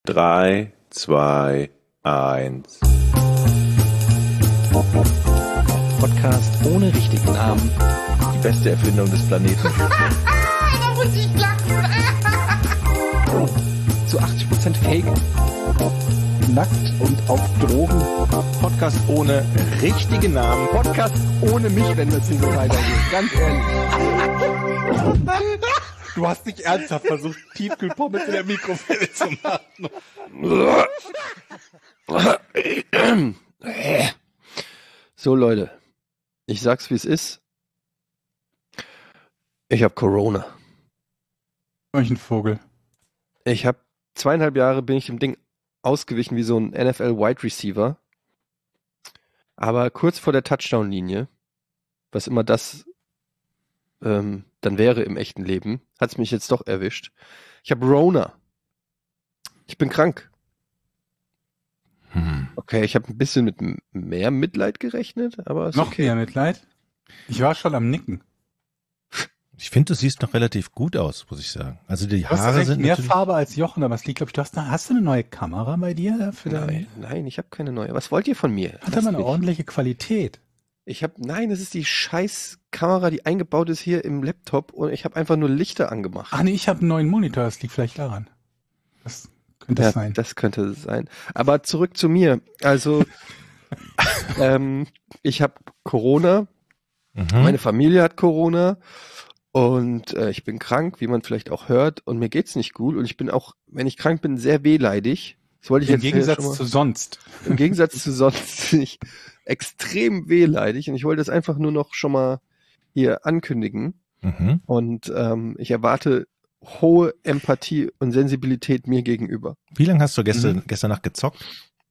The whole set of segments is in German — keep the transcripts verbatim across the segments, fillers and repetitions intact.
Drei, zwei, eins. Podcast ohne richtigen Namen. Die beste Erfindung des Planeten. Da muss ich lachen. Zu achtzig Prozent Fake. Nackt und auf Drogen. Podcast ohne richtigen Namen. Podcast ohne mich, wenn das hier so weitergeht. Ganz ehrlich. Du hast nicht ernsthaft versucht, Tiefkühlpommes in der Mikrowelle zu machen. So Leute, ich sag's wie es ist. Ich hab Corona. Welchen Vogel? Ich hab zweieinhalb Jahre bin ich dem Ding ausgewichen wie so ein N F L Wide Receiver. Aber kurz vor der Touchdown-Linie, was immer das ähm, dann wäre im echten Leben, hat's mich jetzt doch erwischt. Ich hab Rona. Ich bin krank. Hm. Okay, ich habe ein bisschen mit m- mehr Mitleid gerechnet, aber ist Noch okay. mehr Mitleid? Ich war schon am Nicken. Ich finde, du siehst noch relativ gut aus, muss ich sagen. Also die Du hast Haare recht sind mehr natürlich... Farbe als Jochen, aber es liegt, glaube ich, du hast, eine, hast du eine neue Kamera bei dir? Für Nein, nein, ich habe keine neue. Was wollt ihr von mir? Hat Lasst aber eine mich. ordentliche Qualität. Ich habe, nein, es ist die scheiß Kamera, die eingebaut ist hier im Laptop und ich habe einfach nur Lichter angemacht. Ach nee, ich habe einen neuen Monitor, das liegt vielleicht daran. Das könnte ja, es sein. das könnte es sein. Aber zurück zu mir. Also, ähm, ich habe Corona, Mhm. meine Familie hat Corona und äh, ich bin krank, wie man vielleicht auch hört, und mir geht's nicht gut und ich bin auch, wenn ich krank bin, sehr wehleidig. Das wollte ich Im jetzt hier Gegensatz schon mal- zu sonst. Im Gegensatz zu sonst bin ich extrem wehleidig und ich wollte das einfach nur noch schon mal hier ankündigen. Mhm. Und ähm, ich erwarte hohe Empathie und Sensibilität mir gegenüber. Wie lange hast du gestern, Mhm. gestern Nacht gezockt?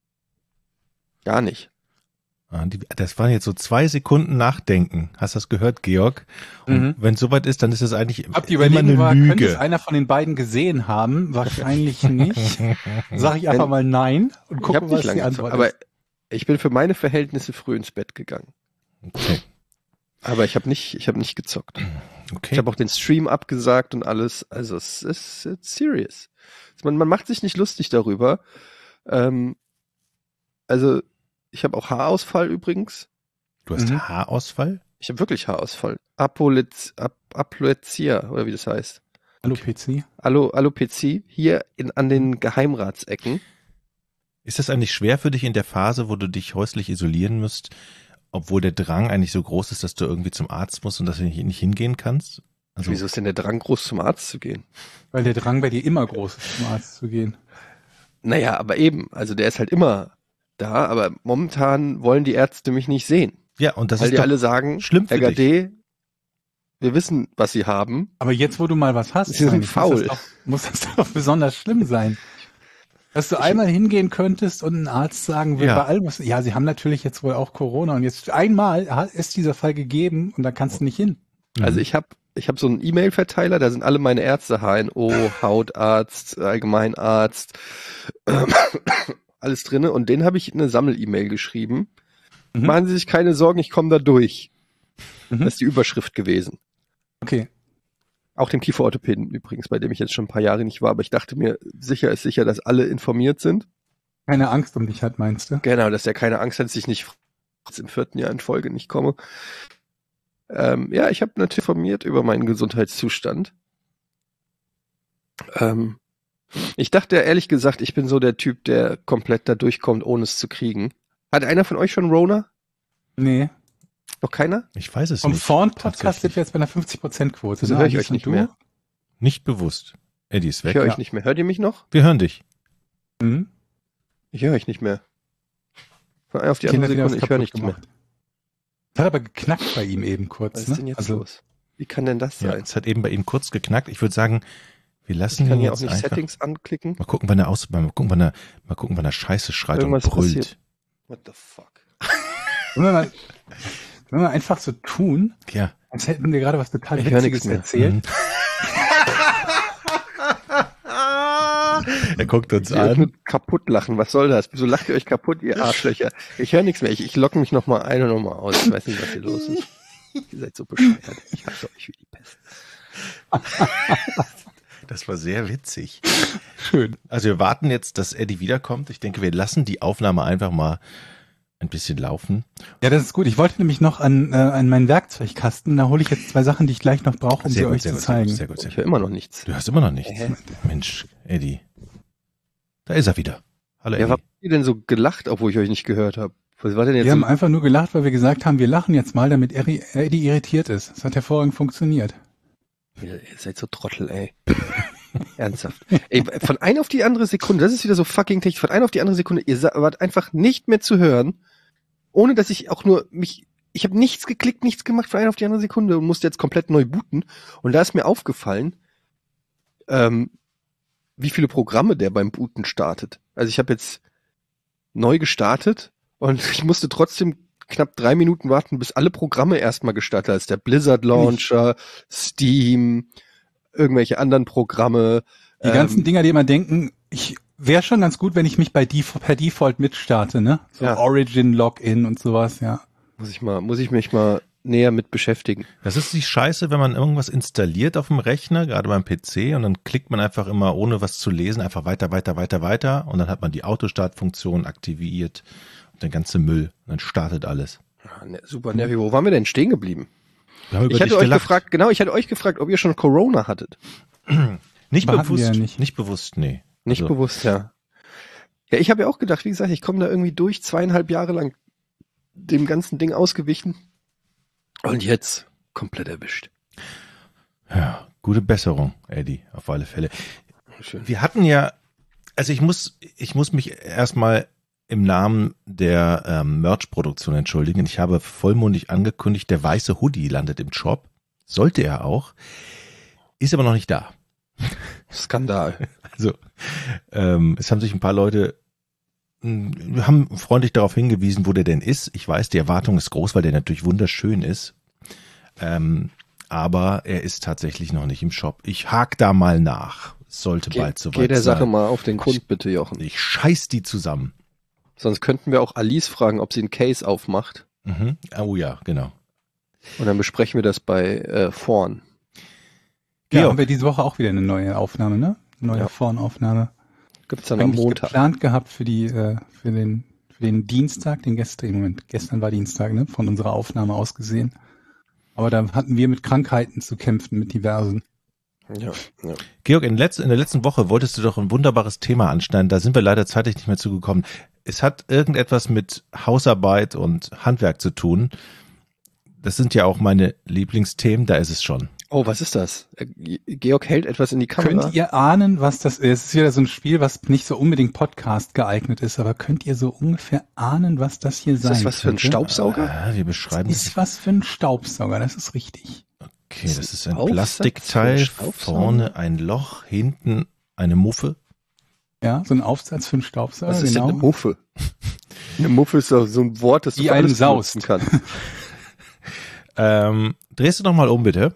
Gar nicht. Ah, die, das waren jetzt so zwei Sekunden Nachdenken. Hast du das gehört, Georg? Und Mhm. wenn es soweit ist, dann ist es eigentlich Ab die immer Überlegung eine war, könnte es Lüge. einer von den beiden gesehen haben? Wahrscheinlich nicht. Sag ich einfach Wenn- mal nein und Ich gucke, habe was nicht die lange Antwort gezockt, aber ist. ich bin für meine Verhältnisse früh ins Bett gegangen. Okay. Aber ich habe nicht, ich habe nicht gezockt. okay. Ich habe auch den Stream abgesagt und alles. Also es ist it's serious. Man, man macht sich nicht lustig darüber. Ähm, also ich habe auch Haarausfall übrigens. Du hast Mhm. Haarausfall? Ich habe wirklich Haarausfall. Apolez, Ap, Aploezia, oder wie das heißt. Alopecia. Alo, Alopezie hier in, an den Geheimratsecken. Ist das eigentlich schwer für dich in der Phase, wo du dich häuslich isolieren musst, obwohl der Drang eigentlich so groß ist, dass du irgendwie zum Arzt musst und dass du nicht, nicht hingehen kannst? Also, Wieso ist denn der Drang groß, zum Arzt zu gehen? Weil der Drang bei dir immer groß ist, zum Arzt zu gehen. Naja, aber eben, also der ist halt immer da, aber momentan wollen die Ärzte mich nicht sehen. ja, und das weil ist die doch alle sagen, schlimm für Herr dich. Gade, wir wissen, was sie haben. Aber jetzt, wo du mal was hast, Sie sind eigentlich, faul. Muss, das doch, muss das doch besonders schlimm sein. Dass du einmal hingehen könntest und ein Arzt sagen würde, Ja. bei allem, was, ja, sie haben natürlich jetzt wohl auch Corona und jetzt einmal ha- ist dieser Fall gegeben und da kannst du nicht hin. Mhm. Also ich habe ich hab so einen E-Mail-Verteiler, da sind alle meine Ärzte, H N O, Hautarzt, Allgemeinarzt, ähm, alles drinne, und denen habe ich eine Sammel-E-Mail geschrieben. Mhm. Machen Sie sich keine Sorgen, ich komme da durch. Mhm. Das ist die Überschrift gewesen. Okay. Auch dem Kieferorthopäden übrigens, bei dem ich jetzt schon ein paar Jahre nicht war, aber ich dachte mir, sicher ist sicher, dass alle informiert sind. Keine Angst um dich hat, meinst du? Genau, dass der keine Angst hat, dass ich nicht im vierten Jahr in Folge nicht komme. Ähm, ja, ich habe natürlich informiert über meinen Gesundheitszustand. Ähm, ich dachte ehrlich gesagt, ich bin so der Typ, der komplett da durchkommt, ohne es zu kriegen. Hat einer von euch schon Rona? Nee. Noch keiner? Ich weiß es Vom nicht. Vorn-Podcast sind tatsächlich. wir jetzt bei einer fünfzig Prozent Quote. Wieso ne? höre ich Alice euch nicht und du? mehr? Nicht bewusst. Eddie ist Ich weg. höre ja. euch nicht mehr. Hört ihr mich noch? Wir hören dich. Mhm. Ich höre euch nicht mehr. Von einer auf die Kinder andere wieder was Sekunde, ich höre kaputt nichts mehr. gemacht. Das hat aber geknackt bei ihm eben kurz. Was ist ne? denn jetzt also, los? Wie kann denn das Ja, sein? es hat eben bei ihm kurz geknackt. Ich würde sagen, wir lassen Ich kann ihn hier auch jetzt nicht einfach. Settings anklicken. Mal gucken, wann er aus, mal gucken, wann er, mal gucken, wann er Scheiße schreit Irgendwas und brüllt. passiert. What the fuck? Wenn wir, mal, wenn wir einfach so tun, Ja. als hätten wir gerade was total Ich höre Witziges nichts mehr. erzählt. Mhm. Er guckt uns Ich euch an. nur kaputt lachen. Was soll das? Wieso lacht ihr euch kaputt, ihr Arschlöcher? Ich höre nichts mehr. Ich, ich logge mich noch mal ein und noch mal aus. Ich weiß nicht, was hier los ist. Ihr seid so bescheuert. Ich hasse euch wie die Pest. Das war sehr witzig. Schön. Also wir warten jetzt, dass Eddie wiederkommt. Ich denke, wir lassen die Aufnahme einfach mal ein bisschen laufen. Ja, das ist gut. Ich wollte nämlich noch an, äh, an meinen Werkzeugkasten. Da hole ich jetzt zwei Sachen, die ich gleich noch brauche, um Sehr sie gut, euch sehr zu gut, sehr zeigen. gut, sehr gut, sehr Ich gut. höre immer noch nichts. Du hast immer noch nichts. Hä? Mensch, Eddie. Da ist er wieder. Hallo Ja, Eddie. warum habt ihr denn so gelacht, obwohl ich euch nicht gehört habe? Was war denn jetzt Wir haben so? einfach nur gelacht, weil wir gesagt haben, wir lachen jetzt mal, damit Eri- Eddie irritiert ist. Das hat hervorragend funktioniert. Ihr seid so Trottel, ey. Ernsthaft. Ey, von einer auf die andere Sekunde, das ist wieder so fucking technisch, von einer auf die andere Sekunde, ihr sa- wart einfach nicht mehr zu hören, ohne dass ich auch nur mich, ich habe nichts geklickt, nichts gemacht von einer auf die andere Sekunde und musste jetzt komplett neu booten. Und da ist mir aufgefallen, ähm, wie viele Programme der beim Booten startet. Also ich habe jetzt neu gestartet und ich musste trotzdem knapp drei Minuten warten, bis alle Programme erstmal gestartet, als der Blizzard Launcher, Steam, irgendwelche anderen Programme. Die ganzen ähm, Dinger, die immer denken, ich wäre schon ganz gut, wenn ich mich bei Def- per Default mitstarte, ne? So Ja. Origin, Login und sowas, ja. Muss ich mal, muss ich mich mal näher mit beschäftigen. Das ist die Scheiße, wenn man irgendwas installiert auf dem Rechner, gerade beim P C, und dann klickt man einfach immer, ohne was zu lesen, einfach weiter, weiter, weiter, weiter, und dann hat man die Autostartfunktion aktiviert und der ganze Müll. Und dann startet alles. Ja, ne, super nervig. Wo waren wir denn stehen geblieben? Wir haben über Ich hatte dich euch gelacht. gefragt, genau, ich hatte euch gefragt, ob ihr schon Corona hattet. Nicht Aber hatten wir bewusst, ja nicht. nicht. bewusst, nee. Nicht Also, bewusst, ja. Ja, ich habe ja auch gedacht, wie gesagt, ich komme da irgendwie durch, zweieinhalb Jahre lang dem ganzen Ding ausgewichen. Und jetzt komplett erwischt. Ja, gute Besserung, Eddie, auf alle Fälle. Schön. Wir hatten ja, also ich muss, ich muss mich erstmal im Namen der ähm, Merch-Produktion entschuldigen. Ich habe vollmundig angekündigt, der weiße Hoodie landet im Shop. Sollte er auch. Ist aber noch nicht da. Skandal. Also, ähm, es haben sich ein paar Leute, mh, haben freundlich darauf hingewiesen, wo der denn ist. Ich weiß, die Erwartung ist groß, weil der natürlich wunderschön ist. Ähm, aber er ist tatsächlich noch nicht im Shop. Ich hake da mal nach. Sollte Geh, bald soweit geh der sein. Sache mal auf den Grund, bitte, Jochen. Ich scheiß die zusammen. Sonst könnten wir auch Alice fragen, ob sie einen Case aufmacht. Mhm. Oh ja, genau. Und dann besprechen wir das bei äh, vorn. Ja, Georg. haben wir diese Woche auch wieder eine neue Aufnahme, ne? Neue Ja. Vornaufnahme. Gibt's dann am Eigentlich Montag. geplant gehabt für die, äh, für den, für den Dienstag, den gestrigen Moment. Gestern war Dienstag, ne? Von unserer Aufnahme aus gesehen. Aber da hatten wir mit Krankheiten zu kämpfen, mit diversen. Ja, ja. Georg, in, letz-, in der letzten Woche wolltest du doch ein wunderbares Thema anschneiden. Da sind wir leider zeitlich nicht mehr zugekommen. Es hat irgendetwas mit Hausarbeit und Handwerk zu tun. Das sind ja auch meine Lieblingsthemen. Da ist es schon. Oh, was ist das? Äh, Georg hält etwas in die Kamera. Könnt ihr ahnen, was das ist? Es ist wieder so ein Spiel, was nicht so unbedingt Podcast geeignet ist, aber könnt ihr so ungefähr ahnen, was das hier ist sein das was für ein könnte? Staubsauger? Ah, wir beschreiben Das ist was für ein Staubsauger, das ist richtig. Okay, das ist ein Aufsatz Plastikteil, für Staubsauger? vorne ein Loch, hinten eine Muffe. Ja, so ein Aufsatz für einen Staubsauger, Was ist denn genau. eine Muffe? Eine Muffe ist doch so ein Wort, das du Die für einen alles saust. benutzen kannst. Ähm, drehst du noch mal um, bitte?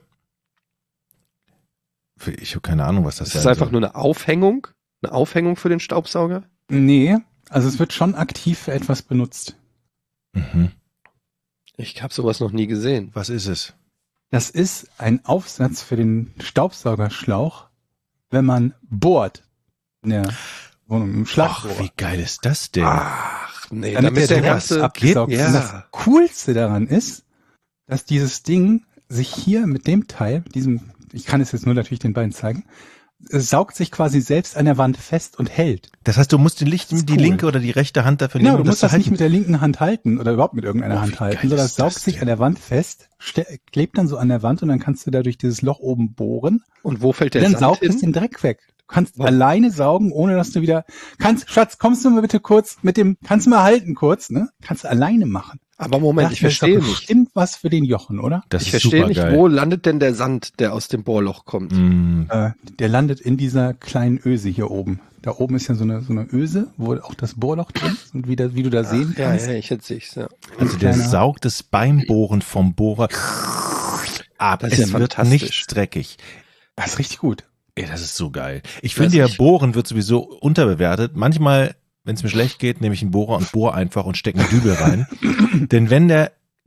Ich habe keine Ahnung, was das Das ist sein einfach soll. nur eine Aufhängung. Eine Aufhängung für den Staubsauger. Nee, also es wird schon aktiv für etwas benutzt. Mhm. Ich habe sowas noch nie gesehen. Was ist es? Das ist ein Aufsatz für den Staubsaugerschlauch, wenn man bohrt in der Wohnung, im Ach, Schlagbohrer. wie geil ist das denn? Ach, nee, Damit damit der der Rost ganze... abgesaugt ja. ist. Und das Coolste daran ist, dass dieses Ding sich hier mit dem Teil, diesem, ich kann es jetzt nur natürlich den beiden zeigen, es saugt sich quasi selbst an der Wand fest und hält. Das heißt, du musst die, Licht, Das ist die cool. linke oder die rechte Hand dafür Genau, nehmen, du um musst das zu nicht halten. mit der linken Hand halten oder überhaupt mit irgendeiner Oh, wie Hand geil halten, sondern ist das saugt das sich denn? an der Wand fest, ste- klebt dann so an der Wand und dann kannst du da durch dieses Loch oben bohren. Und wo fällt der Dann Sand saugt es hin? den Dreck weg. Du kannst Wo- alleine saugen, ohne dass du wieder, kannst, Schatz, kommst du mal bitte kurz mit dem, kannst du mal halten kurz, ne? Kannst du alleine machen. Aber Moment, ich Dachte, das ist doch verstehe nicht. bestimmt was für den Jochen, oder? Das Ich ist verstehe super nicht, geil. wo landet denn der Sand, der aus dem Bohrloch kommt? Mm, Äh, der landet in dieser kleinen Öse hier oben. Da oben ist ja so eine, so eine Öse, wo auch das Bohrloch drin ist und wie, da, wie du da sehen Ja, kannst. ja, ich jetzt sehe es, ja. also der kleiner- saugt es beim Bohren vom Bohrer ab. Das ist Es ja wird fantastisch. nicht dreckig. Das ist richtig gut. Ey, das ist so geil. Ich Das finde ja, ist- Bohren wird sowieso unterbewertet. Manchmal, wenn es mir schlecht geht, nehme ich einen Bohrer und bohre einfach und stecke einen Dübel rein. Denn wenn der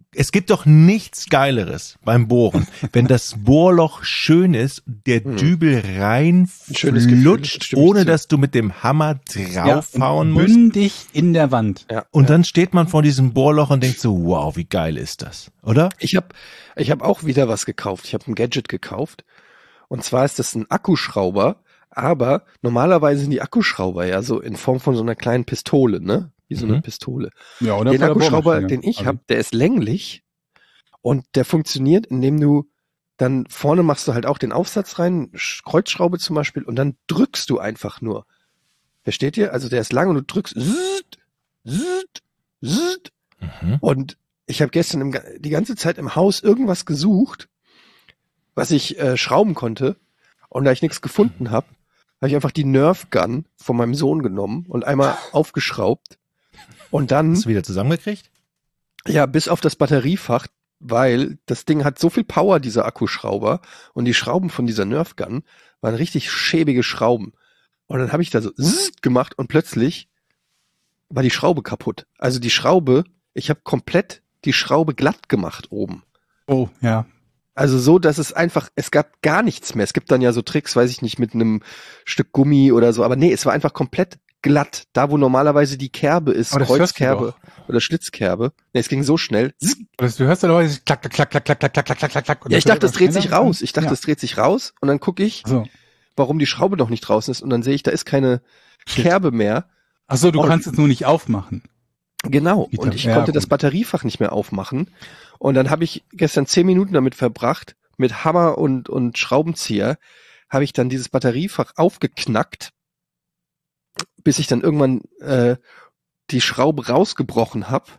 es gibt doch nichts Geileres beim Bohren, wenn das Bohrloch schön ist, der Dübel schönes Gefühl, reinflutscht, stimme ich ohne zu. dass du mit dem Hammer draufhauen ja, musst. bündig in der Wand. Ja. Und dann steht man vor diesem Bohrloch und denkt so, wow, wie geil ist das, oder? Ich habe ich hab auch wieder was gekauft. Ich habe ein Gadget gekauft. Und zwar ist das ein Akkuschrauber, aber normalerweise sind die Akkuschrauber ja so in Form von so einer kleinen Pistole, ne? Wie so eine Mhm. Pistole. Ja, oder Den von der Akkuschrauber, Bohrmaschine. den ich Also, habe, der ist länglich und der funktioniert, indem du dann vorne machst du halt auch den Aufsatz rein, Sch- Kreuzschraube zum Beispiel, und dann drückst du einfach nur. Versteht ihr? Also der ist lang und du drückst zzt, zzt, zzt. Mhm. Und ich habe gestern im, ga- die ganze Zeit im Haus irgendwas gesucht, was ich äh, schrauben konnte. Und da ich nichts gefunden habe, habe ich einfach die Nerf Gun von meinem Sohn genommen und einmal aufgeschraubt. Und dann, Hast du wieder zusammengekriegt? ja, bis auf das Batteriefach, weil das Ding hat so viel Power, dieser Akkuschrauber. Und die Schrauben von dieser Nerf Gun waren richtig schäbige Schrauben. Und dann habe ich da so zzzt gemacht und plötzlich war die Schraube kaputt. Also die Schraube, ich habe komplett die Schraube glatt gemacht oben. Oh, ja. Also so, dass es einfach, es gab gar nichts mehr. Es gibt dann ja so Tricks, weiß ich nicht, mit einem Stück Gummi oder so. Aber nee, es war einfach komplett glatt. Da, wo normalerweise die Kerbe ist, Aber das hörst du Kreuzkerbe oder Schlitzkerbe. Nee, es ging so schnell. Oder du hörst ja Leute, klack, klack, klack, klack, klack, klack, klack, klack, klack. Und Ja, ich das dachte, das wird immer dreht sich schneller. raus. Ich dachte, Ja. das dreht sich raus. Und dann gucke ich, So. warum die Schraube noch nicht draußen ist. Und dann sehe ich, da ist keine Shit. Kerbe mehr. Ach so, du Oh. kannst es nur nicht aufmachen. Genau. Wieder- Und ich ja, konnte gut. das Batteriefach nicht mehr aufmachen. Und dann habe ich gestern zehn Minuten damit verbracht, mit Hammer und, und Schraubenzieher, habe ich dann dieses Batteriefach aufgeknackt, bis ich dann irgendwann äh, die Schraube rausgebrochen habe.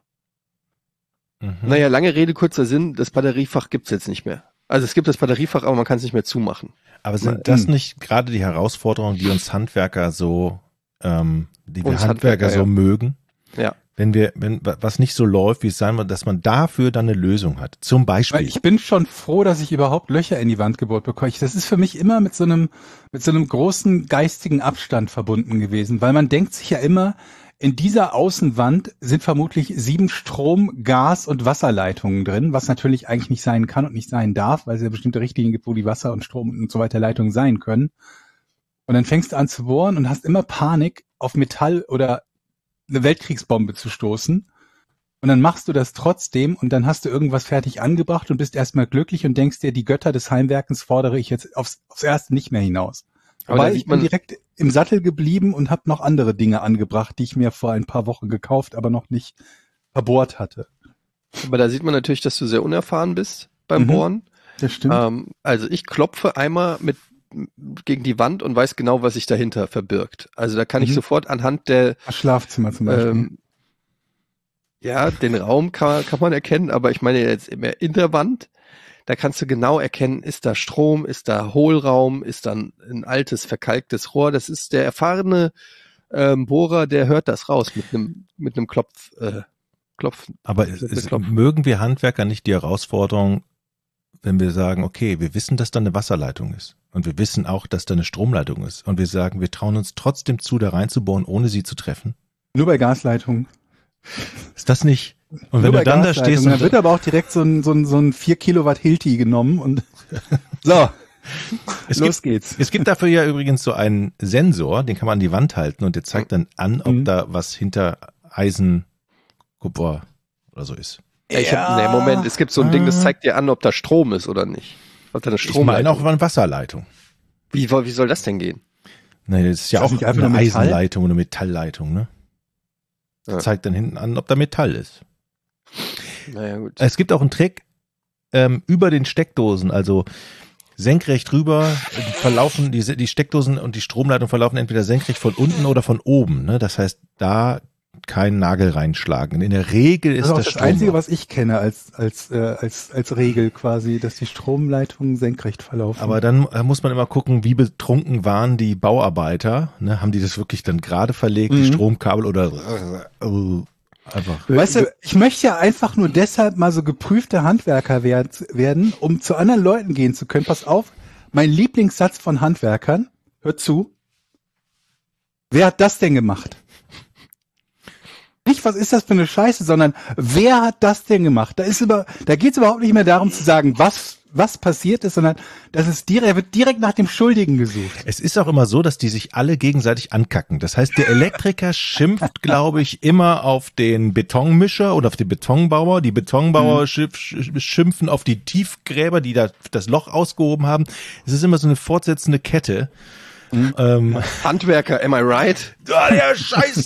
Mhm. Naja, lange Rede, kurzer Sinn, das Batteriefach gibt's jetzt nicht mehr. Also es gibt das Batteriefach, aber man kann es nicht mehr zumachen. Aber sind Hm. das nicht gerade die Herausforderungen, die uns Handwerker so, ähm, die wir Uns Handwerker, Handwerker, so ja. mögen? Ja. Wenn wir, wenn was nicht so läuft, wie es sein wird, dass man dafür dann eine Lösung hat. Zum Weil Beispiel. ich bin schon froh, dass ich überhaupt Löcher in die Wand gebohrt bekomme. Ich, das ist für mich immer mit so einem, mit so einem großen geistigen Abstand verbunden gewesen, weil man denkt sich ja immer, in dieser Außenwand sind vermutlich sieben Strom-, Gas- und Wasserleitungen drin, was natürlich eigentlich nicht sein kann und nicht sein darf, weil es ja bestimmte Richtlinien gibt, wo die Wasser- und Strom- und so weiter Leitungen sein können. Und dann fängst du an zu bohren und hast immer Panik, auf Metall oder eine Weltkriegsbombe zu stoßen. Und dann machst du das trotzdem und dann hast du irgendwas fertig angebracht und bist erstmal glücklich und denkst dir, die Götter des Heimwerkens fordere ich jetzt aufs, aufs Erste nicht mehr hinaus. Aber da Aber sieht ich bin man- direkt im Sattel geblieben und habe noch andere Dinge angebracht, die ich mir vor ein paar Wochen gekauft, aber noch nicht verbohrt hatte. Aber da sieht man natürlich, dass du sehr unerfahren bist beim Mhm. Bohren. Das stimmt. Ähm, also ich klopfe einmal mit gegen die Wand und weiß genau, was sich dahinter verbirgt. Also da kann ich Mhm. sofort anhand der Das Schlafzimmer zum Beispiel. ähm, ja, den Raum kann, kann man erkennen, aber ich meine jetzt mehr in der Wand, da kannst du genau erkennen, ist da Strom, ist da Hohlraum, ist da ein, ein altes, verkalktes Rohr. Das ist der erfahrene ähm, Bohrer, der hört das raus mit einem mit einem Klopf, äh, Klopf. Aber Das es, ist eine es, Klopf. mögen wir Handwerker nicht die Herausforderung, wenn wir sagen, okay, wir wissen, dass da eine Wasserleitung ist. Und wir wissen auch, dass da eine Stromleitung ist. Und wir sagen, wir trauen uns trotzdem zu, da reinzubohren, ohne sie zu treffen. Nur bei Gasleitungen. Ist das nicht? Und wenn Nur du bei dann da Gasleitungen. stehst Dann und wird aber auch direkt so ein, so ein, so ein vier Kilowatt Hilti genommen und so, es los gibt, geht's. es gibt dafür ja übrigens so einen Sensor, den kann man an die Wand halten und der zeigt dann an, ob Mhm. da was hinter Eisen, Kupfer oder so ist. Ja, ich hab, nee, Moment, es gibt so ein Ding, das zeigt dir an, ob da Strom ist oder nicht. Ob da eine Ich meine Stromleitung. auch eine Wasserleitung. Wie, wie soll das denn gehen? Nein, das ist ja Ist das auch nicht einfach eine nur Metall? Eisenleitung oder Metallleitung, ne? Das Ja. zeigt dann hinten an, ob da Metall ist. Naja, gut. Es gibt auch einen Trick ähm, über den Steckdosen, also senkrecht rüber, die verlaufen, die, die Steckdosen und die Stromleitung verlaufen entweder senkrecht von unten oder von oben. Ne? Das heißt, da keinen Nagel reinschlagen. In der Regel ist Das ist auch das, das Strom. Einzige, was ich kenne als als äh, als als Regel quasi, dass die Stromleitungen senkrecht verlaufen. Aber dann äh, muss man immer gucken, wie betrunken waren die Bauarbeiter. Ne? Haben die das wirklich dann gerade verlegt, die Mhm. Stromkabel oder äh, einfach. Weißt du, ich möchte ja einfach nur deshalb mal so geprüfter Handwerker werd, werden, um zu anderen Leuten gehen zu können. Pass auf, mein Lieblingssatz von Handwerkern, hört zu. Wer hat das denn gemacht? Nicht, was ist das für eine Scheiße, sondern wer hat das denn gemacht? Da ist über, da geht es überhaupt nicht mehr darum zu sagen, was was passiert ist, sondern das ist direkt, wird direkt nach dem Schuldigen gesucht. Es ist auch immer so, dass die sich alle gegenseitig ankacken. Das heißt, der Elektriker schimpft, glaube ich, immer auf den Betonmischer oder auf den Betonbauer. Die Betonbauer mhm. schimpfen auf die Tiefgräber, die da das Loch ausgehoben haben. Es ist immer so eine fortsetzende Kette. Mhm. Ähm, Handwerker, am I right? Ah, der Scheiß!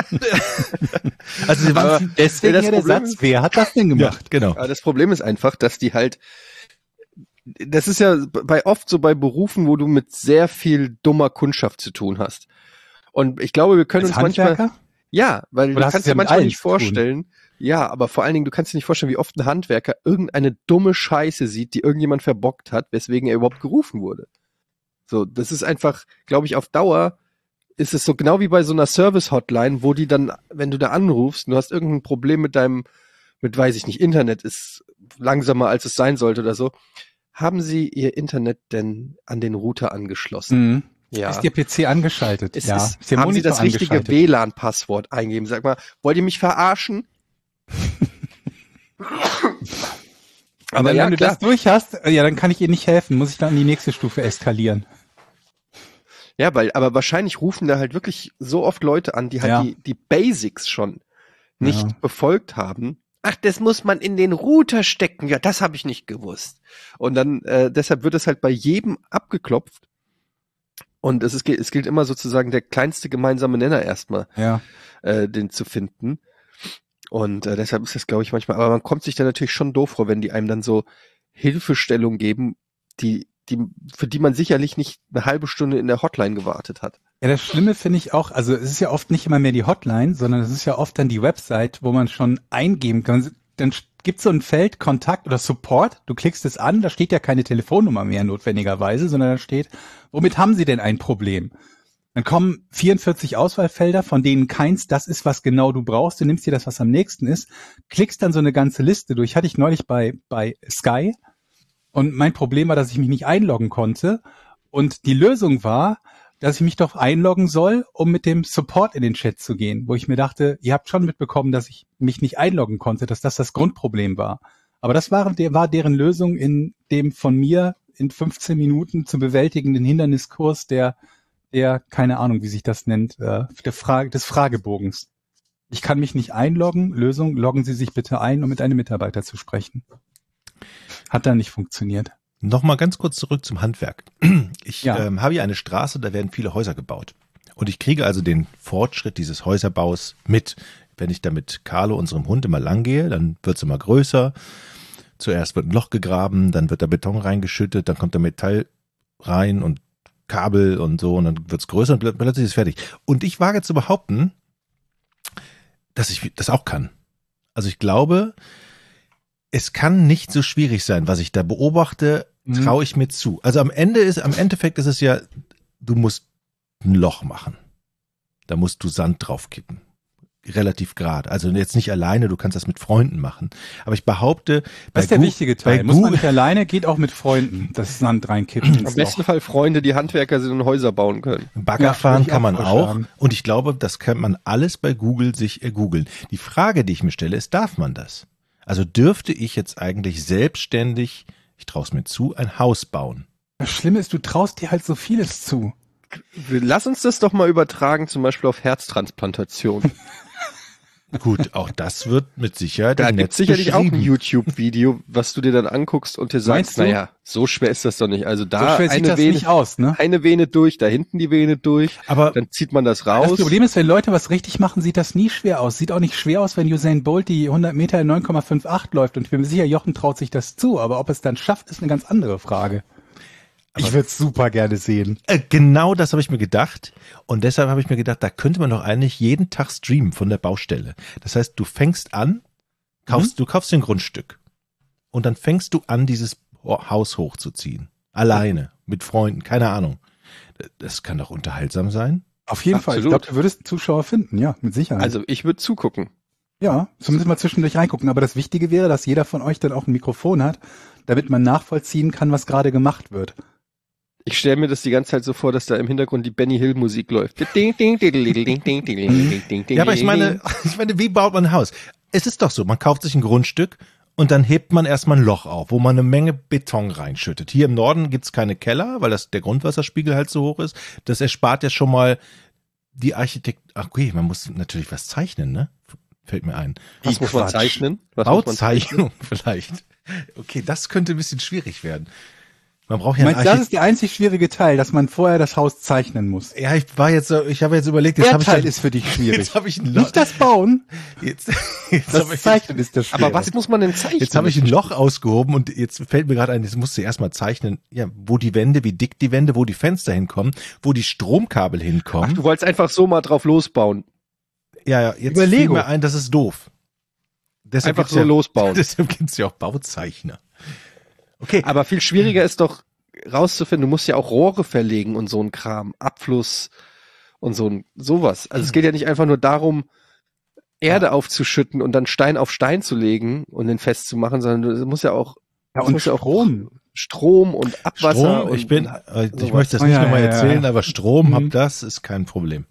Also aber deswegen das ja der Problem Satz, wer hat das denn gemacht? Ja, genau. Aber das Problem ist einfach, dass die halt, das ist ja bei oft so bei Berufen, wo du mit sehr viel dummer Kundschaft zu tun hast. Und ich glaube, wir können Als uns manchmal, Handwerker? ja, weil Oder du hast kannst du ja dir mit manchmal allen nicht zu tun? vorstellen, ja, aber vor allen Dingen, du kannst dir nicht vorstellen, wie oft ein Handwerker irgendeine dumme Scheiße sieht, die irgendjemand verbockt hat, weswegen er überhaupt gerufen wurde. So, das ist einfach, glaube ich, auf Dauer ist es so genau wie bei so einer Service-Hotline, wo die dann, wenn du da anrufst, du hast irgendein Problem mit deinem, mit, weiß ich nicht, Internet ist langsamer, als es sein sollte oder so. Haben Sie Ihr Internet denn an den Router angeschlossen? Mhm. Ja. Ist Ihr P C angeschaltet? Es ja. ist, Ist Ihr haben Sie Monitor das richtige angeschaltet? W L A N-Passwort eingeben? Sag mal, wollt ihr mich verarschen? Aber ja, wenn du klar. das durch hast, ja, dann kann ich ihr nicht helfen. Muss ich dann in die nächste Stufe eskalieren. Ja, weil, aber wahrscheinlich rufen da halt wirklich so oft Leute an, die halt Ja. die, die Basics schon nicht Ja. befolgt haben. Ach, das muss man in den Router stecken. Ja, das habe ich nicht gewusst. Und dann, äh, deshalb wird es halt bei jedem abgeklopft. Und es ist, es gilt immer sozusagen der kleinste gemeinsame Nenner erstmal, Ja. äh, den zu finden. Und äh, deshalb ist das, glaube ich, manchmal, aber man kommt sich da natürlich schon doof vor, wenn die einem dann so Hilfestellung geben, die, die, für die man sicherlich nicht eine halbe Stunde in der Hotline gewartet hat. Ja, das Schlimme finde ich auch, also es ist ja oft nicht immer mehr die Hotline, sondern es ist ja oft dann die Website, wo man schon eingeben kann. Dann gibt es so ein Feld Kontakt oder Support, du klickst es an, da steht ja keine Telefonnummer mehr notwendigerweise, sondern da steht, womit haben Sie denn ein Problem? Dann kommen vierundvierzig Auswahlfelder, von denen keins das ist, was genau du brauchst. Du nimmst dir das, was am nächsten ist, klickst dann so eine ganze Liste durch. Hatte ich neulich bei bei Sky und mein Problem war, dass ich mich nicht einloggen konnte und die Lösung war, dass ich mich doch einloggen soll, um mit dem Support in den Chat zu gehen, wo ich mir dachte, ihr habt schon mitbekommen, dass ich mich nicht einloggen konnte, dass das das Grundproblem war. Aber das war, war deren Lösung in dem von mir in fünfzehn Minuten zu bewältigenden Hinderniskurs der der, keine Ahnung, wie sich das nennt, äh, der Frage, des Fragebogens. Ich kann mich nicht einloggen. Lösung, loggen Sie sich bitte ein, um mit einem Mitarbeiter zu sprechen. Hat dann nicht funktioniert. Nochmal ganz kurz zurück zum Handwerk. Ich Ja. ähm, habe hier eine Straße, da werden viele Häuser gebaut. Und ich kriege also den Fortschritt dieses Häuserbaus mit. Wenn ich da mit Carlo, unserem Hund, immer lang gehe, dann wird es immer größer. Zuerst wird ein Loch gegraben, dann wird da Beton reingeschüttet, dann kommt da Metall rein und Kabel und so und dann wird's größer und pl- plötzlich ist es fertig. Und ich wage zu behaupten, dass ich das auch kann. Also ich glaube, es kann nicht so schwierig sein, was ich da beobachte, Mhm. traue ich mir zu. Also am Ende ist, am Endeffekt ist es ja, du musst ein Loch machen. Da musst du Sand draufkippen. Relativ gerade. Also jetzt nicht alleine, du kannst das mit Freunden machen. Aber ich behaupte, bei Das ist der Gu- wichtige Teil. bei Muss man Google- nicht alleine, geht auch mit Freunden. Das Sand reinkippen. Am ins besten Loch. Fall Freunde, die Handwerker sind und Häuser bauen können. Bagger Ja, fahren würde ich kann auch man auch. vorschlagen. Und ich glaube, das kann man alles bei Google sich äh, googeln. Die Frage, die ich mir stelle, ist, darf man das? Also dürfte ich jetzt eigentlich selbstständig, ich traue es mir zu, ein Haus bauen? Das Schlimme ist, du traust dir halt so vieles zu. Lass uns das doch mal übertragen, zum Beispiel auf Herztransplantation. Gut, auch das wird mit Sicherheit Da im gibt's Netz sicherlich auch ein beschrieben. YouTube-Video, was du dir dann anguckst und dir Meinst sagst, du? naja, so schwer ist das doch nicht. Also So da schwer sieht eine das Vene, nicht aus, ne? eine Vene durch, da hinten die Vene durch, Aber dann zieht man das Das raus. Problem ist, wenn Leute was richtig machen, sieht das nie schwer aus. Sieht auch nicht schwer aus, wenn Usain Bolt die hundert Meter in neun Komma fünfundachtzig läuft. Und ich bin mir sicher, Jochen traut sich das zu. Aber ob es dann schafft, ist eine ganz andere Frage. Ich würde es super gerne sehen. äh, genau das habe ich mir gedacht. Und deshalb habe ich mir gedacht, da könnte man doch eigentlich jeden Tag streamen von der Baustelle. Das heißt, du fängst an, kaufst, du kaufst dir ein Grundstück. Und dann fängst du an, dieses Haus hochzuziehen. Alleine, mit Freunden, keine Ahnung. Das kann doch unterhaltsam sein. Auf jeden Fall. Ich Absolut. glaube, du würdest Zuschauer finden, ja, mit Sicherheit. Also ich würde zugucken. ja, zumindest mal zwischendurch reingucken. Aber das Wichtige wäre, dass jeder von euch dann auch ein Mikrofon hat, damit man nachvollziehen kann, was gerade gemacht wird. Ich stelle mir das die ganze Zeit so vor, dass da im Hintergrund die Benny Hill Musik läuft. Ja, aber ich meine, ich meine, wie baut man ein Haus? Es ist doch so, man kauft sich ein Grundstück und dann hebt man erstmal ein Loch auf, wo man eine Menge Beton reinschüttet. Hier im Norden gibt's keine Keller, weil das der Grundwasserspiegel halt so hoch ist. Das erspart ja schon mal die Architekt. Ach okay, man muss natürlich was zeichnen, ne? Fällt mir ein. Was muss man zeichnen? Was Bauzeichnung vielleicht. Okay, das könnte ein bisschen schwierig werden. Man braucht ja Meinst, einen das Architekt- ist der einzig schwierige Teil, dass man vorher das Haus zeichnen muss. Ja, ich war jetzt so, ich habe jetzt überlegt, jetzt Der habe ich Teil dann- ist für dich schwierig. Jetzt habe ich ein Loch. Nicht das Bauen, Jetzt, jetzt das habe ich, Zeichnen ist das Schwierige. Aber was muss man denn zeichnen? jetzt habe ich ein Loch ausgehoben und jetzt fällt mir gerade ein, jetzt musst du erstmal zeichnen, ja, wo die Wände, wie dick die Wände, wo die Fenster hinkommen, wo die Stromkabel Ach, hinkommen. du wolltest einfach so mal drauf losbauen. Ja, ja, jetzt Über fiel Lego. mir ein, das ist doof. Deshalb Einfach gibt's so ja, losbauen. Deshalb gibt's ja auch Bauzeichner. Okay, Aber viel schwieriger ist doch rauszufinden, du musst ja auch Rohre verlegen und so ein Kram, Abfluss und so ein sowas. Also es geht ja nicht einfach nur darum, Erde aufzuschütten und dann Stein auf Stein zu legen und den festzumachen, sondern du musst ja auch ja, es und muss ja auch Strom. Strom und Abwasser. Strom, und, ich bin, und, äh, ich sowas. möchte das Oh, nicht ja, nochmal ja, ja, erzählen, ja. aber Strom, Mhm. hab das, ist kein Problem.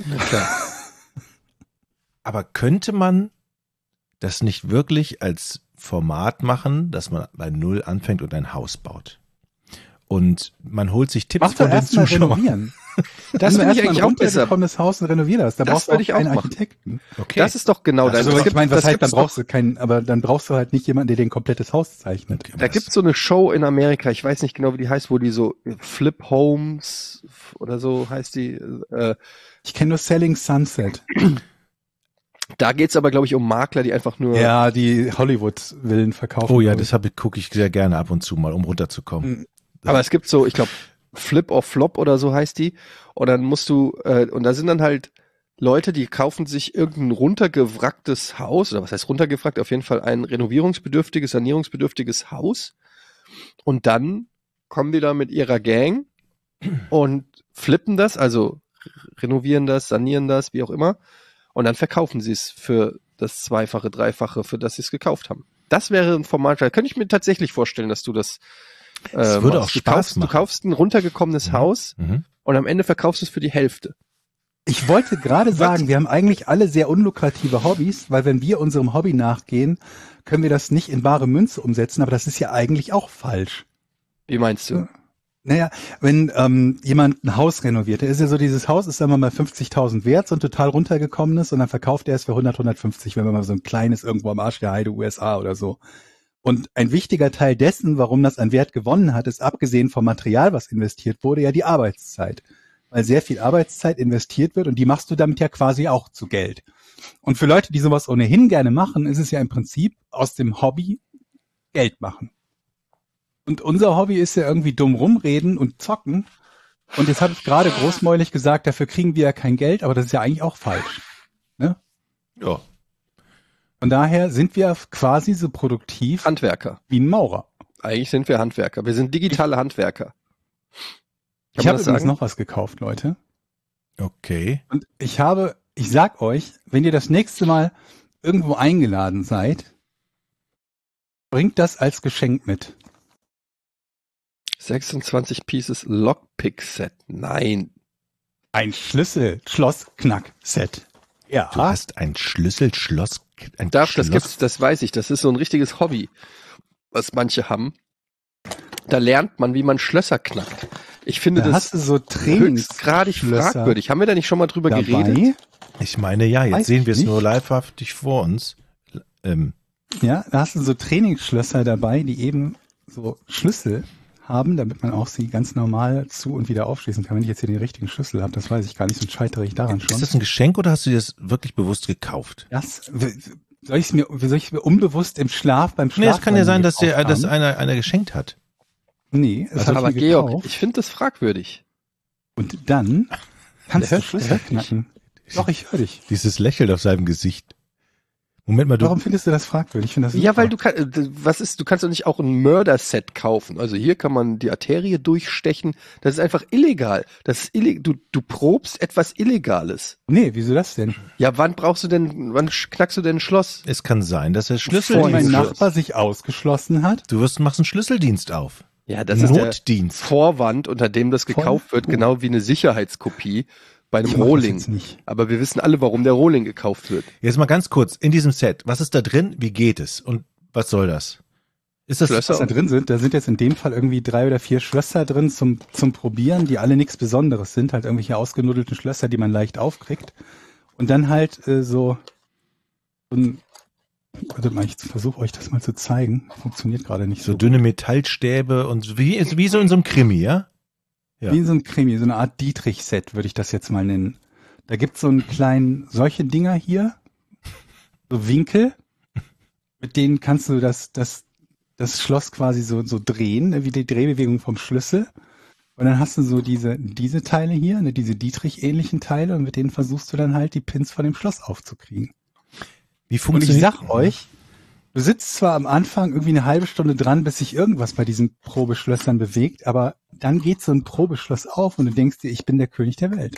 Aber könnte man das nicht wirklich als Format machen, dass man bei Null anfängt und ein Haus baut? Und man holt sich Tipps Mach doch von den erstmal Zuschauern. renovieren. Das Nimm finde ich erst mal eigentlich ein auch besser. runtergekommenes Haus und renovier das. Da Das brauchst du würde auch ich auch keinen machen. Architekten. Okay. Das ist doch genau Das dein ist Also ich meine, was das heißt, dann gibt's brauchst du keinen, aber dann brauchst du halt nicht jemanden, der dir ein komplettes Haus zeichnet. Okay, Da das- gibt's so eine Show in Amerika, ich weiß nicht genau, wie die heißt, wo die so Flip Homes oder so heißt die. Äh, Ich kenne nur Selling Sunset. da geht's aber, glaube ich, um Makler, die einfach nur. Ja, die Hollywood-Villen verkaufen. Oh ja, glaub ich. das habe gucke ich sehr gerne ab und zu mal, um runterzukommen. Mhm. Aber es gibt so, ich glaube, Flip or Flop oder so heißt die. Und dann musst du, äh, und da sind dann halt Leute, die kaufen sich irgendein runtergewracktes Haus, oder was heißt runtergewrackt, auf jeden Fall ein renovierungsbedürftiges, sanierungsbedürftiges Haus. Und dann kommen die da mit ihrer Gang und flippen das, also renovieren das, sanieren das, wie auch immer. Und dann verkaufen sie es für das Zweifache, Dreifache, für das sie es gekauft haben. Das wäre ein Format, da könnte ich mir tatsächlich vorstellen, dass du das Es äh, würde machst. auch du Spaß kaufst, machen. Du kaufst ein runtergekommenes Mhm. Haus Mhm. und am Ende verkaufst du es für die Hälfte. Ich wollte gerade sagen, wir haben eigentlich alle sehr unlukrative Hobbys, weil wenn wir unserem Hobby nachgehen, können wir das nicht in bare Münze umsetzen, aber das ist ja eigentlich auch falsch. Wie meinst du? Naja, wenn ähm, jemand ein Haus renoviert, dann ist ja so, dieses Haus ist, sagen wir mal, fünfzigtausend wert, so ein total runtergekommenes, und dann verkauft er es für hundert, hundertfünfzig, wenn man mal so ein kleines irgendwo am Arsch der Heide, U S A oder so. Und ein wichtiger Teil dessen, warum das an Wert gewonnen hat, ist abgesehen vom Material, was investiert wurde, ja die Arbeitszeit. Weil sehr viel Arbeitszeit investiert wird und die machst du damit ja quasi auch zu Geld. Und für Leute, die sowas ohnehin gerne machen, ist es ja im Prinzip aus dem Hobby Geld machen. Und unser Hobby ist ja irgendwie dumm rumreden und zocken. Und jetzt habe ich gerade großmäulig gesagt, dafür kriegen wir ja kein Geld, aber das ist ja eigentlich auch falsch. Ne? Ja. Von daher sind wir quasi so produktiv Handwerker. wie ein Maurer. Eigentlich sind wir Handwerker. Wir sind digitale Handwerker. Kann Ich man habe das übrigens sagen? noch was gekauft, Leute. Okay. Und ich habe, ich sag euch, wenn ihr das nächste Mal irgendwo eingeladen seid, bringt das als Geschenk mit. sechsundzwanzig Pieces Lockpick Set. Nein. Ein Schlüssel-Schloss-Knack-Set. Ja. Du hast ein Schlüsselschloss. Ein Darf, das Schloss- gibt's, das weiß ich. Das ist so ein richtiges Hobby, was manche haben. Da lernt man, wie man Schlösser knackt. Ich finde Da das hast du so höchstgradig Trainingsschlösser fragwürdig. Haben wir da nicht schon mal drüber geredet? dabei. Ich meine, ja, jetzt Weiß sehen ich wir es nicht. nur livehaftig vor uns. Ähm, Ja, da hast du so Trainingsschlösser dabei, die eben so Schlüssel haben, damit man auch sie ganz normal zu und wieder aufschließen kann. Wenn ich jetzt hier den richtigen Schlüssel habe, das weiß ich gar nicht, sonst scheitere ich daran schon. ist das ein Geschenk oder hast du dir das wirklich bewusst gekauft? Das, soll ich es mir, soll ich mir unbewusst im Schlaf beim Schlaf Nee, es kann ja sein, dass der, gekauft dass haben? einer, einer geschenkt hat. Nee, das Also, hab aber ich mir Georg, gekauft. ich finde das fragwürdig. Und dann kannst Der du hört- Schlüssel der hört nicht. knacken. Doch, ich höre dich. Dieses Lächeln auf seinem Gesicht. Moment mal, du. Warum findest du das fragwürdig? Ich finde das Ja, super. weil du kann, äh, was ist, du kannst doch nicht auch ein Mörderset kaufen. Also hier kann man die Arterie durchstechen. Das ist einfach illegal. Das ist ille du, du probst etwas Illegales. Nee, wieso das denn? Ja, wann brauchst du denn, wann sch- knackst du denn ein Schloss? Es kann sein, dass der Wenn Schlüssel. mein Schloss. Nachbar sich ausgeschlossen hat. Du wirst, machst einen Schlüsseldienst auf. Ja, das ist der Notdienst. Vorwand, unter dem das gekauft wird, genau wie eine Sicherheitskopie bei einem Ich mach das Rohling. jetzt nicht. Aber wir wissen alle, warum der Rohling gekauft wird. Jetzt mal ganz kurz, in diesem Set, was ist da drin, wie geht es und was soll das? Ist das Schlösser. Was da drin sind, da sind jetzt in dem Fall irgendwie drei oder vier Schlösser drin zum, zum Probieren, die alle nichts Besonderes sind, halt irgendwelche ausgenuddelten Schlösser, die man leicht aufkriegt. Und dann halt äh, so, so ein, warte mal, ich versuche euch das mal zu zeigen. Funktioniert gerade nicht so. so dünne Metallstäbe und wie, wie so in so einem Krimi, ja? Ja. Wie so ein Krimi, so eine Art Dietrich-Set, würde ich das jetzt mal nennen. Da gibt's so einen kleinen, solche Dinger hier, so Winkel, mit denen kannst du das, das, das Schloss quasi so, so drehen, wie die Drehbewegung vom Schlüssel. Und dann hast du so diese, diese Teile hier, ne, diese Dietrich-ähnlichen Teile, und mit denen versuchst du dann halt die Pins von dem Schloss aufzukriegen. Wie Und ich funktioniert sag euch, du sitzt zwar am Anfang irgendwie eine halbe Stunde dran, bis sich irgendwas bei diesen Probeschlössern bewegt, aber dann geht so ein Probeschloss auf und du denkst dir, ich bin der König der Welt.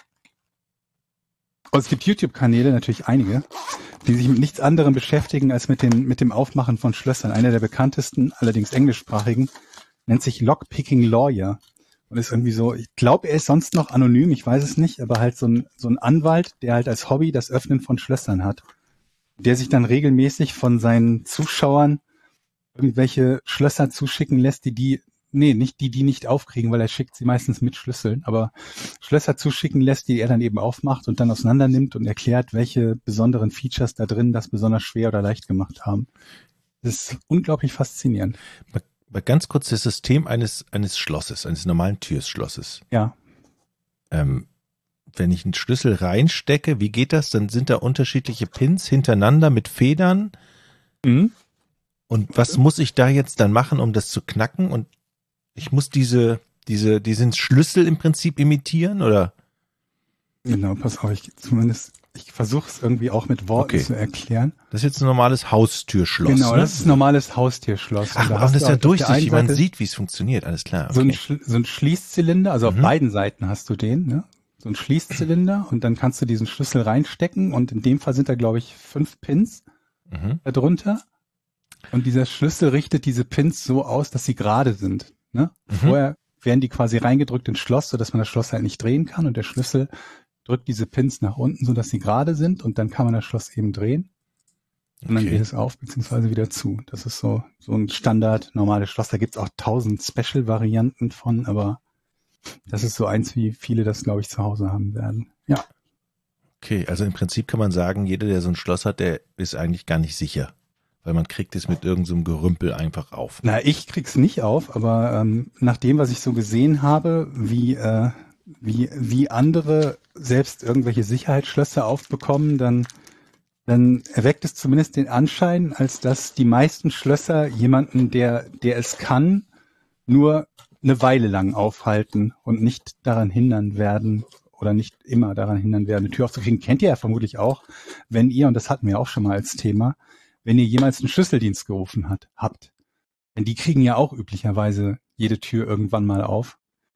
Und es gibt YouTube-Kanäle, natürlich einige, die sich mit nichts anderem beschäftigen als mit dem, mit dem Aufmachen von Schlössern. Einer der bekanntesten, allerdings englischsprachigen, nennt sich Lockpicking Lawyer. Und ist irgendwie so, ich glaube, er ist sonst noch anonym, ich weiß es nicht, aber halt so ein, so ein Anwalt, der halt als Hobby das Öffnen von Schlössern hat. Der sich dann regelmäßig von seinen Zuschauern irgendwelche Schlösser zuschicken lässt, die die, nee, nicht die, die nicht aufkriegen, weil er schickt sie meistens mit Schlüsseln, aber Schlösser zuschicken lässt, die er dann eben aufmacht und dann auseinander nimmt und erklärt, welche besonderen Features da drin das besonders schwer oder leicht gemacht haben. Das ist unglaublich faszinierend. Mal, mal ganz kurz das System eines, eines Schlosses, eines normalen Türschlosses. Ja. Ähm, wenn ich einen Schlüssel reinstecke, wie geht das? Dann sind da unterschiedliche Pins hintereinander mit Federn. Mhm. Und was muss ich da jetzt dann machen, um das zu knacken? Und ich muss diese, diese, diesen Schlüssel im Prinzip imitieren, oder? Genau, pass auf, ich zumindest, ich versuche es irgendwie auch mit Worten Okay. zu erklären. Das ist jetzt ein normales Haustürschloss. Genau, ne? das ist ein normales Haustierschloss. Ach, Und da aber hast das du ist ja halt auf der durchsichtig. einen Man Seite sieht, wie es funktioniert. Alles klar. So ein, Okay. Schl- so ein Schließzylinder, also Mhm. auf beiden Seiten hast du den, ne? So ein Schließzylinder, und dann kannst du diesen Schlüssel reinstecken, und in dem Fall sind da, glaube ich, fünf Pins Mhm. darunter. Und dieser Schlüssel richtet diese Pins so aus, dass sie gerade sind. Ne? Mhm. Vorher werden die quasi reingedrückt ins Schloss, sodass man das Schloss halt nicht drehen kann, und der Schlüssel drückt diese Pins nach unten, sodass sie gerade sind, und dann kann man das Schloss eben drehen. Und dann Okay. geht es auf, beziehungsweise wieder zu. Das ist so, so ein Standard, normales Schloss. Da gibt's auch tausend Special-Varianten von, aber das ist so eins, wie viele das, glaube ich, zu Hause haben werden. Ja. Okay, also im Prinzip kann man sagen, jeder, der so ein Schloss hat, der ist eigentlich gar nicht sicher. Weil man kriegt es mit irgendeinem so Gerümpel einfach auf. Na, ich krieg's nicht auf, aber ähm, nach dem, was ich so gesehen habe, wie, äh, wie, wie andere selbst irgendwelche Sicherheitsschlösser aufbekommen, dann, dann erweckt es zumindest den Anschein, als dass die meisten Schlösser jemanden, der, der es kann, nur eine Weile lang aufhalten und nicht daran hindern werden oder nicht immer daran hindern werden, eine Tür aufzukriegen. Kennt ihr ja vermutlich auch, wenn ihr, und das hatten wir auch schon mal als Thema, wenn ihr jemals einen Schlüsseldienst gerufen hat, habt. Denn die kriegen ja auch üblicherweise jede Tür irgendwann mal auf.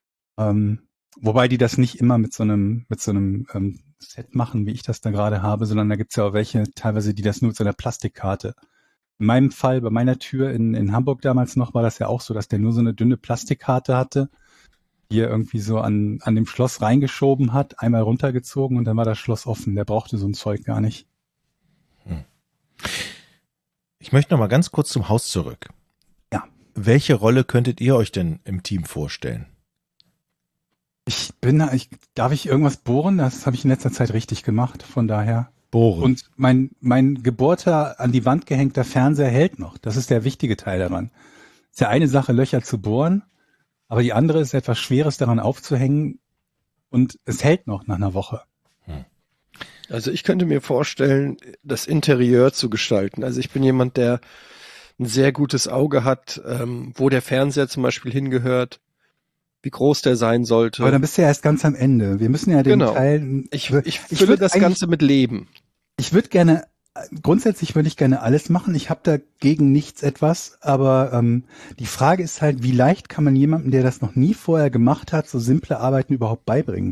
Ähm, wobei die das nicht immer mit so einem, mit so einem ähm, Set machen, wie ich das da gerade habe, sondern da gibt's ja auch welche, teilweise, die das nur mit so einer Plastikkarte. In meinem Fall, bei meiner Tür in, in Hamburg damals noch, war das ja auch so, dass der nur so eine dünne Plastikkarte hatte, die er irgendwie so an, an dem Schloss reingeschoben hat, einmal runtergezogen, und dann war das Schloss offen. Der brauchte so ein Zeug gar nicht. Ich möchte noch mal ganz kurz zum Haus zurück. Ja. Welche Rolle könntet ihr euch denn im Team vorstellen? Ich bin, ich, darf ich irgendwas bohren? Das habe ich in letzter Zeit richtig gemacht, von daher. Bohren. Und mein, mein gebohrter, an die Wand gehängter Fernseher hält noch. Das ist der wichtige Teil daran. Ist ja eine Sache, Löcher zu bohren, aber die andere ist etwas Schweres daran aufzuhängen, und es hält noch nach einer Woche. Also ich könnte mir vorstellen, das Interieur zu gestalten. Also ich bin jemand, der ein sehr gutes Auge hat, ähm, wo der Fernseher zum Beispiel hingehört, wie groß der sein sollte. Aber dann bist du ja erst ganz am Ende. Wir müssen ja den Genau. Teil. ich, ich, ich ich fülle würd das eigentlich- Ganze mit Leben. Ich würde gerne, grundsätzlich würde ich gerne alles machen. Ich habe dagegen nichts etwas, aber ähm, die Frage ist halt, wie leicht kann man jemandem, der das noch nie vorher gemacht hat, so simple Arbeiten überhaupt beibringen?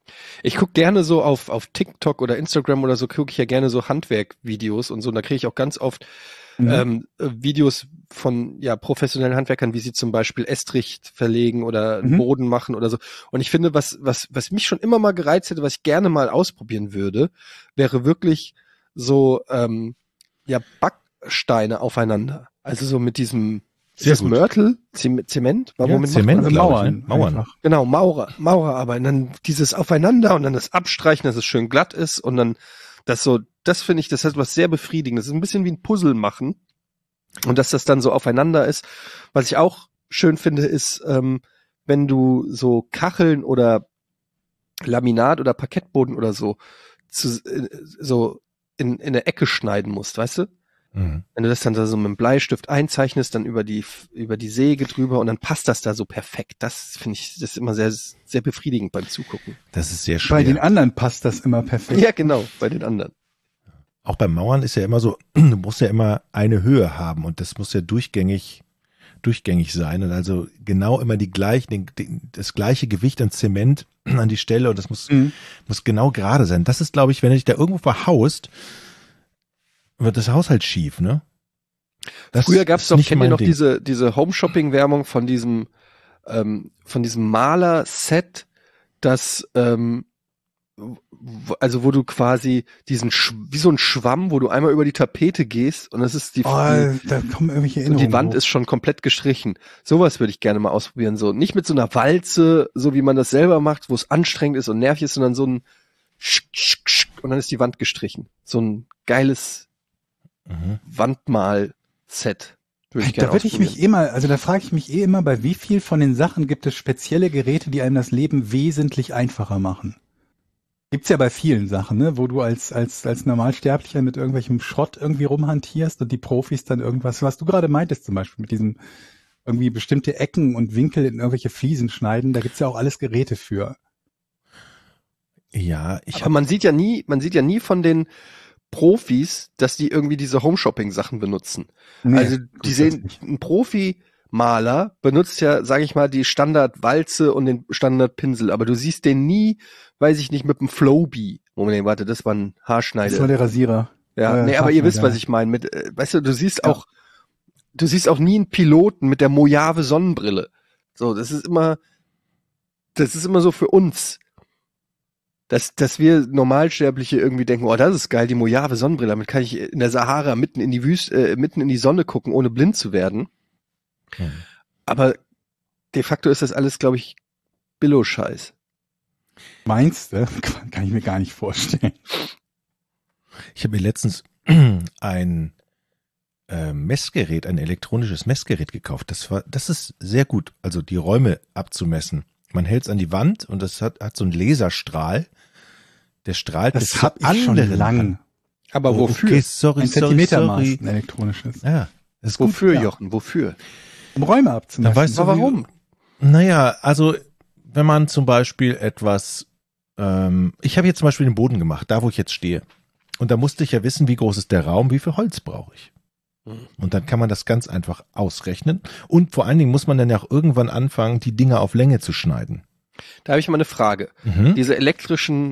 Ich gucke gerne so auf, auf TikTok oder Instagram oder so, gucke ich ja gerne so Handwerkvideos und so. Und da kriege ich auch ganz oft Mhm. ähm, äh, Videos von ja professionellen Handwerkern, wie sie zum Beispiel Estrich verlegen oder einen Mhm. Boden machen oder so. Und ich finde, was, was, was mich schon immer mal gereizt hätte, was ich gerne mal ausprobieren würde, wäre wirklich so ähm, ja Backsteine aufeinander. Also so mit diesem Sehr ist das gut. Mörtel? Zem- Zement? Ja, Womit macht Zement, man das? glaub ich, Mauern. ne? Mauern. einfach. Genau, Maurer, Maurerarbeit. Und dann dieses Aufeinander und dann das Abstreichen, dass es schön glatt ist und dann das so, das finde ich, das hat was sehr Befriedigendes. Das ist ein bisschen wie ein Puzzle machen. Und dass das dann so aufeinander ist. Was ich auch schön finde, ist, ähm, wenn du so Kacheln oder Laminat oder Parkettboden oder so, zu, äh, so in, in der Ecke schneiden musst, weißt du? Mhm. Wenn du das dann da so mit dem Bleistift einzeichnest, dann über die, über die Säge drüber und dann passt das da so perfekt. Das finde ich, das ist immer sehr, sehr befriedigend beim Zugucken. Das ist sehr Bei den schwer. anderen passt das immer perfekt. Ja, genau, bei den anderen. Auch beim Mauern ist ja immer so, du musst ja immer eine Höhe haben und das muss ja durchgängig, durchgängig sein und also genau immer die gleichen, den, den, das gleiche Gewicht an Zement an die Stelle und das muss, Mhm. muss genau gerade sein. Das ist, glaube ich, wenn du dich da irgendwo verhaust, wird das Haus halt schief, ne? Das Früher gab's ist doch, nicht kennt ihr mein noch Ding. diese, diese Home-Shopping-Werbung von diesem, ähm, von diesem Maler-Set, das, ähm, w- also wo du quasi diesen, Sch wie so ein Schwamm, wo du einmal über die Tapete gehst und das ist die, Oh, die da kommen irgendwelche und Erinnerungen. die Wand hoch. ist schon komplett gestrichen. Sowas würde ich gerne mal ausprobieren. So nicht mit so einer Walze, so wie man das selber macht, wo es anstrengend ist und nervig ist, sondern so ein Sch -sch -sch und dann ist die Wand gestrichen. So ein geiles Mhm. Wandmal-Set. Würde ich gerne Da würde ich mich immer, also da frage ich mich eh immer, bei wie viel von den Sachen gibt es spezielle Geräte, die einem das Leben wesentlich einfacher machen? Gibt's ja bei vielen Sachen, ne, wo du als als als Normalsterblicher mit irgendwelchem Schrott irgendwie rumhantierst und die Profis dann irgendwas, was du gerade meintest zum Beispiel mit diesem irgendwie bestimmte Ecken und Winkel in irgendwelche Fliesen schneiden, da gibt's ja auch alles Geräte für. Ja, ich Aber habe man sieht ja nie, man sieht ja nie von den Profis, dass die irgendwie diese Home-Shopping-Sachen benutzen. Nee, also die sehen, grundsätzlich. ein Profi-Maler benutzt ja, sage ich mal, die Standard-Walze und den Standard-Pinsel, aber du siehst den nie, weiß ich nicht, mit dem Flowbee. Moment, warte, das war ein Haarschneider. Das war der Rasierer. Ja, äh, nee, aber ihr wisst, Scharfschneider. was ich meine. Mit, äh, weißt du, du siehst Ja. auch, du siehst auch nie einen Piloten mit der Mojave Sonnenbrille. So, das ist immer, das ist immer so für uns, dass, dass wir Normalsterbliche irgendwie denken, oh, das ist geil, die Mojave Sonnenbrille, damit kann ich in der Sahara mitten in die Wüste, äh, mitten in die Sonne gucken, ohne blind zu werden. Mhm. Aber de facto ist das alles, glaube ich, Billo-Scheiß. Meinst du? Kann ich mir gar nicht vorstellen. Ich habe mir letztens ein äh, Messgerät, ein elektronisches Messgerät gekauft. Das war, das ist sehr gut, also die Räume abzumessen. Man hält es an die Wand und das hat, hat so einen Laserstrahl. Der strahlt bis Das zu hab ich schon anderen lang. ran. Aber Oh, wofür? Okay, sorry, Ein sorry, Zentimetermaß, sorry. ein elektronisches. Ja, das ist gut. Wofür, ja. Jochen? Wofür? Um Räume abzumessen. Da weißt du, Aber wie- warum? Naja, also wenn man zum Beispiel etwas, ähm, ich habe jetzt zum Beispiel den Boden gemacht, da wo ich jetzt stehe. Und da musste ich ja wissen, wie groß ist der Raum, wie viel Holz brauche ich. Mhm. Und dann kann man das ganz einfach ausrechnen. Und vor allen Dingen muss man dann ja auch irgendwann anfangen, die Dinge auf Länge zu schneiden. Da habe ich mal eine Frage. Mhm. Diese elektrischen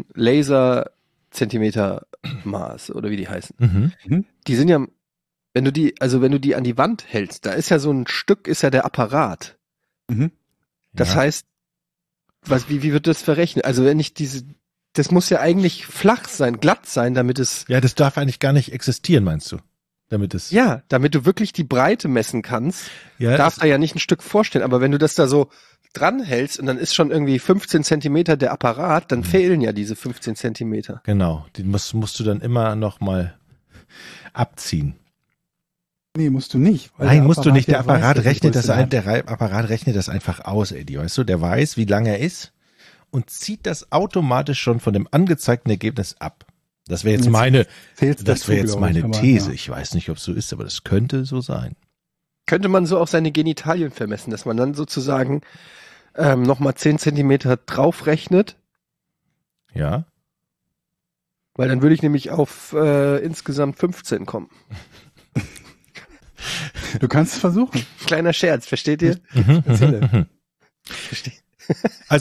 Laser-Zentimeter-Maß oder wie die heißen, Mhm. die sind ja, wenn du die, also wenn du die an die Wand hältst, da ist ja so ein Stück, ist ja der Apparat. Mhm. Das Ja. heißt, was, wie, wie wird das verrechnet? Also wenn ich diese, das muss ja eigentlich flach sein, glatt sein, damit es, Ja, das darf eigentlich gar nicht existieren, meinst du? Damit es. ja, damit du wirklich die Breite messen kannst, ja darf es- da ja nicht ein Stück vorstellen. Aber wenn du das da so dran hältst und dann ist schon irgendwie fünfzehn Zentimeter der Apparat, dann fehlen ja diese fünfzehn Zentimeter. Genau, die musst, musst du dann immer noch mal abziehen. Nee, musst du nicht. weil Nein, der musst du nicht. Der ja weiß, Apparat dass die rechnet das Größe ein, hat. der Re- Apparat rechnet das einfach aus, Eddie, weißt du? Der weiß, wie lang er ist und zieht das automatisch schon von dem angezeigten Ergebnis ab. Das wäre jetzt Jetzt meine, Zählt's das dazu, wäre jetzt glaub ich, meine aber, These. ja. Ich weiß nicht, ob es so ist, aber das könnte so sein. Könnte man so auch seine Genitalien vermessen, dass man dann sozusagen ähm, nochmal zehn Zentimeter draufrechnet, Ja? weil dann würde ich nämlich auf äh, insgesamt fünfzehn kommen. Du kannst es versuchen. Kleiner Scherz, versteht ihr? Erzähle. Versteht. Also,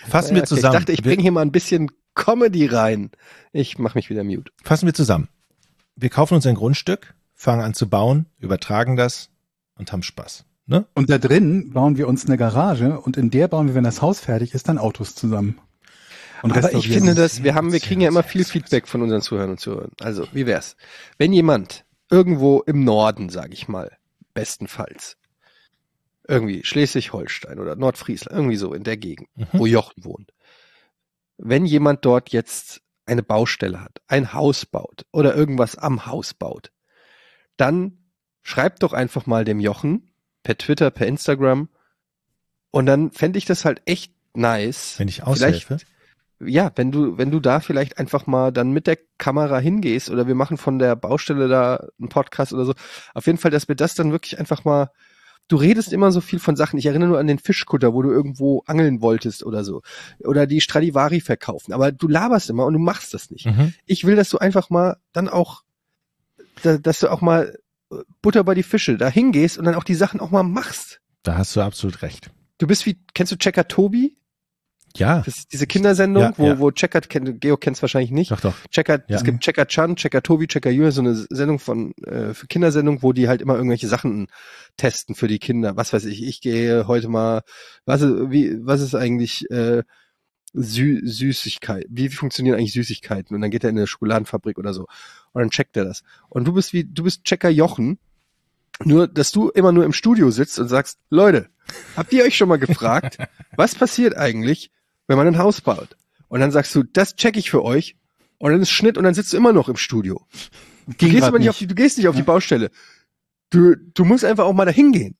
Fassen Ja, wir okay, zusammen. Ich dachte, ich wir, bringe hier mal ein bisschen Comedy rein. Ich mach mich wieder mute. fassen wir zusammen. Wir kaufen uns ein Grundstück, fangen an zu bauen, übertragen das und haben Spaß. Ne? Und da drin bauen wir uns eine Garage und in der bauen wir, wenn das Haus fertig ist, dann Autos zusammen. Und Aber ich restaurieren finde, sie. dass wir haben, wir kriegen ja immer viel Feedback von unseren Zuhörern und Zuhörern. Also, wie wär's? Wenn jemand irgendwo im Norden, sage ich mal, bestenfalls, irgendwie Schleswig-Holstein oder Nordfriesland, irgendwie so in der Gegend, Mhm. wo Jochen wohnt. Wenn jemand dort jetzt eine Baustelle hat, ein Haus baut oder irgendwas am Haus baut, dann schreibt doch einfach mal dem Jochen per Twitter, per Instagram und dann fände ich das halt echt nice. Wenn ich Vielleicht- aushelfe. Ja, wenn du, wenn du da vielleicht einfach mal dann mit der Kamera hingehst oder wir machen von der Baustelle da einen Podcast oder so. Auf jeden Fall, dass wir das dann wirklich einfach mal, du redest immer so viel von Sachen. Ich erinnere nur an den Fischkutter, wo du irgendwo angeln wolltest oder so. Oder die Stradivari verkaufen. Aber du laberst immer und du machst das nicht. Mhm. Ich will, dass du einfach mal dann auch, da, dass du auch mal Butter bei die Fische da hingehst und dann auch die Sachen auch mal machst. Da hast du absolut recht. Du bist wie, kennst du Checker Tobi? Ja, Das ist diese Kindersendung, Ja, wo, ja. wo Checker, kennt, Geo kennt's wahrscheinlich nicht. doch, doch. Checker, Ja. es gibt Checker Chan, Checker Tobi, Checker Jür, so eine Sendung von äh, für Kindersendung, wo die halt immer irgendwelche Sachen testen für die Kinder. Was weiß ich, ich gehe heute mal, was ist, wie, was ist eigentlich äh, Sü Süßigkeit? Wie funktionieren eigentlich Süßigkeiten? Und dann geht er in eine Schokoladenfabrik oder so. Und dann checkt er das. Und du bist wie, du bist Checker Jochen, nur, dass du immer nur im Studio sitzt und sagst, Leute, habt ihr euch schon mal gefragt, was passiert eigentlich, wenn man ein Haus baut? Und dann sagst du, das check ich für euch. Und dann ist Schnitt und dann sitzt du immer noch im Studio. Du Ging gehst grad aber nicht nicht. auf die, du gehst nicht auf die Ja. Baustelle. Du, du musst einfach auch mal dahin gehen.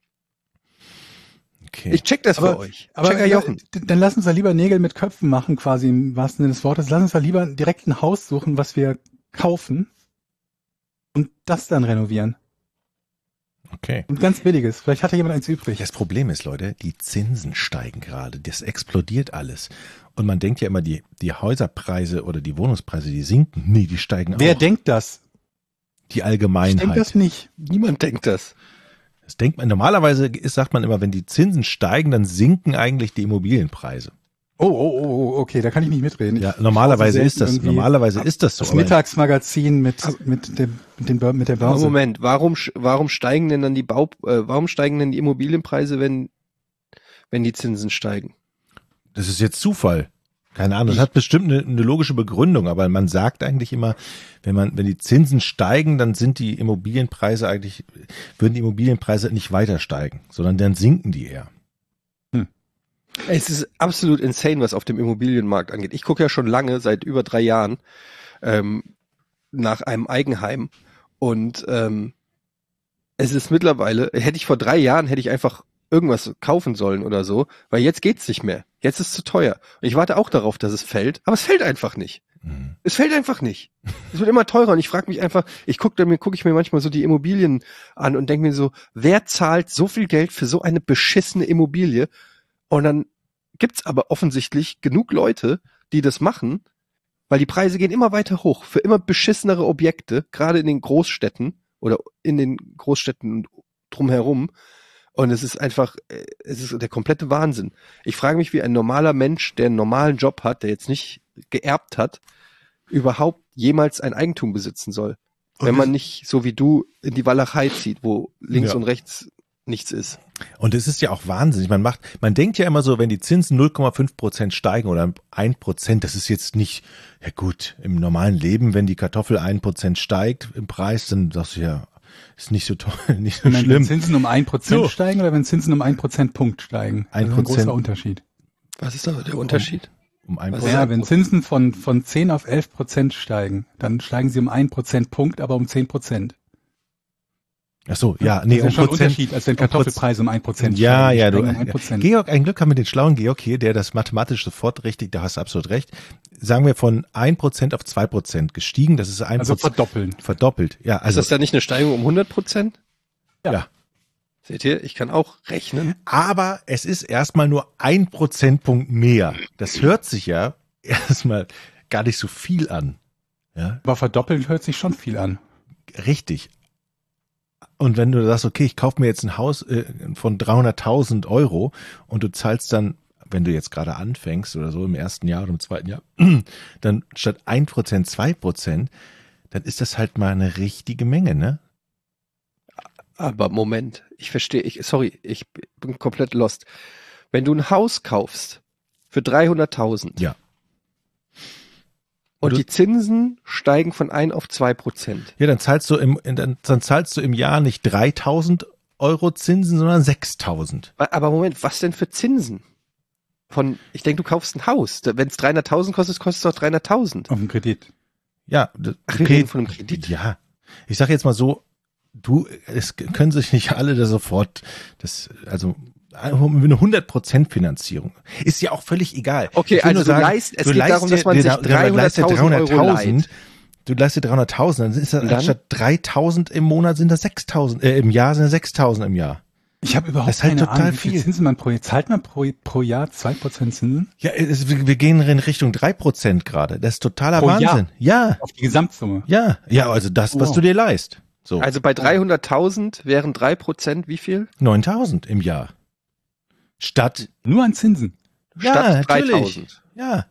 Okay. Ich check das für Aber- euch. Aber Checker Jochen. d- dann lass uns da lieber Nägel mit Köpfen machen, quasi im wahrsten Sinne des Wortes. Lass uns da lieber direkt ein Haus suchen, was wir kaufen und das dann renovieren. okay. Und ganz billiges. Vielleicht hat ja jemand eins übrig. Das Problem ist, Leute, die Zinsen steigen gerade. Das explodiert alles. Und man denkt ja immer, die, die Häuserpreise oder die Wohnungspreise, die sinken. Nee, die steigen Wer auch. denkt das? Die Ich Allgemeinheit. denke das nicht. Niemand denkt das. Das denkt man, normalerweise ist, sagt man immer, wenn die Zinsen steigen, dann sinken eigentlich die Immobilienpreise. Oh, oh, oh, oh, okay, da kann ich nicht mitreden. Ich Ja, normalerweise schaue ist das, irgendwie normalerweise ist das so. Das aber- Mittagsmagazin mit, mit, dem, mit, den, Bör- mit der Aber Börse. Moment, warum, sch- warum steigen denn dann die Bau, äh, warum steigen denn die Immobilienpreise, wenn, wenn die Zinsen steigen? Das ist jetzt Zufall. Keine Ahnung, das hat bestimmt eine, eine logische Begründung, aber man sagt eigentlich immer, wenn man, wenn die Zinsen steigen, dann sind die Immobilienpreise eigentlich, würden die Immobilienpreise nicht weiter steigen, sondern dann sinken die eher. Es ist absolut insane, was auf dem Immobilienmarkt angeht. Ich gucke ja schon lange, seit über drei Jahren, ähm, nach einem Eigenheim. Und ähm, es ist mittlerweile, hätte ich vor drei Jahren, hätte ich einfach irgendwas kaufen sollen oder so, weil jetzt geht's nicht mehr. Jetzt ist es zu teuer. Und ich warte auch darauf, dass es fällt, aber es fällt einfach nicht. Mhm. Es fällt einfach nicht. Es wird immer teurer und ich frage mich einfach, ich gucke mir gucke ich mir manchmal so die Immobilien an und denke mir so, wer zahlt so viel Geld für so eine beschissene Immobilie? Und dann gibt's aber offensichtlich genug Leute, die das machen, weil die Preise gehen immer weiter hoch für immer beschissenere Objekte, gerade in den Großstädten oder in den Großstädten drumherum. Und es ist einfach, äh, es ist der komplette Wahnsinn. Ich frage mich, wie ein normaler Mensch, der einen normalen Job hat, der jetzt nicht geerbt hat, überhaupt jemals ein Eigentum besitzen soll. Und Wenn es- man nicht, so wie du, in die Walachei zieht, wo links Ja. und rechts nichts ist. Und es ist ja auch wahnsinnig. Man macht, man denkt ja immer so, wenn die Zinsen null Komma fünf Prozent steigen oder ein Prozent, das ist jetzt nicht, ja gut, im normalen Leben, wenn die Kartoffel ein Prozent steigt im Preis, dann sagst du ja, ist nicht so toll, nicht so Wenn wenn schlimm. Zinsen um ein Prozent So. steigen oder wenn Zinsen um ein Prozentpunkt steigen? Ein Das ist ein Prozent. großer Unterschied. Was ist da der Unterschied? Um ein Was Prozent. Ja, wenn Zinsen von, von zehn auf elf Prozent steigen, dann steigen sie um ein Prozentpunkt, aber um zehn Prozent. Ach so, ja, nee, das ist ja um schon ein Prozent. Unterschied, als wenn Kartoffelpreise um ein Prozent Ja, steigen. ja, Die du, steigen um ein Prozent. Georg, ein Glück haben wir den schlauen Georg hier, der das mathematisch sofort richtig, da hast du absolut recht. Sagen wir von ein Prozent auf zwei Prozent gestiegen, das ist ein Also Prozent verdoppeln. verdoppelt. Ja, Ist also, das dann nicht eine Steigerung um hundert Prozent? ja. Seht ihr, ich kann auch rechnen. Aber es ist erstmal nur ein Prozentpunkt mehr. Das hört sich ja erstmal gar nicht so viel an. Ja, Aber verdoppeln hört sich schon viel an. richtig. Und wenn du sagst, okay, ich kaufe mir jetzt ein Haus äh, von dreihunderttausend Euro und du zahlst dann, wenn du jetzt gerade anfängst oder so im ersten Jahr oder im zweiten Jahr, dann statt ein Prozent, zwei Prozent, dann ist das halt mal eine richtige Menge, ne? Aber Moment, ich verstehe, ich, sorry, ich bin komplett lost. Wenn du ein Haus kaufst für dreihunderttausend. Ja. Und du, die Zinsen steigen von ein auf zwei Prozent. Ja, dann zahlst du im, dann, dann zahlst du im Jahr nicht dreitausend Euro Zinsen, sondern sechstausend. Aber Moment, was denn für Zinsen? Von, ich denke, du kaufst ein Haus. Wenn es dreihunderttausend kostet, kostet es doch dreihunderttausend. Auf dem Kredit. Ja. d- Ach, wir Kredit- reden von einem Kredit. Ja. Ich sag jetzt mal so, du, es können sich nicht alle da sofort, das, also, eine hundert Prozent Finanzierung. Ist ja auch völlig egal. Okay, Ich will also nur du sagen, leist, es du geht leist darum, dass dir- man dir sich da- du leist dir dreihunderttausend Euro leiht. Du leistest dreihunderttausend, dann ist das Und dann? anstatt dreitausend im Monat sind das sechstausend, äh, im Jahr sind das sechstausend im Jahr. Ich habe überhaupt Das ist halt keine total Ahnung, wie viel viel. Zinsen man pro Zahlt man pro, pro Jahr zwei Prozent Zinsen? Ja, es, wir, wir gehen in Richtung drei Prozent gerade. Das ist totaler Pro Jahr? Wahnsinn. Ja, Auf die Gesamtsumme. ja, ja, also das, was Wow. du dir leist. So, Also bei dreihunderttausend wären drei Prozent wie viel? neuntausend im Jahr. Statt, Nur an Zinsen. ja, Statt natürlich. dreitausend. Ja.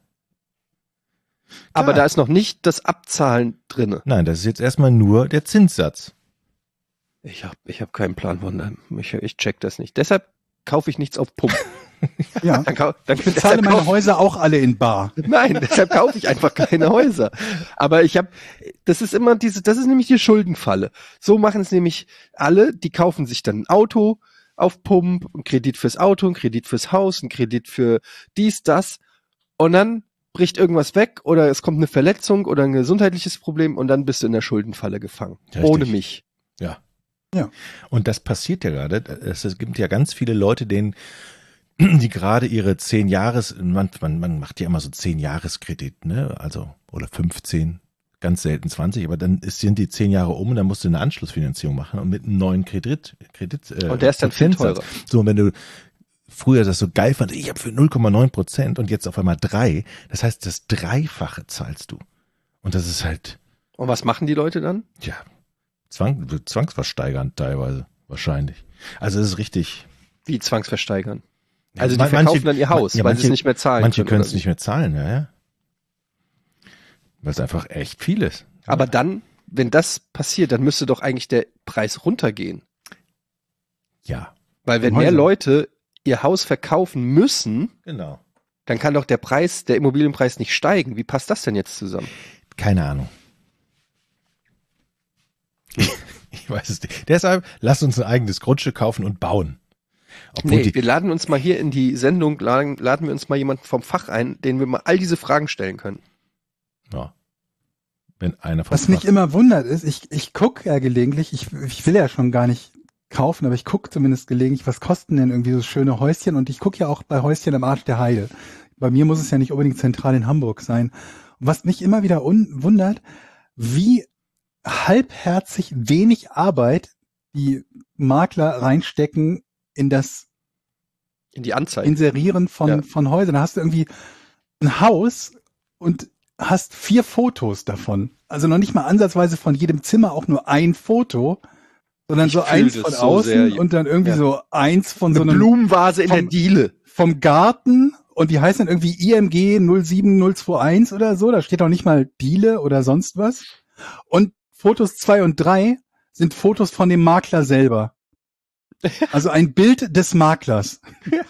Aber Klar. da ist noch nicht das Abzahlen drinne. Nein, das ist jetzt erstmal nur der Zinssatz. Ich habe ich hab keinen Plan von dem. Ich, ich check das nicht. Deshalb kaufe ich nichts auf Pump. Ja. Dann, kau- dann, Ich bezahle deshalb meine kauf- Häuser auch alle in bar. Nein, deshalb kaufe ich einfach keine Häuser. Aber ich habe, das ist immer diese, das ist nämlich die Schuldenfalle. So machen es nämlich alle, die kaufen sich dann ein Auto auf Pump, einen Kredit fürs Auto, einen Kredit fürs Haus, einen Kredit für dies, das. Und dann bricht irgendwas weg oder es kommt eine Verletzung oder ein gesundheitliches Problem und dann bist du in der Schuldenfalle gefangen. Richtig. Ohne mich. Ja. Ja. Und das passiert ja gerade. Es es gibt ja ganz viele Leute, denen, die gerade ihre zehn Jahres, man, man, man macht ja immer so zehn Jahreskredit, ne? Also, oder fünfzehn, ganz selten zwanzig, aber dann ist, sind die zehn Jahre um und dann musst du eine Anschlussfinanzierung machen und mit einem neuen Kredit, Kredit, äh, Und der ist dann viel Prozentsatz. teurer. So, und wenn du früher das so geil fandest, ich habe für null Komma neun Prozent und jetzt auf einmal drei, das heißt, das Dreifache zahlst du. Und das ist halt, Und was machen die Leute dann? ja, Zwang, zwangsversteigernd teilweise, wahrscheinlich. Also es ist richtig. Wie zwangsversteigern? Ja, Also die man- verkaufen manche- dann ihr Haus, ja, weil manche- sie es nicht mehr zahlen Manche können. können es oder nicht mehr zahlen, ja, ja. Weil es einfach echt viel ist. wie. Aber dann, wenn das passiert, dann müsste doch eigentlich der Preis runtergehen. Ja, Weil wenn Häuser. mehr Leute ihr Haus verkaufen müssen, genau. dann kann doch der Preis, der Immobilienpreis nicht steigen. Wie passt das denn jetzt zusammen? Keine Ahnung. Ich weiß es nicht. Deshalb, lass uns ein eigenes Grundstück kaufen und bauen. Obwohl Nee, die, wir laden uns mal hier in die Sendung, laden, laden wir uns mal jemanden vom Fach ein, den wir mal all diese Fragen stellen können. ja, wenn einer von Was mich immer wundert ist, ich, ich gucke ja gelegentlich, ich, ich will ja schon gar nicht kaufen, aber ich gucke zumindest gelegentlich, was kosten denn irgendwie so schöne Häuschen und ich gucke ja auch bei Häuschen am Arsch der Heide. Bei mir muss es ja nicht unbedingt zentral in Hamburg sein. Und was mich immer wieder un wundert, wie halbherzig wenig Arbeit die Makler reinstecken in das In die Anzeige. Inserieren von, Ja. von Häusern. Da hast du irgendwie ein Haus und hast vier Fotos davon. Also noch nicht mal ansatzweise von jedem Zimmer auch nur ein Foto, sondern Ich so fühl eins das von so außen sehr. und dann irgendwie Ja. so eins von so Eine einem Blumenvase in der vom- Diele. vom Garten und die heißen dann irgendwie I M G null sieben null zwei eins oder so. Da steht auch nicht mal Diele oder sonst was. Und Fotos zwei und drei sind Fotos von dem Makler selber. Also ein Bild des Maklers.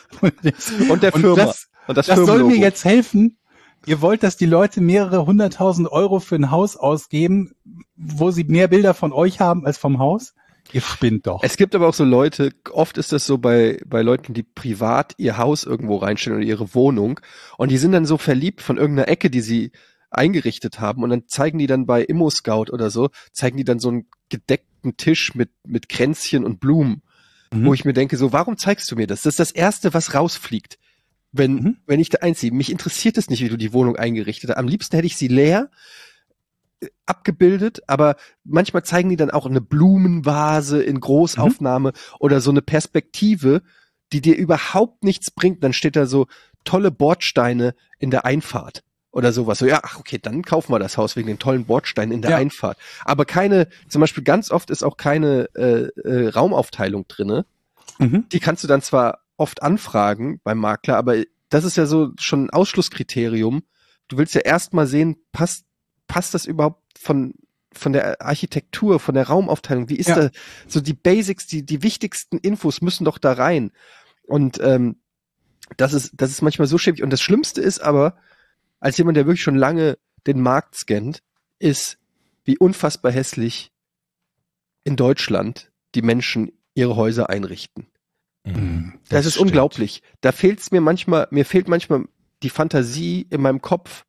Und der Und Firma. das, Und das, das soll Firmenlogo. mir jetzt helfen. Ihr wollt, dass die Leute mehrere hunderttausend Euro für ein Haus ausgeben, wo sie mehr Bilder von euch haben als vom Haus? Ihr spinnt doch. Es gibt aber auch so Leute, oft ist das so bei, bei Leuten, die privat ihr Haus irgendwo reinstellen oder ihre Wohnung und die sind dann so verliebt von irgendeiner Ecke, die sie eingerichtet haben und dann zeigen die dann bei ImmoScout oder so, zeigen die dann so einen gedeckten Tisch mit, mit Kränzchen und Blumen, Mhm. wo ich mir denke, so, warum zeigst du mir das? Das ist das Erste, was rausfliegt, wenn, Mhm. wenn ich da einziehe. Mich interessiert es nicht, wie du die Wohnung eingerichtet hast. Am liebsten hätte ich sie leer äh, abgebildet, aber manchmal zeigen die dann auch eine Blumenvase in Großaufnahme oder so eine Perspektive, die dir überhaupt nichts bringt. Dann steht da so tolle Bordsteine in der Einfahrt oder sowas. So, ja, ach, okay, dann kaufen wir das Haus wegen den tollen Bordsteinen in der Ja. Einfahrt. Aber keine, zum Beispiel ganz oft ist auch keine äh, äh, Raumaufteilung drinne. Mhm. Die kannst du dann zwar oft anfragen beim Makler, aber das ist ja so schon ein Ausschlusskriterium. Du willst ja erstmal sehen, passt, passt das überhaupt von, von der Architektur, von der Raumaufteilung? Wie ist Ja. da, so die Basics, die, die wichtigsten Infos müssen doch da rein. Und, ähm, das ist, das ist manchmal so schäbig. Und das Schlimmste ist aber, als jemand, der wirklich schon lange den Markt scannt, ist, wie unfassbar hässlich in Deutschland die Menschen ihre Häuser einrichten. Mhm. Das, ist stimmt. unglaublich. Da fehlt's mir manchmal, mir fehlt manchmal die Fantasie in meinem Kopf,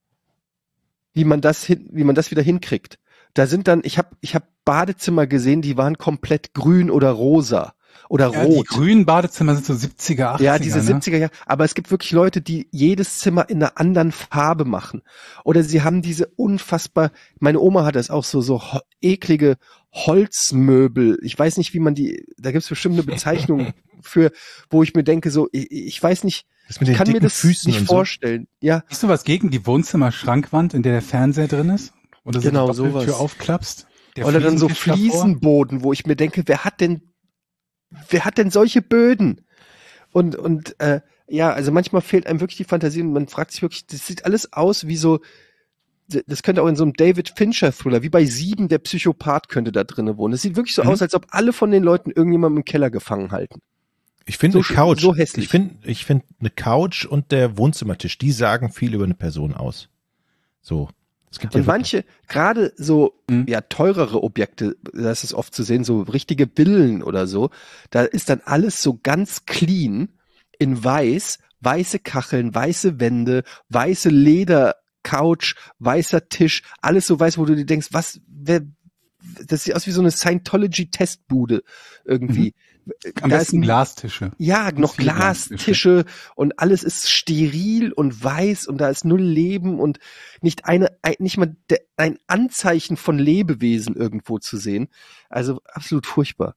wie man das hin, wie man das wieder hinkriegt. Da sind dann, ich habe ich hab Badezimmer gesehen, die waren komplett grün oder rosa oder Ja, die rot. grünen Badezimmer sind so siebziger, achtziger. Ja, diese ne? siebziger Jahre. Aber es gibt wirklich Leute, die jedes Zimmer in einer anderen Farbe machen. Oder sie haben diese unfassbar, meine Oma hat das auch so, so ho- eklige Holzmöbel. Ich weiß nicht, wie man die, da gibt es bestimmt eine Bezeichnung für, wo ich mir denke, so, ich, ich weiß nicht, Das mit den kann mir dicken das Füßen nicht und so. vorstellen. Ja, Hast du was gegen die Wohnzimmer-Schrankwand, in der der Fernseher drin ist? Oder so Genau, die Doppeltür sowas. aufklappst? Der oder dann so Fliesentisch davor? Fliesenboden, wo ich mir denke, wer hat denn, wer hat denn solche Böden? Und, und, äh, ja, also manchmal fehlt einem wirklich die Fantasie und man fragt sich wirklich, das sieht alles aus wie so, das könnte auch in so einem David Fincher-Thriller, wie bei Sieben, der Psychopath könnte da drinnen wohnen. Das sieht wirklich so Mhm. aus, als ob alle von den Leuten irgendjemanden im Keller gefangen halten. Ich finde So eine Couch, so hässlich. ich finde, ich finde eine Couch und der Wohnzimmertisch, die sagen viel über eine Person aus. So. Es gibt Und ja manche, gerade so, Mhm. ja, teurere Objekte, das ist oft zu sehen, so richtige Villen oder so, da ist dann alles so ganz clean, in weiß, weiße Kacheln, weiße Wände, weiße Ledercouch, weißer Tisch, alles so weiß, wo du dir denkst, was, wer, das sieht aus wie so eine Scientology-Testbude irgendwie. Am Da besten ist ein- Glastische. Ja, noch viele Glastische und alles ist steril und weiß und da ist null Leben und nicht eine, ein, nicht mal de, ein Anzeichen von Lebewesen irgendwo zu sehen. Also absolut furchtbar.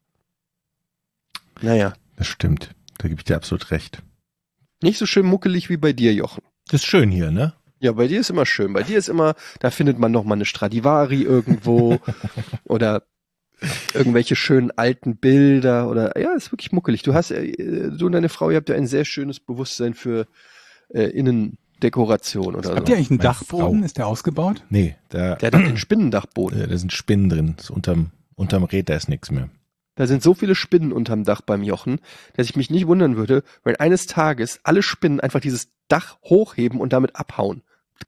Naja, Das stimmt. Da gebe ich dir absolut recht. nicht so schön muckelig wie bei dir, Jochen. Das ist schön hier, ne? Ja, bei dir ist immer schön. Bei dir ist immer, da findet man noch mal eine Stradivari irgendwo oder irgendwelche schönen alten Bilder oder ja, ist wirklich muckelig. Du hast, äh, du und deine Frau, ihr habt ja ein sehr schönes Bewusstsein für äh, Innendekoration oder Habt so. ihr eigentlich einen Meine Dachboden? Frau. Ist der ausgebaut? Nee, da, Der hat doch den Spinnendachboden. äh, da sind Spinnen drin. Das ist unterm, unterm Räder ist nichts mehr. Da sind so viele Spinnen unterm Dach beim Jochen, dass ich mich nicht wundern würde, wenn eines Tages alle Spinnen einfach dieses Dach hochheben und damit abhauen.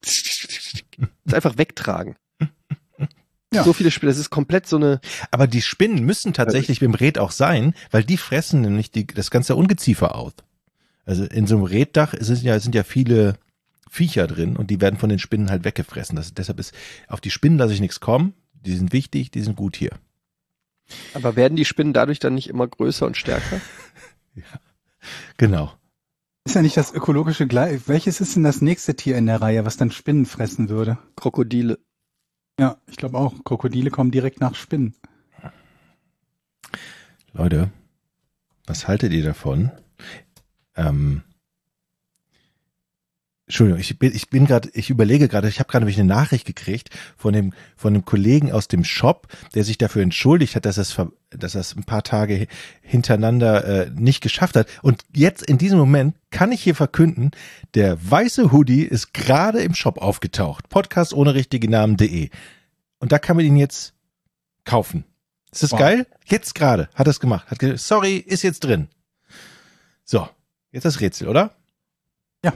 Das einfach wegtragen. Ja. So viele Spinnen, das ist komplett so eine, Aber die Spinnen müssen tatsächlich beim Rät auch sein, weil die fressen nämlich die, das ganze Ungeziefer aus. Also in so einem Räddach sind ja, sind ja viele Viecher drin und die werden von den Spinnen halt weggefressen. Das, deshalb ist, auf die Spinnen lasse ich nichts kommen. Die sind wichtig, die sind gut hier. aber werden die Spinnen dadurch dann nicht immer größer und stärker? Genau. Ist ja nicht das ökologische Gleich. Welches ist denn das nächste Tier in der Reihe, was dann Spinnen fressen würde? Krokodile. Ja, ich glaube auch. Krokodile kommen direkt nach Spinnen. Leute, was haltet ihr davon? Ähm, Entschuldigung, ich bin, ich bin gerade, ich überlege gerade, ich habe gerade nämlich eine Nachricht gekriegt von dem, von dem Kollegen aus dem Shop, der sich dafür entschuldigt hat, dass er es, ver- dass er es ein paar Tage hintereinander äh, nicht geschafft hat. Und jetzt in diesem Moment kann ich hier verkünden, der weiße Hoodie ist gerade im Shop aufgetaucht. Podcast ohne richtige Namen.de. Und da kann man ihn jetzt kaufen. Ist das Wow. geil? Jetzt gerade hat er es gemacht. Hat gesagt, sorry, ist jetzt drin. So, jetzt das Rätsel, oder? Ja.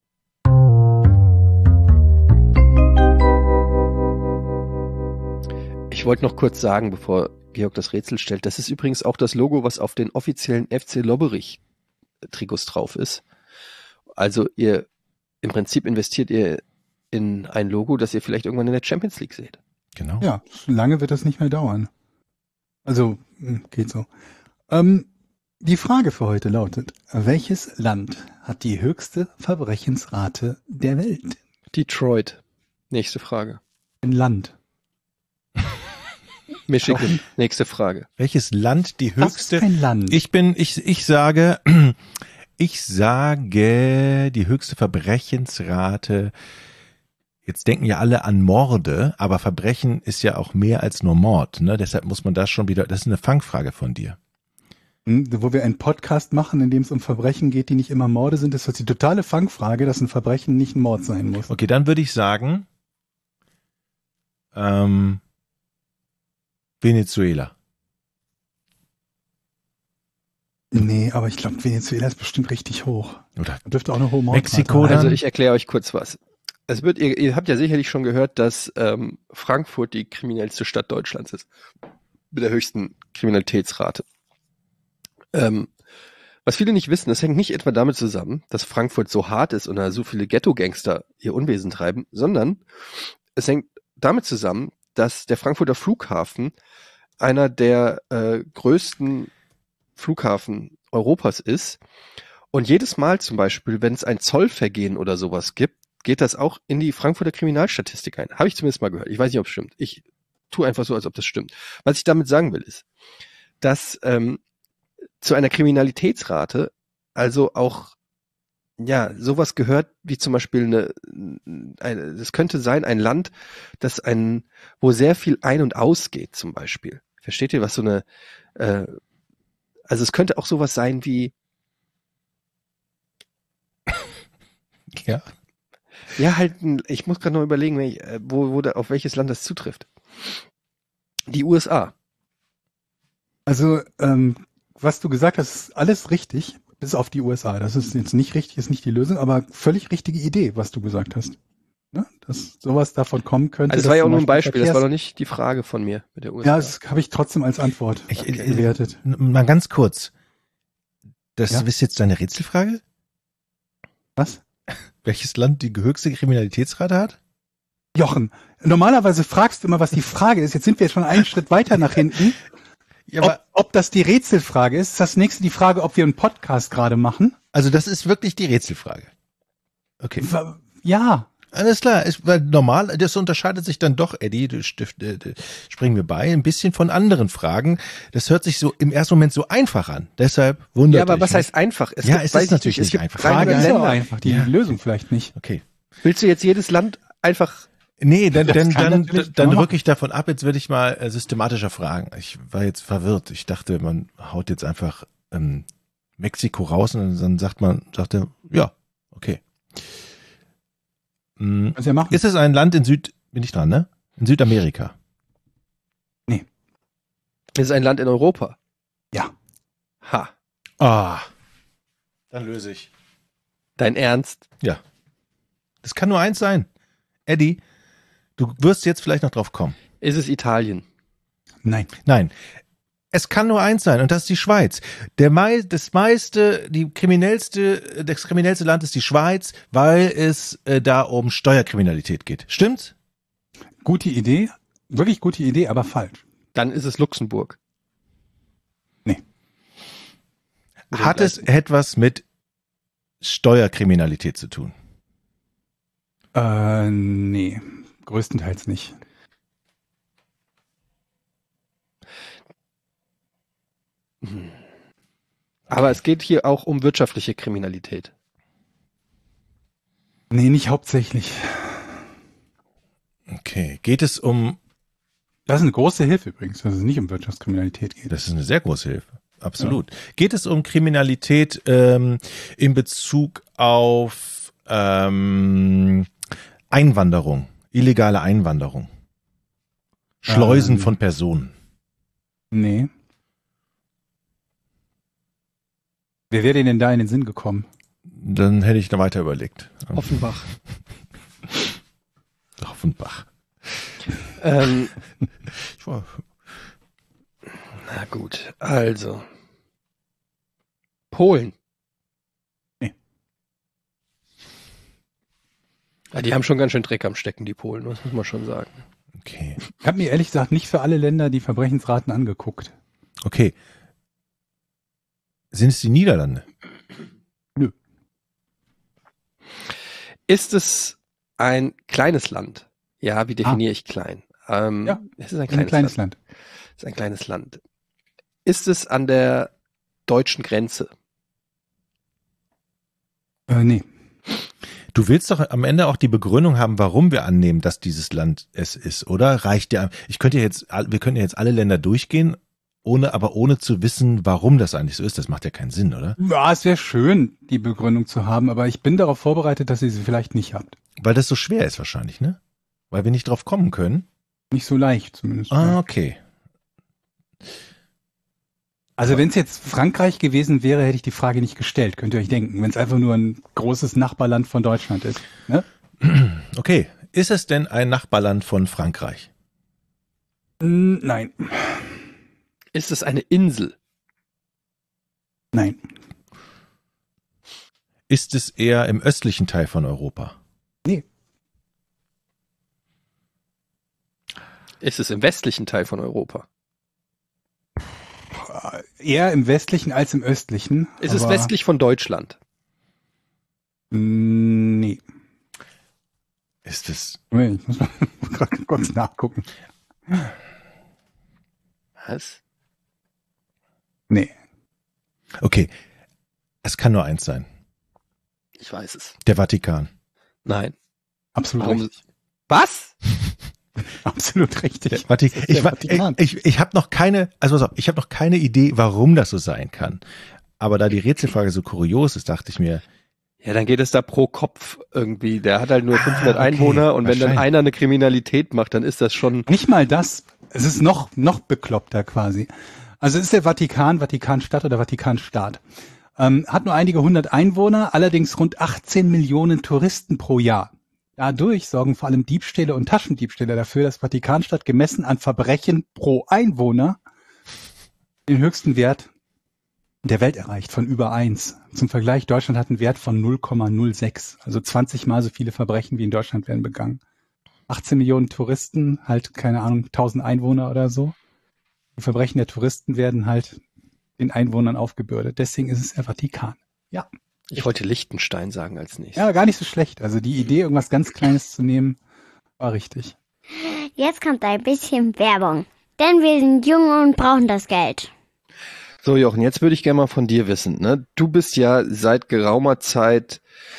Ich wollte noch kurz sagen, bevor Georg das Rätsel stellt, das ist übrigens auch das Logo, was auf den offiziellen F C Lobberich Trikots drauf ist. Also ihr, im Prinzip investiert ihr in ein Logo, das ihr vielleicht irgendwann in der Champions League seht. Genau. Ja, lange wird das nicht mehr dauern. Also, hm, geht so. Ähm, die Frage für heute lautet, welches Land hat die höchste Verbrechensrate der Welt? Detroit. Nächste Frage. Ein Land. Michigan. Nächste Frage. Welches Land die Was höchste? ist ein Land? Ich bin, ich, ich sage, ich sage, die höchste Verbrechensrate. Jetzt denken ja alle an Morde, aber Verbrechen ist ja auch mehr als nur Mord, ne? Deshalb muss man das schon wieder, das ist eine Fangfrage von dir. Wo wir einen Podcast machen, in dem es um Verbrechen geht, die nicht immer Morde sind, ist das die totale Fangfrage, dass ein Verbrechen nicht ein Mord sein muss. Okay, dann würde ich sagen, ähm, Venezuela. Nee, aber ich glaube, Venezuela ist bestimmt richtig hoch. Oder Da dürfte auch eine hohe Mordrate Mexiko haben. dann? Also ich erkläre euch kurz was. Es wird, ihr, ihr habt ja sicherlich schon gehört, dass ähm, Frankfurt die kriminellste Stadt Deutschlands ist. Mit der höchsten Kriminalitätsrate. Ähm, was viele nicht wissen, das hängt nicht etwa damit zusammen, dass Frankfurt so hart ist und da so viele Ghetto-Gangster ihr Unwesen treiben, sondern es hängt damit zusammen, dass der Frankfurter Flughafen einer der äh, größten Flughafen Europas ist. Und jedes Mal zum Beispiel, wenn es ein Zollvergehen oder sowas gibt, geht das auch in die Frankfurter Kriminalstatistik ein. Habe ich zumindest mal gehört. Ich weiß nicht, ob es stimmt. Ich tue einfach so, als ob das stimmt. Was ich damit sagen will, ist, dass ähm, zu einer Kriminalitätsrate also auch ja sowas gehört wie zum Beispiel eine, eine das könnte sein ein Land, das ein wo sehr viel ein- und ausgeht zum Beispiel. Versteht ihr, was so eine äh, also es könnte auch sowas sein wie ja. ja halt ein, ich muss gerade noch überlegen, welch- äh, wo wo da, auf welches Land das zutrifft. Die U S A. Also, ähm, was du gesagt hast, ist alles richtig, bis auf die U S A. Das ist jetzt nicht richtig, ist nicht die Lösung, aber völlig richtige Idee, was du gesagt hast. Ne? Dass sowas davon kommen könnte. Also es dass war ja auch zum nur ein Beispiel Beispiel, das war Verkehrs- noch nicht die Frage von mir mit der U S A. Ja, das habe ich trotzdem als Antwort Ich, okay. gewertet. Mal ganz kurz. Das Ja? ist jetzt deine Rätselfrage? Was? Welches Land die höchste Kriminalitätsrate hat? Jochen, normalerweise fragst du immer, was die Frage ist. Jetzt sind wir schon einen Schritt weiter nach hinten. Ja, Ob, ob das die Rätselfrage ist, ist das nächste die Frage, ob wir einen Podcast gerade machen. also das ist wirklich die Rätselfrage. Okay. Wa- Ja, Alles klar, ist, weil normal, das unterscheidet sich dann doch, Eddie, du stift, äh, äh, springen wir bei, ein bisschen von anderen Fragen. Das hört sich so im ersten Moment so einfach an. Deshalb wundert Ja, aber dich, was ne? heißt einfach? Es Ja, gibt, es weiß ist ich natürlich es nicht gibt einfach. Frage dreihundert ist Länder. auch einfach, die Ja. Lösung vielleicht nicht. Okay. Willst du jetzt jedes Land einfach Nee, dann, Das dann, kann dann, natürlich- kann dann man rücke ich davon ab. Jetzt werde ich mal äh, systematischer fragen. Ich war jetzt verwirrt. Ich dachte, man haut jetzt einfach ähm, Mexiko raus und dann sagt man, sagt er, ja, okay. Hm, Kannst ja machen. ist es ein Land in Süd, bin ich dran, ne? In Südamerika? Es ist ein Land in Europa. Ja. Ha. Ah. Dann löse ich. Dein Ernst? Ja. Das kann nur eins sein. Eddie, du wirst jetzt vielleicht noch drauf kommen. Ist es Italien? Nein. Nein. Es kann nur eins sein und das ist die Schweiz. Der mei das meiste, die kriminellste, das kriminellste Land ist die Schweiz, weil es äh, da um Steuerkriminalität geht. Stimmt's? Gute Idee. Wirklich gute Idee, aber falsch. Dann ist es Luxemburg. Hat es etwas mit Steuerkriminalität zu tun? Äh, nee. Größtenteils nicht. Aber es geht hier auch um wirtschaftliche Kriminalität. Nee, nicht hauptsächlich. Okay. Geht es um, Das ist eine große Hilfe übrigens, dass es nicht um Wirtschaftskriminalität geht. das ist eine sehr große Hilfe. Absolut. Geht es um Kriminalität ähm, in Bezug auf ähm, Einwanderung, illegale Einwanderung, Schleusen Ähm. von Personen? Nee. Wer wäre denn da in den Sinn gekommen? Dann hätte ich da weiter überlegt. Offenbach. Offenbach. ähm, Ich war, na gut, also. Polen. Nee. Ja, die haben schon ganz schön Dreck am Stecken, die Polen, das muss man schon sagen. okay. Ich habe mir ehrlich gesagt nicht für alle Länder die Verbrechensraten angeguckt. Okay. Sind es die Niederlande? Ist es ein kleines Land? Ja, wie definiere ich klein? Ähm, Ja, es ist ein Ein kleines, kleines Land. Land. Es ist ein kleines Land. Ist es an der deutschen Grenze? Äh, nee. Du willst doch am Ende auch die Begründung haben, warum wir annehmen, dass dieses Land es ist, oder? Reicht ja. Ich könnte jetzt, wir könnten jetzt alle Länder durchgehen, ohne, aber ohne zu wissen, warum das eigentlich so ist. Das macht ja keinen Sinn, oder? Ja, es wäre schön, die Begründung zu haben, aber ich bin darauf vorbereitet, dass ihr sie vielleicht nicht habt. Weil das so schwer ist wahrscheinlich, ne? Weil wir nicht drauf kommen können. Nicht so leicht zumindest. Ah, okay. Also wenn es jetzt Frankreich gewesen wäre, hätte ich die Frage nicht gestellt, könnt ihr euch denken, wenn es einfach nur ein großes Nachbarland von Deutschland ist. Ne? Okay, ist es denn ein Nachbarland von Frankreich? Mm, Nein, Ist es eine Insel? nein, Ist es eher im östlichen Teil von Europa? nee, Ist es im westlichen Teil von Europa? eher im westlichen als im östlichen. Ist es aber, westlich von Deutschland? Mm, Nee, Ist es, Moment, ich muss mal gerade kurz nachgucken. Was? Nee, okay, es kann nur eins sein. Ich weiß es. Der Vatikan. Nein. absolut Warum? richtig. Was? Absolut richtig. Warte, Das ist ich, der wa- Vatikan. ich, ich, ich habe noch keine, also pass auf, ich habe noch keine Idee, warum das so sein kann. Aber da die Rätselfrage so kurios ist, dachte ich mir, Ja, dann geht es da pro Kopf irgendwie. Der hat halt nur Ah, fünfhundert okay. Einwohner und wenn dann Wahrscheinlich. einer eine Kriminalität macht, dann ist das schon... Nicht mal das. Es ist noch, noch bekloppter quasi. Also es ist der Vatikan, Vatikanstadt oder Vatikanstaat. Ähm, hat nur einige hundert Einwohner, allerdings rund achtzehn Millionen Touristen pro Jahr. Dadurch sorgen vor allem Diebstähle und Taschendiebstähle dafür, dass Vatikanstadt gemessen an Verbrechen pro Einwohner den höchsten Wert der Welt erreicht, von über eins. Zum Vergleich, Deutschland hat einen Wert von null Komma null sechs. Also zwanzig Mal so viele Verbrechen wie in Deutschland werden begangen. achtzehn Millionen Touristen, halt, keine Ahnung, tausend Einwohner oder so. Die Verbrechen der Touristen werden halt den Einwohnern aufgebürdet. Deswegen ist es der Vatikan. Ja. Ich wollte Liechtenstein sagen als nächstes. Ja, gar nicht so schlecht. Also die Idee, irgendwas ganz Kleines zu nehmen, war richtig. Jetzt kommt ein bisschen Werbung. Denn wir sind jung und brauchen das Geld. So, Jochen, jetzt würde ich gerne mal von dir wissen. Ne? Du bist ja seit geraumer Zeit,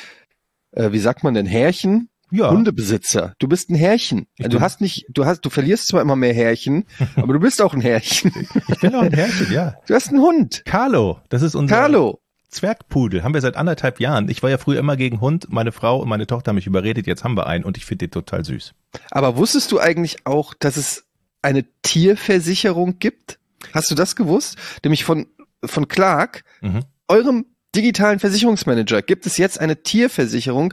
äh, wie sagt man denn, Härchen? ja, Hundebesitzer. Du bist ein Härchen. Ich du bin- hast nicht, du hast, du verlierst zwar immer mehr Härchen, aber du bist auch ein Härchen. ich bin auch ein Herrchen, ja. Du hast einen Hund. Carlo, das ist unser Carlo. Zwergpudel, haben wir seit anderthalb Jahren. Ich war ja früher immer gegen Hund, meine Frau und meine Tochter haben mich überredet, jetzt haben wir einen und ich finde den total süß. Aber wusstest du eigentlich auch, dass es eine Tierversicherung gibt? Hast du das gewusst? Nämlich von, von Clark, Mhm. eurem digitalen Versicherungsmanager, gibt es jetzt eine Tierversicherung,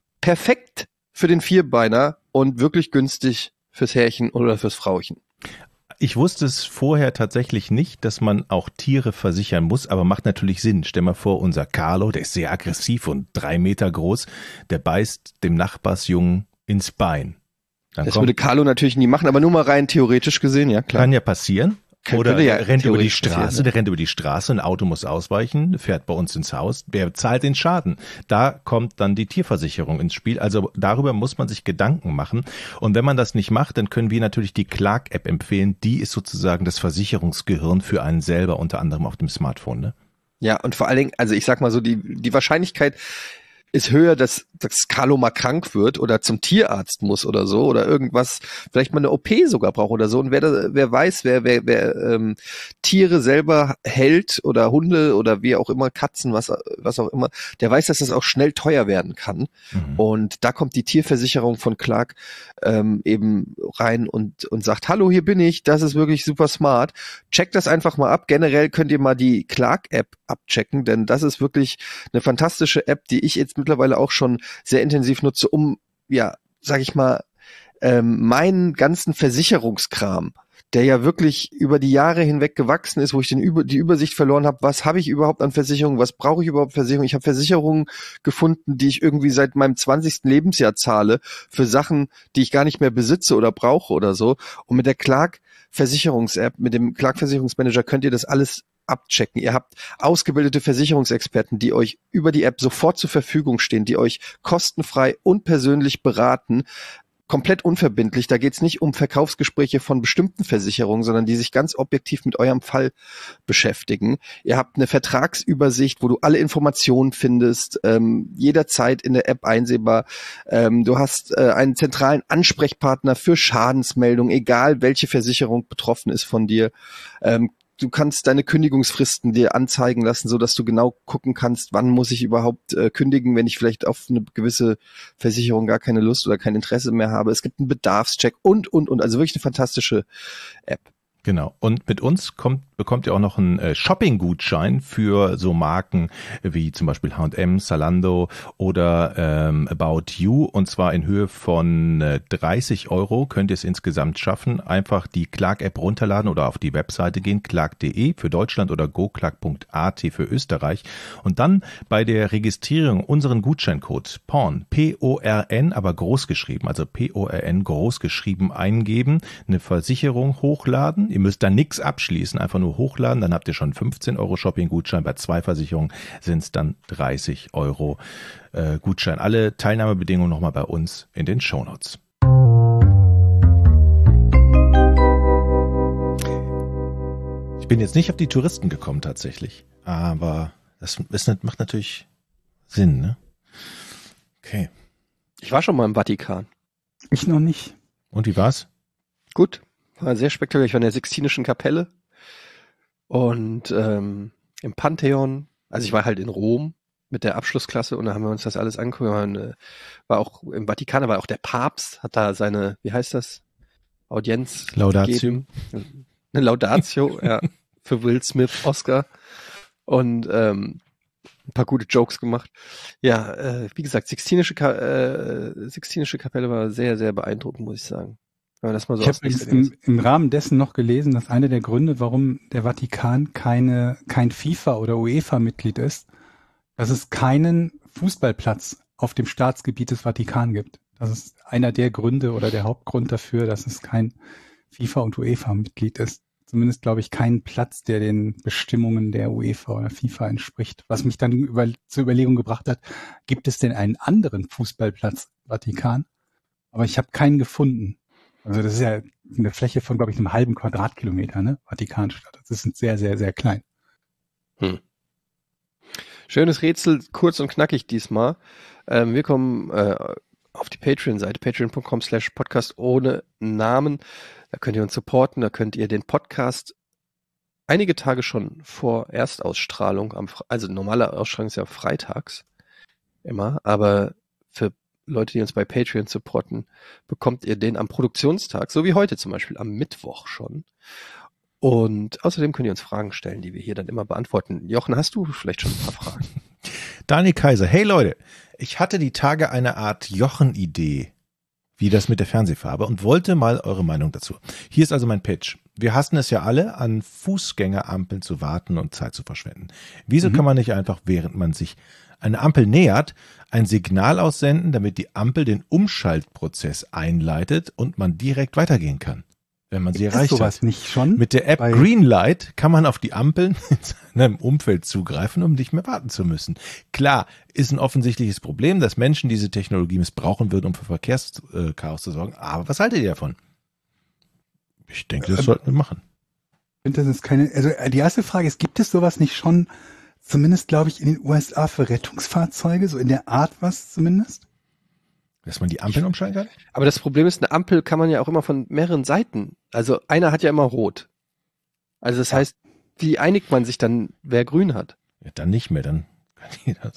perfekt für den Vierbeiner und wirklich günstig fürs Härchen oder fürs Frauchen. Ich wusste es vorher tatsächlich nicht, dass man auch Tiere versichern muss, aber macht natürlich Sinn. Stell mal vor, unser Carlo, der ist sehr aggressiv und drei Meter groß, der beißt dem Nachbarsjungen ins Bein. Dann Das kommt, würde Carlo natürlich nie machen, aber nur mal rein theoretisch gesehen, ja klar. kann ja passieren. Könnte Oder ja der rennt über die theoretisch passieren, Straße, ne? der rennt über die Straße, ein Auto muss ausweichen, fährt bei uns ins Haus, wer zahlt den Schaden? Da kommt dann die Tierversicherung ins Spiel. Also darüber muss man sich Gedanken machen. Und wenn man das nicht macht, dann können wir natürlich die Clark-App empfehlen. Die ist sozusagen das Versicherungsgehirn für einen selber, unter anderem auf dem Smartphone. Ne? Ja, und vor allen Dingen, also ich sag mal so, die, die Wahrscheinlichkeit ist höher, dass, dass Carlo mal krank wird oder zum Tierarzt muss oder so oder irgendwas, vielleicht mal eine O P sogar braucht oder so. Und wer, da, wer weiß, wer, wer, wer ähm, Tiere selber hält oder Hunde oder wie auch immer, Katzen, was, was auch immer, der weiß, dass das auch schnell teuer werden kann. Mhm. Und da kommt die Tierversicherung von Clark ähm, eben rein und, und sagt, hallo, hier bin ich, das ist wirklich super smart. Checkt das einfach mal ab. Generell könnt ihr mal die Clark-App abchecken, denn das ist wirklich eine fantastische App, die ich jetzt mittlerweile auch schon sehr intensiv nutze, um, ja, sag ich mal, ähm, meinen ganzen Versicherungskram, der ja wirklich über die Jahre hinweg gewachsen ist, wo ich den über, die Übersicht verloren habe, was habe ich überhaupt an Versicherungen, was brauche ich überhaupt Versicherungen. Ich habe Versicherungen gefunden, die ich irgendwie seit meinem zwanzigsten Lebensjahr zahle, für Sachen, die ich gar nicht mehr besitze oder brauche oder so. Und mit der Clark Versicherungs-App, mit dem Clark Versicherungsmanager könnt ihr das alles abchecken. Ihr habt ausgebildete Versicherungsexperten, die euch über die App sofort zur Verfügung stehen, die euch kostenfrei und persönlich beraten, komplett unverbindlich. Da geht es nicht um Verkaufsgespräche von bestimmten Versicherungen, sondern die sich ganz objektiv mit eurem Fall beschäftigen. Ihr habt eine Vertragsübersicht, wo du alle Informationen findest, ähm, jederzeit in der App einsehbar. Ähm, du hast äh, einen zentralen Ansprechpartner für Schadensmeldungen, egal welche Versicherung betroffen ist von dir. Ähm, du kannst deine Kündigungsfristen dir anzeigen lassen, so dass du genau gucken kannst, wann muss ich überhaupt äh, kündigen, wenn ich vielleicht auf eine gewisse Versicherung gar keine Lust oder kein Interesse mehr habe. Es gibt einen Bedarfscheck und, und, und. Also wirklich eine fantastische App. Genau. Und mit uns kommt, bekommt ihr auch noch einen äh, Shopping-Gutschein für so Marken wie zum Beispiel H und M, Zalando oder ähm, About You. Und zwar in Höhe von äh, dreißig Euro könnt ihr es insgesamt schaffen. Einfach die Clark-App runterladen oder auf die Webseite gehen, clark punkt de für Deutschland oder goclark punkt at für Österreich. Und dann bei der Registrierung unseren Gutscheincode P O R N, P O R N, aber groß geschrieben, also P O R N groß geschrieben eingeben, eine Versicherung hochladen. Ihr müsst da nichts abschließen, einfach nur hochladen, dann habt ihr schon fünfzehn Euro Shopping-Gutschein. Bei zwei Versicherungen sind es dann dreißig Euro äh, Gutschein. Alle Teilnahmebedingungen nochmal bei uns in den Shownotes. Ich bin jetzt nicht auf die Touristen gekommen tatsächlich, aber das ist, macht natürlich Sinn, ne? Okay. Ich war schon mal im Vatikan. Ich noch nicht. Und wie war's? Gut. War sehr spektakulär. Ich war in der Sixtinischen Kapelle und ähm, im Pantheon. Also ich war halt in Rom mit der Abschlussklasse und da haben wir uns das alles angeguckt. War, war auch im Vatikan, da war auch der Papst, hat da seine, wie heißt das, Audienz Laudatio. gegeben. Eine Laudatio, ja, für Will Smith, Oscar. Und ähm, ein paar gute Jokes gemacht. Ja, äh, wie gesagt, Sixtinische, Ka- äh, Sixtinische Kapelle war sehr, sehr beeindruckend, muss ich sagen. Wenn man das mal so Ich habe im, im Rahmen dessen noch gelesen, dass einer der Gründe, warum der Vatikan keine kein FIFA- oder UEFA-Mitglied ist, dass es keinen Fußballplatz auf dem Staatsgebiet des Vatikan gibt. Das ist einer der Gründe oder der Hauptgrund dafür, dass es kein FIFA- und UEFA-Mitglied ist. Zumindest, glaube ich, keinen Platz, der den Bestimmungen der UEFA oder FIFA entspricht. Was mich dann über, zur Überlegung gebracht hat, gibt es denn einen anderen Fußballplatz im Vatikan? Aber ich habe keinen gefunden. Also das ist ja eine Fläche von, glaube ich, einem halben Quadratkilometer, ne? Vatikanstadt. Das ist sehr, sehr, sehr klein. Hm. Schönes Rätsel, kurz und knackig diesmal. Ähm, wir kommen äh, auf die Patreon-Seite, patreon punkt com slash podcast ohne Namen. Da könnt ihr uns supporten, da könnt ihr den Podcast einige Tage schon vor Erstausstrahlung, am, also normale Ausstrahlung ist ja freitags immer, aber für Leute, die uns bei Patreon supporten, bekommt ihr den am Produktionstag, so wie heute zum Beispiel am Mittwoch schon. Und außerdem könnt ihr uns Fragen stellen, die wir hier dann immer beantworten. Jochen, hast du vielleicht schon ein paar Fragen? Daniel Kaiser, hey Leute, ich hatte die Tage eine Art Jochen-Idee, wie das mit der Fernsehfarbe, und wollte mal eure Meinung dazu. Hier ist also mein Pitch. Wir hassen es ja alle, an Fußgängerampeln zu warten und Zeit zu verschwenden. Wieso mhm. kann man nicht einfach, während man sich eine Ampel nähert, ein Signal aussenden, damit die Ampel den Umschaltprozess einleitet und man direkt weitergehen kann, wenn man sie Gibt erreicht es sowas hat. Nicht schon? Mit der App Bei Greenlight kann man auf die Ampeln in seinem Umfeld zugreifen, um nicht mehr warten zu müssen. Klar, ist ein offensichtliches Problem, dass Menschen diese Technologie missbrauchen würden, um für Verkehrschaos zu sorgen. Aber was haltet ihr davon? Ich denke, das ähm, sollten wir machen. Ich finde, das ist keine, also die erste Frage ist, gibt es sowas nicht schon, zumindest glaube ich in den U S A für Rettungsfahrzeuge, so in der Art was zumindest? Dass man die Ampeln umschalten kann? Aber das Problem ist, eine Ampel kann man ja auch immer von mehreren Seiten. Also einer hat ja immer rot. Also das ja. heißt, wie einigt man sich dann, wer grün hat? Ja, dann nicht mehr, dann kann jeder.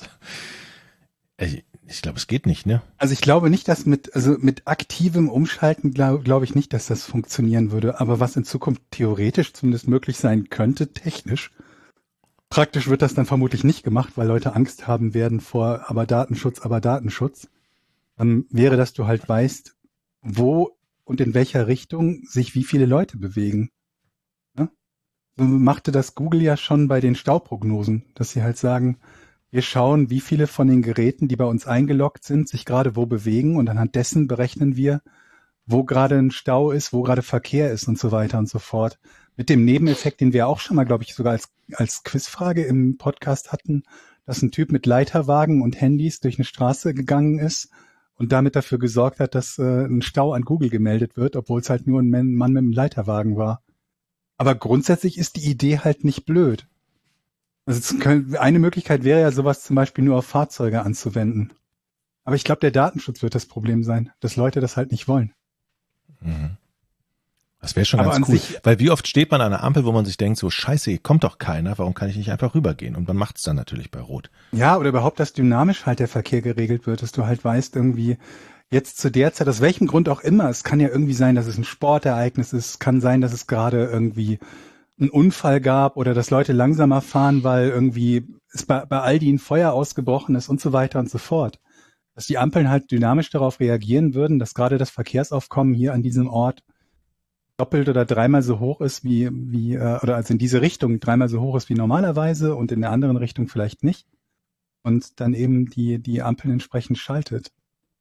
Ich, ich glaube, es geht nicht, ne? Also ich glaube nicht, dass mit, also mit aktivem Umschalten glaube glaub ich nicht, dass das funktionieren würde. Aber was in Zukunft theoretisch zumindest möglich sein könnte, technisch, praktisch wird das dann vermutlich nicht gemacht, weil Leute Angst haben werden vor aber Datenschutz, aber Datenschutz. Dann wäre, dass du halt weißt, wo und in welcher Richtung sich wie viele Leute bewegen. Ja? So machte das Google ja schon bei den Stauprognosen, dass sie halt sagen, wir schauen, wie viele von den Geräten, die bei uns eingeloggt sind, sich gerade wo bewegen und anhand dessen berechnen wir, wo gerade ein Stau ist, wo gerade Verkehr ist und so weiter und so fort. Mit dem Nebeneffekt, den wir auch schon mal, glaube ich, sogar als, als Quizfrage im Podcast hatten, dass ein Typ mit Leiterwagen und Handys durch eine Straße gegangen ist und damit dafür gesorgt hat, dass äh, ein Stau an Google gemeldet wird, obwohl es halt nur ein Mann mit einem Leiterwagen war. Aber grundsätzlich ist die Idee halt nicht blöd. Also können, eine Möglichkeit wäre ja, sowas zum Beispiel nur auf Fahrzeuge anzuwenden. Aber ich glaube, der Datenschutz wird das Problem sein, dass Leute das halt nicht wollen. Mhm. Das wäre schon Aber ganz an cool, sich- weil wie oft steht man an einer Ampel, wo man sich denkt, so scheiße, hier kommt doch keiner, warum kann ich nicht einfach rübergehen? Und man macht es dann natürlich bei Rot. Ja, oder überhaupt, dass dynamisch halt der Verkehr geregelt wird, dass du halt weißt, irgendwie jetzt zu der Zeit, aus welchem Grund auch immer, es kann ja irgendwie sein, dass es ein Sportereignis ist, es kann sein, dass es gerade irgendwie einen Unfall gab oder dass Leute langsamer fahren, weil irgendwie es bei, bei Aldi ein Feuer ausgebrochen ist und so weiter und so fort. Dass die Ampeln halt dynamisch darauf reagieren würden, dass gerade das Verkehrsaufkommen hier an diesem Ort doppelt oder dreimal so hoch ist wie, wie äh, oder also in diese Richtung dreimal so hoch ist wie normalerweise und in der anderen Richtung vielleicht nicht. Und dann eben die, die Ampeln entsprechend schaltet.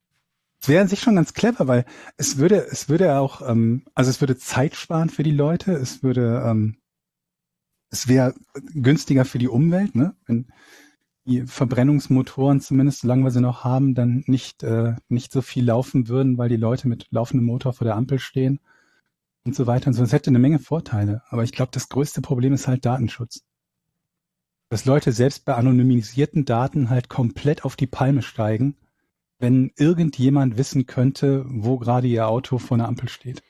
Es wäre an sich schon ganz clever, weil es würde, es würde auch, ähm, also es würde Zeit sparen für die Leute, es würde, ähm, es wäre günstiger für die Umwelt, ne? Wenn die Verbrennungsmotoren zumindest, solange wir sie noch haben, dann nicht, äh, nicht so viel laufen würden, weil die Leute mit laufendem Motor vor der Ampel stehen und so weiter und so. Es hätte eine Menge Vorteile, aber ich glaube, das größte Problem ist halt Datenschutz. Dass Leute selbst bei anonymisierten Daten halt komplett auf die Palme steigen, wenn irgendjemand wissen könnte, wo gerade ihr Auto vor einer Ampel steht.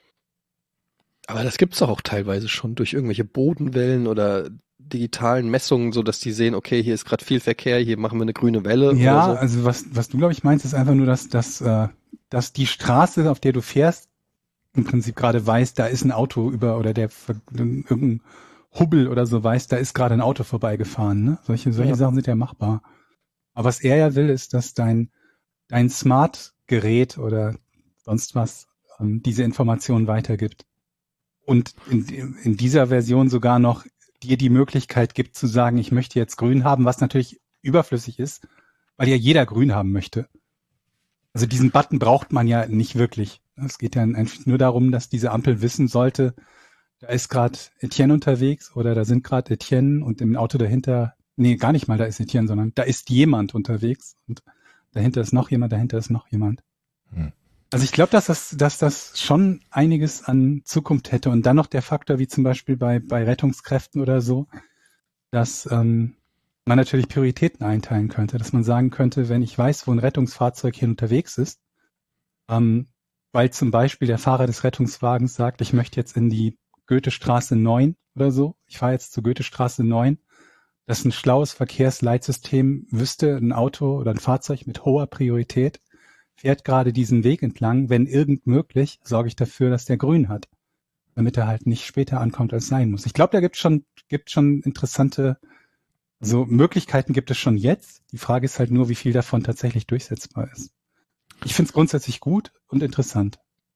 Aber das gibt's doch auch teilweise schon durch irgendwelche Bodenwellen oder digitalen Messungen, so dass die sehen, okay, hier ist gerade viel Verkehr, hier machen wir eine grüne Welle. Ja, oder so. also was, was du, glaube ich, meinst, ist einfach nur, dass, dass, äh, dass die Straße, auf der du fährst, im Prinzip gerade weiß, da ist ein Auto über oder der irgendein Hubbel oder so weiß, da ist gerade ein Auto vorbeigefahren. Ne? Solche, solche Ja. Sachen sind ja machbar. Aber was er ja will, ist, dass dein, dein Smart-Gerät oder sonst was ähm, diese Informationen weitergibt. Und in, in dieser Version sogar noch dir die Möglichkeit gibt zu sagen, ich möchte jetzt grün haben, was natürlich überflüssig ist, weil ja jeder grün haben möchte. Also diesen Button braucht man ja nicht wirklich. Es geht ja einfach nur darum, dass diese Ampel wissen sollte, da ist gerade Etienne unterwegs oder da sind gerade Etienne und im Auto dahinter, nee, gar nicht mal da ist Etienne, sondern da ist jemand unterwegs und dahinter ist noch jemand, dahinter ist noch jemand. Hm. Also ich glaube, dass das, dass das schon einiges an Zukunft hätte und dann noch der Faktor, wie zum Beispiel bei, bei Rettungskräften oder so, dass ähm, man natürlich Prioritäten einteilen könnte, dass man sagen könnte, wenn ich weiß, wo ein Rettungsfahrzeug hier unterwegs ist, ähm, weil zum Beispiel der Fahrer des Rettungswagens sagt, ich möchte jetzt in die Goethestraße neun oder so, ich fahre jetzt zur Goethestraße neun, dass ein schlaues Verkehrsleitsystem wüsste, ein Auto oder ein Fahrzeug mit hoher Priorität fährt gerade diesen Weg entlang, wenn irgend möglich, sorge ich dafür, dass der grün hat, damit er halt nicht später ankommt, als sein muss. Ich glaube, da gibt schon, gibt schon interessante, also Möglichkeiten gibt es schon jetzt. Die Frage ist halt nur, wie viel davon tatsächlich durchsetzbar ist. Ich finde es grundsätzlich gut und interessant.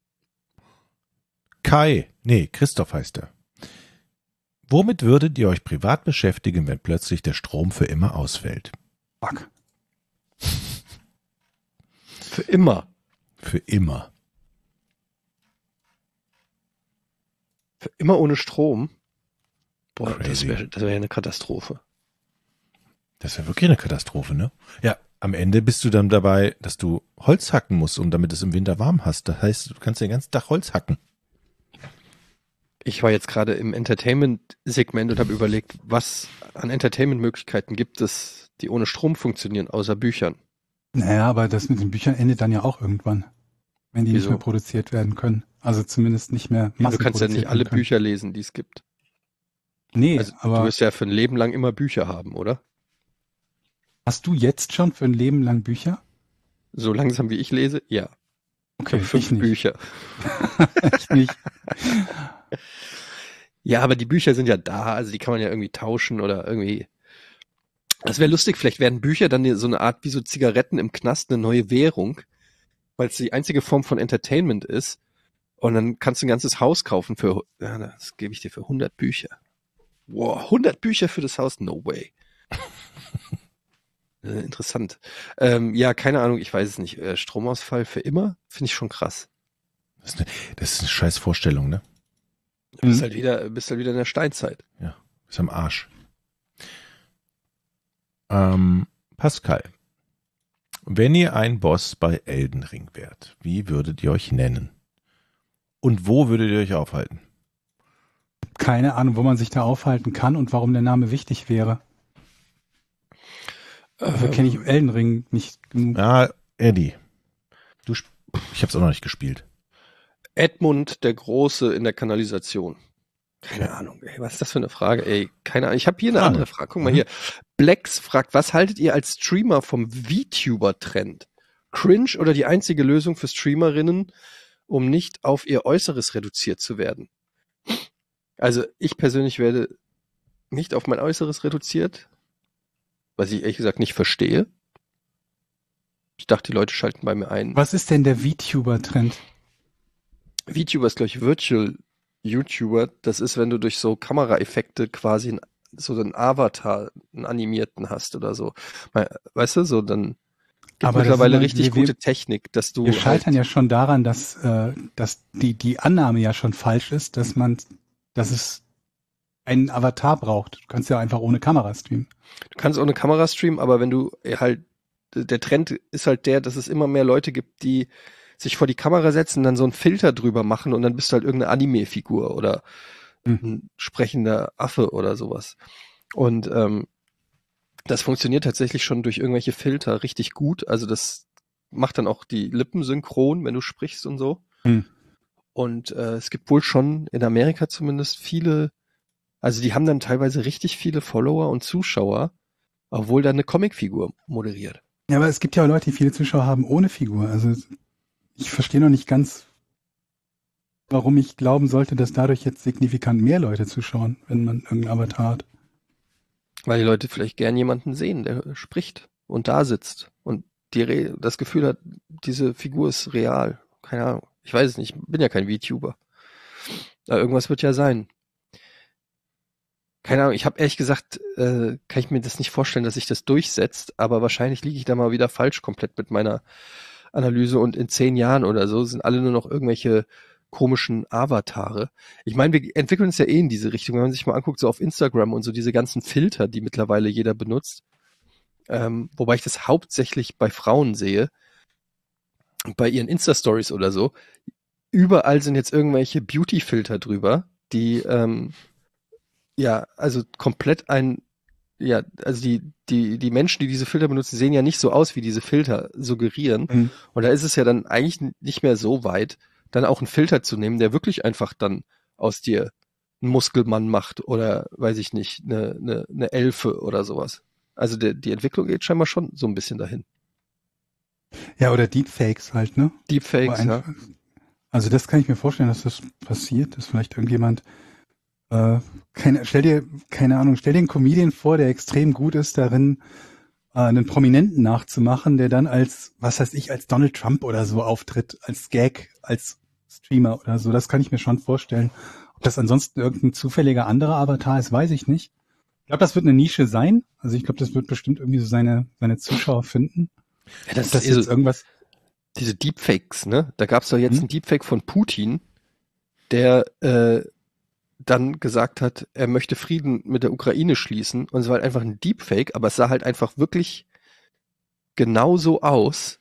Kai, nee, Christoph heißt er. Womit würdet ihr euch privat beschäftigen, wenn plötzlich der Strom für immer ausfällt? Fuck. Für immer. Für immer. Für immer ohne Strom. Boah, das Crazy. wäre das wär ja eine Katastrophe. Das wäre wirklich eine Katastrophe, ne? Ja, am Ende bist du dann dabei, dass du Holz hacken musst, um damit es im Winter warm hast. Das heißt, du kannst den ganzen Tag Holz hacken. Ich war jetzt gerade im Entertainment-Segment und habe überlegt, was an Entertainment-Möglichkeiten gibt es, die ohne Strom funktionieren, außer Büchern. Naja, aber das mit den Büchern endet dann ja auch irgendwann, wenn die Wieso? nicht mehr produziert werden können. Also zumindest nicht mehr Ja, du kannst ja nicht massenproduziert alle werden können. Bücher lesen, die es gibt. Nee, Also du aber wirst ja für ein Leben lang immer Bücher haben, oder? hast du jetzt schon für ein Leben lang Bücher? So langsam wie ich lese, ja. Okay, Ich habe fünf ich nicht. Bücher. Ich nicht. Ja, aber die Bücher sind ja da, also die kann man ja irgendwie tauschen oder irgendwie. Das wäre lustig, vielleicht werden Bücher dann so eine Art wie so Zigaretten im Knast, eine neue Währung, weil es die einzige Form von Entertainment ist. Und dann kannst du ein ganzes Haus kaufen für, ja, das gebe ich dir für hundert Bücher. Wow, hundert Bücher für das Haus? No way. äh, interessant. Ähm, ja, keine Ahnung, ich weiß es nicht. Äh, Stromausfall für immer? Finde ich schon krass. Das ist, eine, das ist eine scheiß Vorstellung, ne? Du bist Mhm. halt wieder, bist halt wieder in der Steinzeit. Ja, ist am Arsch. Ähm, Pascal, wenn ihr ein Boss bei Elden Ring wärt, wie würdet ihr euch nennen? Und wo würdet ihr euch aufhalten? Keine Ahnung, wo man sich da aufhalten kann und warum der Name wichtig wäre. Dafür kenne ich Elden Ring nicht genug. Ja, Eddie. Du, sp- ich hab's auch noch nicht gespielt. Edmund der Große in der Kanalisation. Keine Ahnung, ey, was ist das für eine Frage? Ey, keine Ahnung. Ich habe hier eine Frage. andere Frage. Guck mal hier. Blex fragt, was haltet ihr als Streamer vom VTuber-Trend? Cringe oder die einzige Lösung für Streamerinnen, um nicht auf ihr Äußeres reduziert zu werden? Also ich persönlich werde nicht auf mein Äußeres reduziert, was ich ehrlich gesagt nicht verstehe. Ich dachte, die Leute schalten bei mir ein. Was ist denn der VTuber-Trend? VTuber ist, glaube ich, Virtual YouTuber. Das ist, wenn du durch so Kameraeffekte quasi ein, so einen Avatar, einen animierten hast oder so. Weißt du, so dann gibt Aber das mittlerweile ist immer- richtig wir- gute Technik, dass du Wir scheitern halt, ja schon daran, dass, äh, dass die, die Annahme ja schon falsch ist, dass man, dass es einen Avatar braucht. Du kannst ja einfach ohne Kamera streamen. du kannst ohne Kamera streamen, aber wenn du halt, der Trend ist halt der, dass es immer mehr Leute gibt, die sich vor die Kamera setzen, dann so einen Filter drüber machen und dann bist du halt irgendeine Anime-Figur oder Hm. ein sprechender Affe oder sowas. Und ähm, das funktioniert tatsächlich schon durch irgendwelche Filter richtig gut. Also das macht dann auch die Lippen synchron, wenn du sprichst und so. Hm. Und äh, es gibt wohl schon in Amerika zumindest viele, also die haben dann teilweise richtig viele Follower und Zuschauer, obwohl da eine Comicfigur moderiert. Ja, aber es gibt ja auch Leute, die viele Zuschauer haben ohne Figur. Also ich verstehe noch nicht ganz, warum ich glauben sollte, dass dadurch jetzt signifikant mehr Leute zuschauen, wenn man irgendeinen Avatar hat. Weil die Leute vielleicht gern jemanden sehen, der spricht und da sitzt und die Re- das Gefühl hat, diese Figur ist real. Keine Ahnung. Ich weiß es nicht. Ich bin ja kein VTuber. Aber irgendwas wird ja sein. Keine Ahnung. Ich habe ehrlich gesagt, äh, kann ich mir das nicht vorstellen, dass sich das durchsetzt. Aber wahrscheinlich liege ich da mal wieder falsch komplett mit meiner Analyse. Und in zehn Jahren oder so sind alle nur noch irgendwelche komischen Avatare. Ich meine, wir entwickeln uns ja eh in diese Richtung. Wenn man sich mal anguckt, so auf Instagram und so diese ganzen Filter, die mittlerweile jeder benutzt. Ähm, wobei ich das hauptsächlich bei Frauen sehe, bei ihren Insta-Stories oder so. Überall sind jetzt irgendwelche Beauty-Filter drüber, die ähm, ja, also komplett ein, ja, also die, die, die Menschen, die diese Filter benutzen, sehen ja nicht so aus, wie diese Filter suggerieren. Mhm. Und da ist es ja dann eigentlich nicht mehr so weit, dann auch einen Filter zu nehmen, der wirklich einfach dann aus dir einen Muskelmann macht oder, weiß ich nicht, eine, eine, eine Elfe oder sowas. Also der, die Entwicklung geht scheinbar schon so ein bisschen dahin. Ja, oder Deepfakes halt, ne? Deepfakes, Wo ja. einfach- Also das kann ich mir vorstellen, dass das passiert, dass vielleicht irgendjemand, äh, keine, stell dir, keine Ahnung, stell dir einen Comedian vor, der extrem gut ist darin, äh, einen Prominenten nachzumachen, der dann als, was heißt ich, als Donald Trump oder so auftritt, als Gag, als Streamer oder so. Das kann ich mir schon vorstellen. Ob das ansonsten irgendein zufälliger anderer Avatar ist, weiß ich nicht. Ich glaube, das wird eine Nische sein. Also ich glaube, das wird bestimmt irgendwie so seine, seine Zuschauer finden. Ja, das Ob das ist jetzt so, irgendwas, diese Deepfakes, ne? Da gab's doch jetzt Hm? einen Deepfake von Putin, der äh, dann gesagt hat, er möchte Frieden mit der Ukraine schließen. Und es war halt einfach ein Deepfake, aber es sah halt einfach wirklich genauso aus,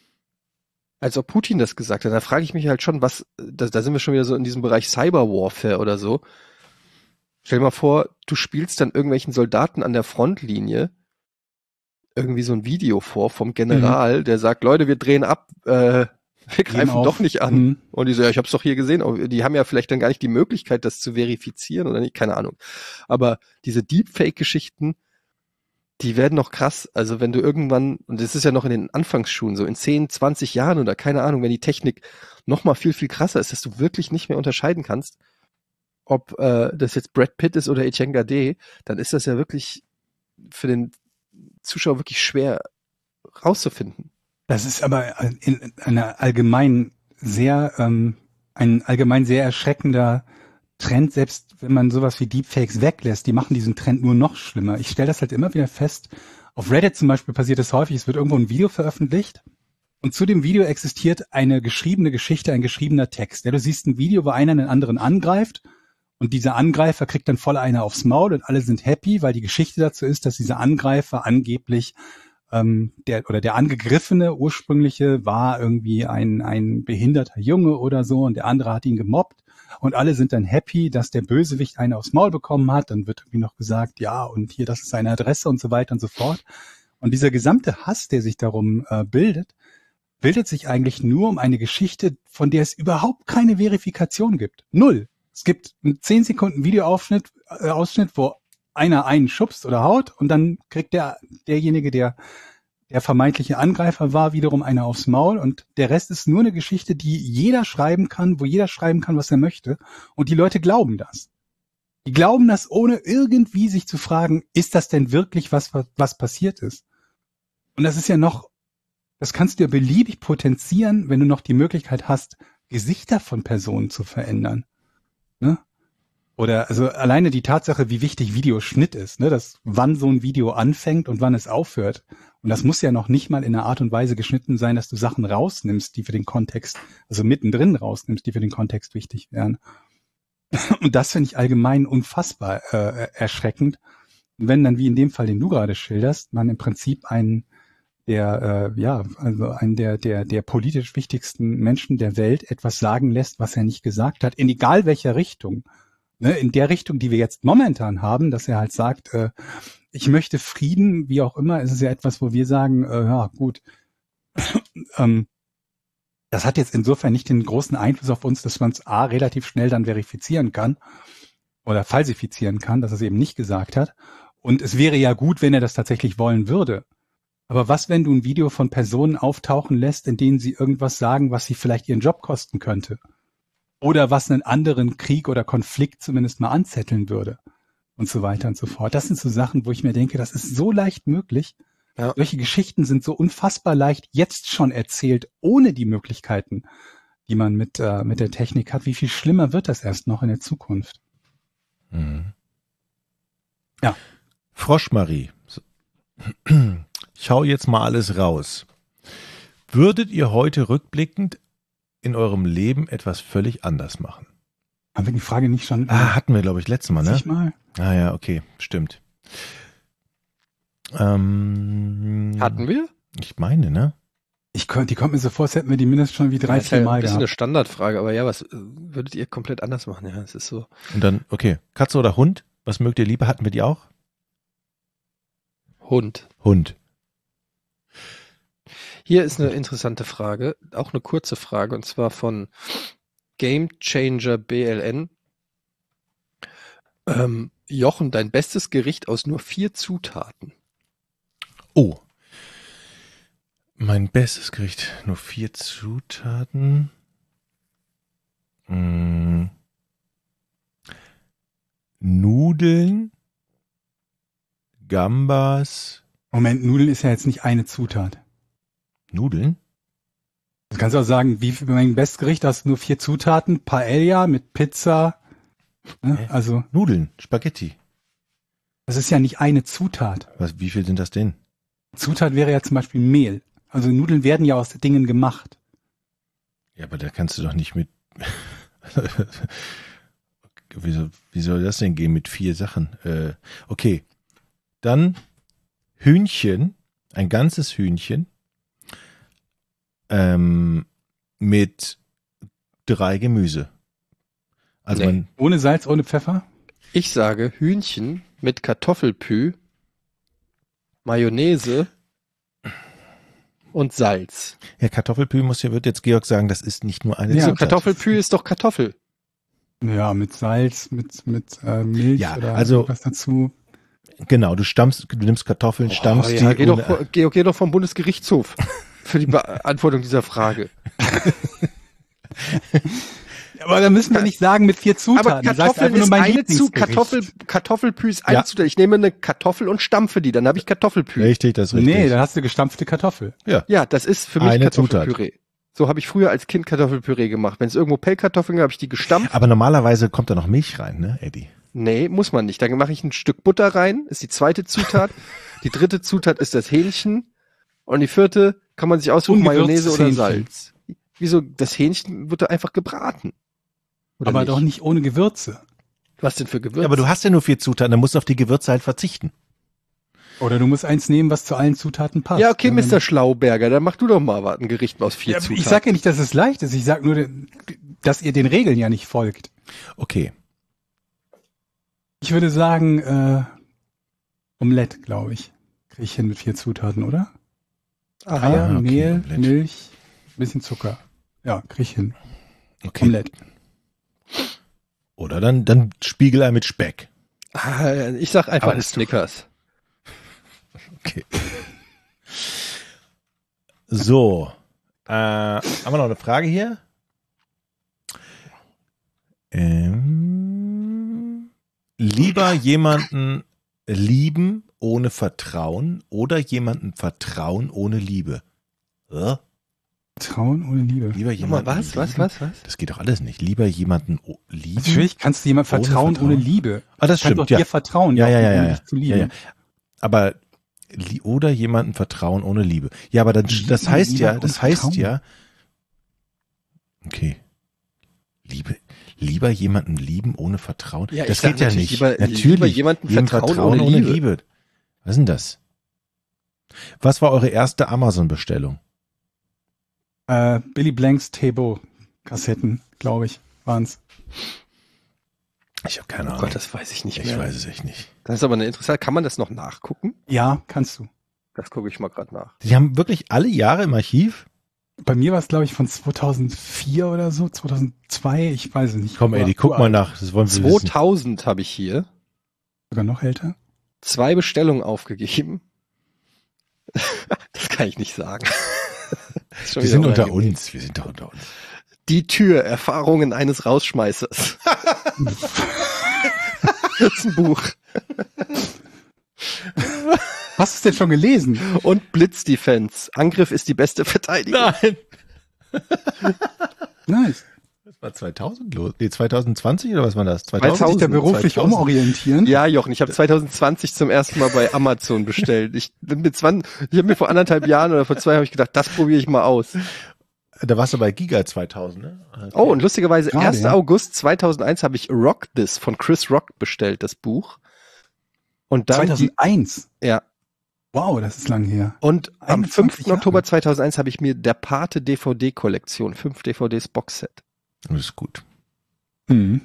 als ob Putin das gesagt hat. Da frage ich mich halt schon, was, da, da sind wir schon wieder so in diesem Bereich Cyberwarfare oder so. Stell dir mal vor, du spielst dann irgendwelchen Soldaten an der Frontlinie irgendwie so ein Video vor vom General, der sagt, Leute, wir drehen ab, äh, wir greifen auf. doch nicht an. Mhm. Und die so, ja, ich hab's doch hier gesehen. Aber die haben ja vielleicht dann gar nicht die Möglichkeit, das zu verifizieren oder nicht, keine Ahnung. Aber diese Deepfake-Geschichten, die werden noch krass. Also wenn du irgendwann, und das ist ja noch in den Anfangsschuhen, so in zehn, zwanzig Jahren oder keine Ahnung, wenn die Technik noch mal viel, viel krasser ist, dass du wirklich nicht mehr unterscheiden kannst, ob äh, das jetzt Brad Pitt ist oder Etienne Gade, dann ist das ja wirklich für den Zuschauer wirklich schwer rauszufinden. Das ist aber in einer allgemein sehr, ähm, ein allgemein sehr erschreckender Trend, selbst wenn man sowas wie Deepfakes weglässt, die machen diesen Trend nur noch schlimmer. Ich stelle das halt immer wieder fest. Auf Reddit zum Beispiel passiert es häufig, es wird irgendwo ein Video veröffentlicht und zu dem Video existiert eine geschriebene Geschichte, ein geschriebener Text. Ja, du siehst ein Video, wo einer einen anderen angreift und dieser Angreifer kriegt dann voll einer aufs Maul und alle sind happy, weil die Geschichte dazu ist, dass dieser Angreifer angeblich ähm, der oder der Angegriffene ursprüngliche war irgendwie ein ein behinderter Junge oder so und der andere hat ihn gemobbt und alle sind dann happy, dass der Bösewicht einen aufs Maul bekommen hat. Dann wird irgendwie noch gesagt, ja und hier, das ist seine Adresse und so weiter und so fort. Und dieser gesamte Hass, der sich darum äh, bildet, bildet sich eigentlich nur um eine Geschichte, von der es überhaupt keine Verifikation gibt. Null. Es gibt einen zehn Sekunden Videoausschnitt, äh, Ausschnitt, wo einer einen schubst oder haut und dann kriegt der derjenige, der der vermeintliche Angreifer war, wiederum einer aufs Maul und der Rest ist nur eine Geschichte, die jeder schreiben kann, wo jeder schreiben kann, was er möchte und die Leute glauben das. Die glauben das, ohne irgendwie sich zu fragen, ist das denn wirklich was, was, was passiert ist? Und das ist ja noch, das kannst du ja beliebig potenzieren, wenn du noch die Möglichkeit hast, Gesichter von Personen zu verändern. Ne? Oder also alleine die Tatsache, wie wichtig Videoschnitt ist, ne? Dass wann so ein Video anfängt und wann es aufhört. Und das muss ja noch nicht mal in einer Art und Weise geschnitten sein, dass du Sachen rausnimmst, die für den Kontext, also mittendrin rausnimmst, die für den Kontext wichtig wären. Und das finde ich allgemein unfassbar äh, erschreckend. Und wenn dann, wie in dem Fall, den du gerade schilderst, man im Prinzip einen der, äh, ja, also einen der, der, der politisch wichtigsten Menschen der Welt etwas sagen lässt, was er nicht gesagt hat, in egal welcher Richtung. Ne, in der Richtung, die wir jetzt momentan haben, dass er halt sagt, äh, ich möchte Frieden, wie auch immer, ist es ja etwas, wo wir sagen, äh, ja gut, ähm, das hat jetzt insofern nicht den großen Einfluss auf uns, dass man es A, relativ schnell dann verifizieren kann oder falsifizieren kann, dass er es eben nicht gesagt hat. Und es wäre ja gut, wenn er das tatsächlich wollen würde. Aber was, wenn du ein Video von Personen auftauchen lässt, in denen sie irgendwas sagen, was sie vielleicht ihren Job kosten könnte? Oder was einen anderen Krieg oder Konflikt zumindest mal anzetteln würde und so weiter und so fort. Das sind so Sachen, wo ich mir denke, das ist so leicht möglich. Ja. Solche Geschichten sind so unfassbar leicht jetzt schon erzählt, ohne die Möglichkeiten, die man mit, äh, mit der Technik hat. Wie viel schlimmer wird das erst noch in der Zukunft? Mhm. Ja. Froschmarie, ich hau jetzt mal alles raus. Würdet ihr heute rückblickend in eurem Leben etwas völlig anders machen? Haben wir die Frage nicht schon? Ah, hatten wir, glaube ich, letztes Mal, ne? Mal? Ah ja, okay, stimmt. Ähm, Hatten wir? Ich meine, ne? Ich die kommt mir so vor, als hätten wir die mindestens schon wie drei, das ist vier ja Mal ein bisschen gehabt. eine Standardfrage, aber ja, was äh, würdet ihr komplett anders machen? Ja, es ist so. Und dann, okay, Katze oder Hund? Was mögt ihr lieber? Hatten wir die auch? Hund. Hund. Hier ist eine interessante Frage, auch eine kurze Frage, und zwar von Game Changer B L N. Ähm, Jochen, dein bestes Gericht aus nur vier Zutaten. Oh. Mein bestes Gericht. Nur vier Zutaten. Hm. Nudeln. Gambas. Moment, Nudeln ist ja jetzt nicht eine Zutat. Nudeln? Du kannst auch sagen, wie für mein bestes Gericht hast du nur vier Zutaten. Paella mit Pizza. Ne? Also Nudeln, Spaghetti. das ist ja nicht eine Zutat. Was, wie viel sind das denn? Zutat wäre ja zum Beispiel Mehl. Also Nudeln werden ja aus Dingen gemacht. Ja, aber da kannst du doch nicht mit... wie, soll, wie soll das denn gehen mit vier Sachen? Äh, okay, dann Hühnchen, ein ganzes Hühnchen ähm, mit drei Gemüse. Also Nee. man, Ohne Salz, ohne Pfeffer? Ich sage Hühnchen mit Kartoffelpü, Mayonnaise und Salz. ja, Kartoffelpü muss ja, wird jetzt Georg sagen, das ist nicht nur eine Ja, So, Zutat. Kartoffelpü ist doch Kartoffel. Ja, mit Salz, mit mit äh, Milch Ja, oder also- was dazu. Genau, du stammst, du nimmst Kartoffeln, stammst oh, ja, die geh, ohne- doch, geh, geh doch vom Bundesgerichtshof für die Beantwortung dieser Frage. Aber da müssen wir nicht sagen mit vier Zutaten. Aber Du sagst Kartoffeln einfach nur ist mein eine Zu Lieblingsgericht. Kartoffel, Kartoffelpü ist eine Ja. Zutat. Ich nehme eine Kartoffel und stampfe die, dann habe ich Kartoffelpü. Richtig, das ist richtig. Nee, dann hast du gestampfte Kartoffel. Ja, das ist für mich Eine Kartoffelpüree. So habe ich früher als Kind Kartoffelpüree gemacht. Wenn es irgendwo Pellkartoffeln gab, habe ich die gestampft. Aber normalerweise kommt da noch Milch rein, ne, Eddie? Nee, muss man nicht. Dann mache ich ein Stück Butter rein, ist die zweite Zutat. Die dritte Zutat ist das Hähnchen. Und die vierte kann man sich aussuchen, Mayonnaise oder Ungewürztes Hähnchen. Salz. Wieso? Das Hähnchen wird da einfach gebraten. Oder Aber nicht? doch nicht ohne Gewürze. Was denn für Gewürze? Ja, aber du hast ja nur vier Zutaten, dann musst du auf die Gewürze halt verzichten. Oder du musst eins nehmen, was zu allen Zutaten passt. Ja, okay, Wenn- Mister Schlauberger, dann mach du doch mal was, ein Gericht aus vier Ja, Zutaten. ich sag ja nicht, dass es leicht ist. Ich sag nur, dass ihr den Regeln ja nicht folgt. Okay. Ich würde sagen, äh, Omelette, glaube ich. Kriege ich hin mit vier Zutaten, oder? Ach, Eier, ja, okay, Mehl, Omelette. Milch, bisschen Zucker. Ja, krieg ich hin. Okay. Omelette. Oder dann, dann Spiegelei mit Speck. Ah, ich sag einfach Aber ein das- Snickers. Okay. So. Äh, haben wir noch eine Frage hier? Ähm, lieber jemanden lieben ohne Vertrauen oder jemanden vertrauen ohne Liebe? Äh? Vertrauen ohne Liebe. Lieber Nochmal, jemanden was, was, lieben? was, was? Das geht doch alles nicht. Lieber jemanden o- lieben. Natürlich kannst du jemand Ohne vertrauen Vertrauen. ohne Liebe. Ah, das Du kannst doch stimmt, ja. dir vertrauen, Ja, doch, ja, ja, ohne ja, dich zu ja, lieben. ja. Aber li- oder jemanden vertrauen ohne Liebe. Ja, aber dann, Lieber das heißt ja, jemanden das heißt vertrauen. ja. Okay. Liebe, lieber jemanden lieben ohne Vertrauen. Ja, ich das sag geht ja natürlich nicht. lieber- natürlich. lieber jemanden jedem vertrauen ohne Liebe. Was ist denn das? Was war eure erste Amazon-Bestellung? Äh, Billy Blanks Table-Kassetten, glaube ich, waren's. Ich habe keine Oh Ahnung. Gott, das weiß ich nicht ich mehr. weiß es echt nicht. Das ist aber eine interessante. Kann man das noch nachgucken? Ja, kannst du. Das gucke ich mal gerade nach. Die haben wirklich alle Jahre im Archiv? Bei mir war es, glaube ich, von zweitausendvier oder so, zweitausendzwei, ich weiß es nicht. Komm, Aber Eddie, guck mal uralt. nach. Das wollen wir wissen. zweitausend habe ich hier. Sogar noch älter. Zwei Bestellungen aufgegeben. Das kann ich nicht sagen. Das ist schon Wir wieder sind unter unangenehm. uns. Wir sind doch unter uns. Die Tür, Erfahrungen eines Rausschmeißers. Das ist ein Buch. Hast du es denn schon gelesen? Und Blitzdefense. Angriff ist die beste Verteidigung. Nein. Nice. Das war zweitausend los. Nee, zwanzig zwanzig oder was war das? Willst du dich da beruflich zweitausend. umorientieren? Ja, Jochen, ich habe zwanzig zwanzig zum ersten Mal bei Amazon bestellt. Ich bin mit zwanzig, ich habe mir vor anderthalb Jahren oder vor zwei habe ich gedacht, das probiere ich mal aus. Da warst du bei Giga zweitausend, ne? Okay. Oh, und lustigerweise, Gerade, erster ja. August zweitausendeins habe ich Rock This von Chris Rock bestellt, das Buch. Und dann die, zweitausendeins. ja. Wow, das ist lang her. Und am einundzwanzig fünften Jahre. Oktober zweitausendeins habe ich mir der Pate D V D-Kollektion, fünf D V Ds Boxset. Das ist gut. Mhm.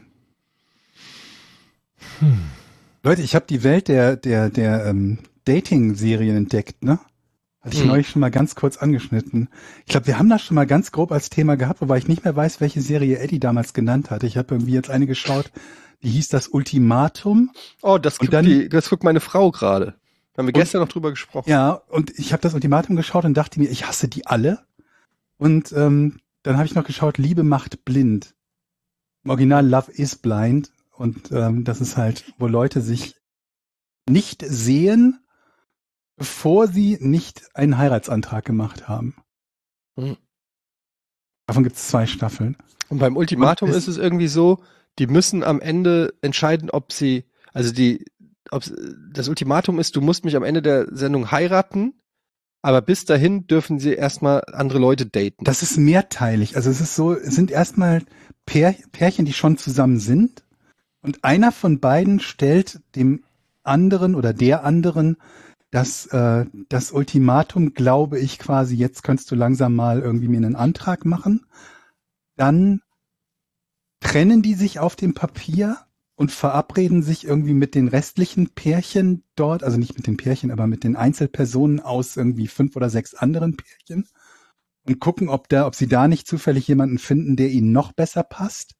Hm. Leute, ich habe die Welt der der der ähm, Dating-Serien entdeckt, ne? Hatte ich Hm. neulich schon mal ganz kurz angeschnitten. Ich glaube, wir haben das schon mal ganz grob als Thema gehabt, wobei ich nicht mehr weiß, welche Serie Eddie damals genannt hatte. Ich habe irgendwie jetzt eine geschaut, die hieß das Ultimatum. Oh, das Und guckt, dann- die, das guckt meine Frau gerade. Da haben wir gestern noch drüber gesprochen. Ja, und ich habe das Ultimatum geschaut und dachte mir, ich hasse die alle. Und ähm, dann habe ich noch geschaut, Liebe macht blind. Im Original Love is blind. Und ähm, das ist halt, wo Leute sich nicht sehen, bevor sie nicht einen Heiratsantrag gemacht haben. Hm. Davon gibt es zwei Staffeln. Und beim Ultimatum Und es- ist es irgendwie so, die müssen am Ende entscheiden, ob sie, also die, ob das Ultimatum ist, du musst mich am Ende der Sendung heiraten, aber bis dahin dürfen sie erstmal andere Leute daten. Das ist mehrteilig. Also es ist so, es sind erstmal Pär, Pärchen, die schon zusammen sind. Und einer von beiden stellt dem anderen oder der anderen das, äh, das Ultimatum, glaube ich, quasi, jetzt könntest du langsam mal irgendwie mir einen Antrag machen. Dann trennen die sich auf dem Papier und verabreden sich irgendwie mit den restlichen Pärchen dort, also nicht mit den Pärchen, aber mit den Einzelpersonen aus irgendwie fünf oder sechs anderen Pärchen und gucken, ob da, ob sie da nicht zufällig jemanden finden, der ihnen noch besser passt.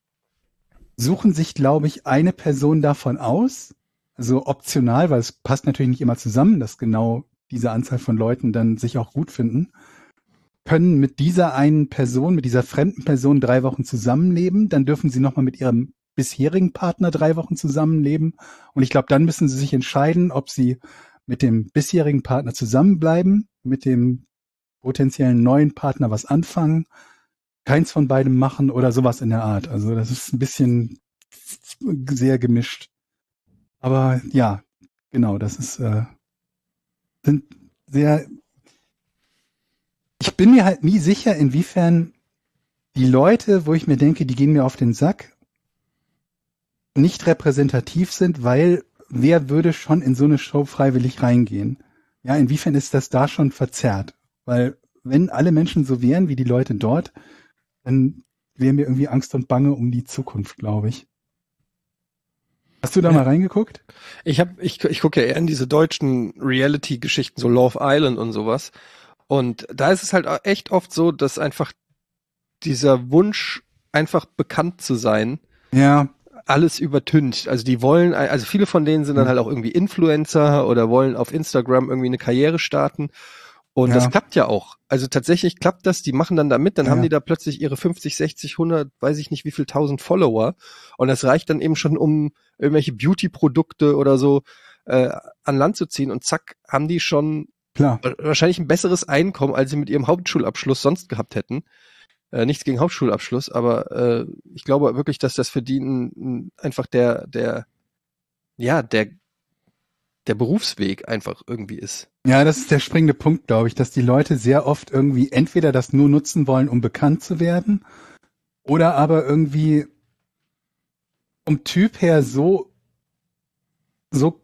Suchen sich, glaube ich, eine Person davon aus, also optional, weil es passt natürlich nicht immer zusammen, dass genau diese Anzahl von Leuten dann sich auch gut finden, können mit dieser einen Person, mit dieser fremden Person drei Wochen zusammenleben, dann dürfen sie nochmal mit ihrem bisherigen Partner drei Wochen zusammenleben und ich glaube, dann müssen sie sich entscheiden, ob sie mit dem bisherigen Partner zusammenbleiben, mit dem potenziellen neuen Partner was anfangen, keins von beidem machen oder sowas in der Art. Also das ist ein bisschen sehr gemischt. Aber ja, genau, das ist äh, sind sehr. Ich bin mir halt nie sicher, inwiefern die Leute, wo ich mir denke, die gehen mir auf den Sack, nicht repräsentativ sind, weil wer würde schon in so eine Show freiwillig reingehen? Ja, inwiefern ist das da schon verzerrt? Weil wenn alle Menschen so wären wie die Leute dort, dann wäre mir irgendwie Angst und Bange um die Zukunft, glaube ich. Hast du da Ja. mal reingeguckt? Ich hab, ich, ich gucke ja eher in diese deutschen Reality-Geschichten, so Love Island und sowas. Und da ist es halt auch echt oft so, dass einfach dieser Wunsch, einfach bekannt zu sein, Ja, alles übertüncht. Also die wollen, also viele von denen sind dann Mhm. halt auch irgendwie Influencer oder wollen auf Instagram irgendwie eine Karriere starten. Und Ja. das klappt ja auch. Also tatsächlich klappt das, die machen dann da mit, dann Ja. haben die da plötzlich ihre fünfzig, sechzig, hundert, weiß ich nicht wie viel tausend Follower. Und das reicht dann eben schon, um irgendwelche Beauty-Produkte oder so äh, an Land zu ziehen. Und zack, haben die schon klar. wahrscheinlich ein besseres Einkommen, als sie mit ihrem Hauptschulabschluss sonst gehabt hätten. Äh, nichts gegen Hauptschulabschluss, aber äh, ich glaube wirklich, dass das für die ein, ein, einfach der, der, ja, der, der Berufsweg einfach irgendwie ist. Ja, das ist der springende Punkt, glaube ich, dass die Leute sehr oft irgendwie entweder das nur nutzen wollen, um bekannt zu werden, oder aber irgendwie um Typ her so, so,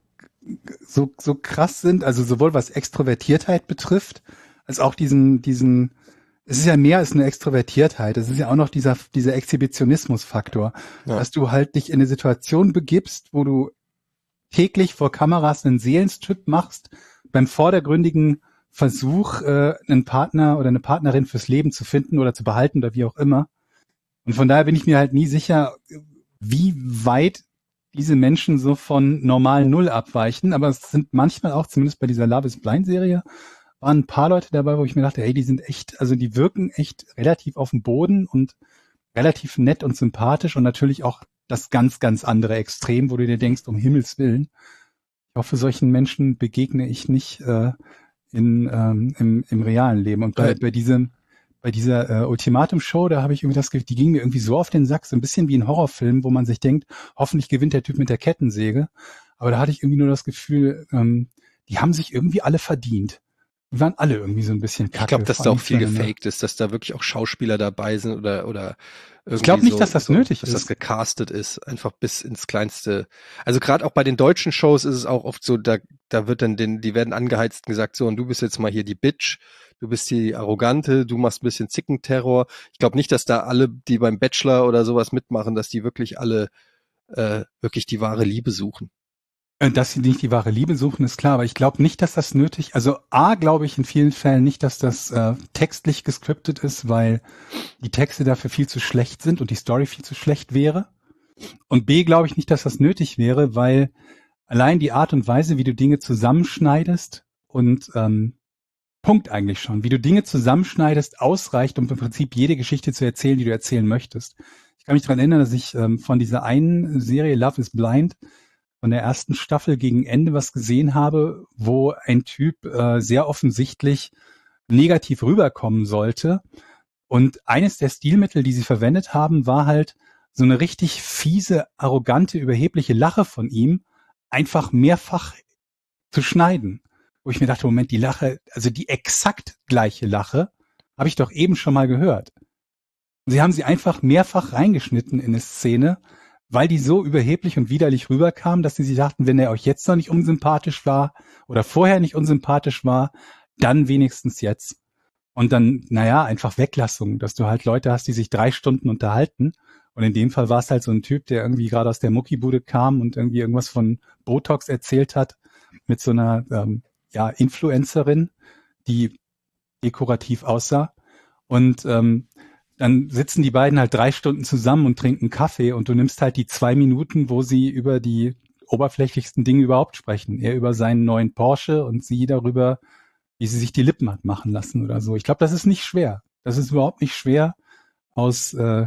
so, so krass sind, also sowohl was Extrovertiertheit betrifft, als auch diesen, diesen, es ist ja mehr als eine Extrovertiertheit, es ist ja auch noch dieser, dieser Exhibitionismus-Faktor, Ja. dass du halt dich in eine Situation begibst, wo du täglich vor Kameras einen Seelenstrip machst, beim vordergründigen Versuch, äh, einen Partner oder eine Partnerin fürs Leben zu finden oder zu behalten oder wie auch immer. Und von daher bin ich mir halt nie sicher, wie weit diese Menschen so von normal Null abweichen. Aber es sind manchmal auch, zumindest bei dieser Love is Blind Serie, waren ein paar Leute dabei, wo ich mir dachte, hey, die sind echt, also die wirken echt relativ auf dem Boden und relativ nett und sympathisch und natürlich auch das ganz, ganz andere Extrem, wo du dir denkst, um Himmels Willen. Ich hoffe, solchen Menschen begegne ich nicht äh, in, ähm, im, im realen Leben. Und bei, Ja. bei diesem, bei dieser äh, Ultimatum-Show, da habe ich irgendwie das Gefühl, die ging mir irgendwie so auf den Sack, so ein bisschen wie ein Horrorfilm, wo man sich denkt, hoffentlich gewinnt der Typ mit der Kettensäge. Aber da hatte ich irgendwie nur das Gefühl, ähm, die haben sich irgendwie alle verdient. Die waren alle irgendwie so ein bisschen kacke. Ich glaube, dass vor da allem auch viel zueinander. gefaked ist, dass da wirklich auch Schauspieler dabei sind oder oder irgendwie Ich glaube nicht, so, dass das so, nötig dass ist. das gecastet ist, einfach bis ins kleinste. Also gerade auch bei den deutschen Shows ist es auch oft so, da da wird dann den, die werden angeheizt und gesagt, so und du bist jetzt mal hier die Bitch, du bist die Arrogante, du machst ein bisschen Zickenterror. Ich glaube nicht, dass da alle, die beim Bachelor oder sowas mitmachen, dass die wirklich alle äh, wirklich die wahre Liebe suchen. Äh, Dass sie nicht die wahre Liebe suchen, ist klar, aber ich glaube nicht, dass das nötig, also A, glaube ich in vielen Fällen nicht, dass das äh, textlich gescriptet ist, weil die Texte dafür viel zu schlecht sind und die Story viel zu schlecht wäre. Und B, glaube ich nicht, dass das nötig wäre, weil allein die Art und Weise, wie du Dinge zusammenschneidest und ähm, Punkt eigentlich schon, wie du Dinge zusammenschneidest, ausreicht, um im Prinzip jede Geschichte zu erzählen, die du erzählen möchtest. Ich kann mich daran erinnern, dass ich ähm, von dieser einen Serie Love is Blind von der ersten Staffel gegen Ende was gesehen habe, wo ein Typ äh, sehr offensichtlich negativ rüberkommen sollte. Und eines der Stilmittel, die sie verwendet haben, war halt so eine richtig fiese, arrogante, überhebliche Lache von ihm einfach mehrfach zu schneiden. Wo ich mir dachte, Moment, die Lache, also die exakt gleiche Lache, habe ich doch eben schon mal gehört. Sie haben sie einfach mehrfach reingeschnitten in eine Szene, weil die so überheblich und widerlich rüberkam, dass sie sich dachten, wenn er euch jetzt noch nicht unsympathisch war oder vorher nicht unsympathisch war, dann wenigstens jetzt. Und dann, naja, einfach Weglassung, dass du halt Leute hast, die sich drei Stunden unterhalten. Und in dem Fall war es halt so ein Typ, der irgendwie gerade aus der Muckibude kam und irgendwie irgendwas von Botox erzählt hat mit so einer ähm, ja, Influencerin, die dekorativ aussah. Und ähm, dann sitzen die beiden halt drei Stunden zusammen und trinken Kaffee und du nimmst halt die zwei Minuten, wo sie über die oberflächlichsten Dinge überhaupt sprechen. Er über seinen neuen Porsche und sie darüber, wie sie sich die Lippen hat machen lassen oder so. Ich glaube, das ist nicht schwer. Das ist überhaupt nicht schwer, aus äh,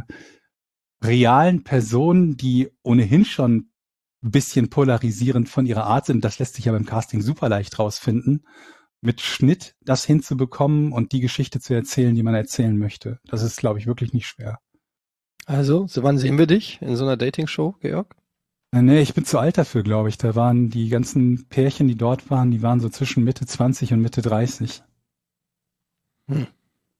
realen Personen, die ohnehin schon ein bisschen polarisierend von ihrer Art sind, das lässt sich ja beim Casting super leicht rausfinden, mit Schnitt das hinzubekommen und die Geschichte zu erzählen, die man erzählen möchte. Das ist, glaube ich, wirklich nicht schwer. Also, so wann sehen wir dich in so einer Dating-Show, Georg? Äh, Nee, ich bin zu alt dafür, glaube ich. Da waren die ganzen Pärchen, die dort waren, die waren so zwischen Mitte zwanzig und Mitte dreißig. Hm.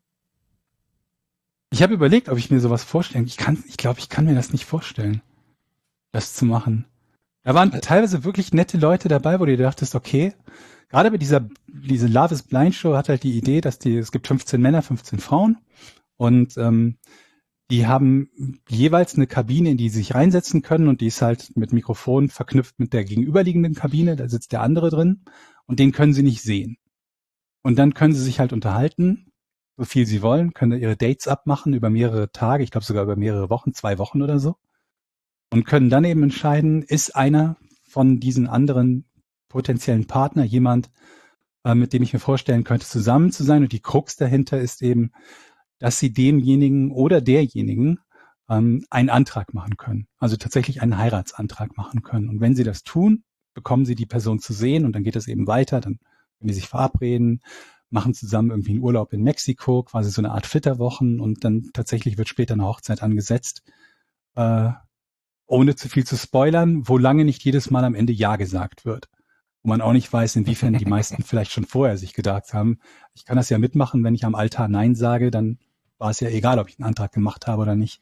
Ich habe überlegt, ob ich mir sowas vorstellen. Ich kann, ich glaube, ich kann mir das nicht vorstellen, das zu machen. Da waren teilweise wirklich nette Leute dabei, wo du dir dachtest, okay, gerade bei dieser, diese Love is Blind Show hat halt die Idee, dass die, es gibt fünfzehn Männer, fünfzehn Frauen und ähm, die haben jeweils eine Kabine, in die sie sich reinsetzen können und die ist halt mit Mikrofon verknüpft mit der gegenüberliegenden Kabine, da sitzt der andere drin und den können sie nicht sehen. Und dann können sie sich halt unterhalten, so viel sie wollen, können ihre Dates abmachen über mehrere Tage, ich glaube sogar über mehrere Wochen, zwei Wochen oder so. Und können dann eben entscheiden, ist einer von diesen anderen potenziellen Partner jemand, äh, mit dem ich mir vorstellen könnte, zusammen zu sein. Und die Krux dahinter ist eben, dass sie demjenigen oder derjenigen ähm, einen Antrag machen können. Also tatsächlich einen Heiratsantrag machen können. Und wenn sie das tun, bekommen sie die Person zu sehen und dann geht es eben weiter. Dann können die sich verabreden, machen zusammen irgendwie einen Urlaub in Mexiko, quasi so eine Art Flitterwochen und dann tatsächlich wird später eine Hochzeit angesetzt, äh, ohne zu viel zu spoilern, wo lange nicht jedes Mal am Ende Ja gesagt wird. Wo man auch nicht weiß, inwiefern die meisten vielleicht schon vorher sich gedacht haben, ich kann das ja mitmachen, wenn ich am Altar Nein sage, dann war es ja egal, ob ich einen Antrag gemacht habe oder nicht.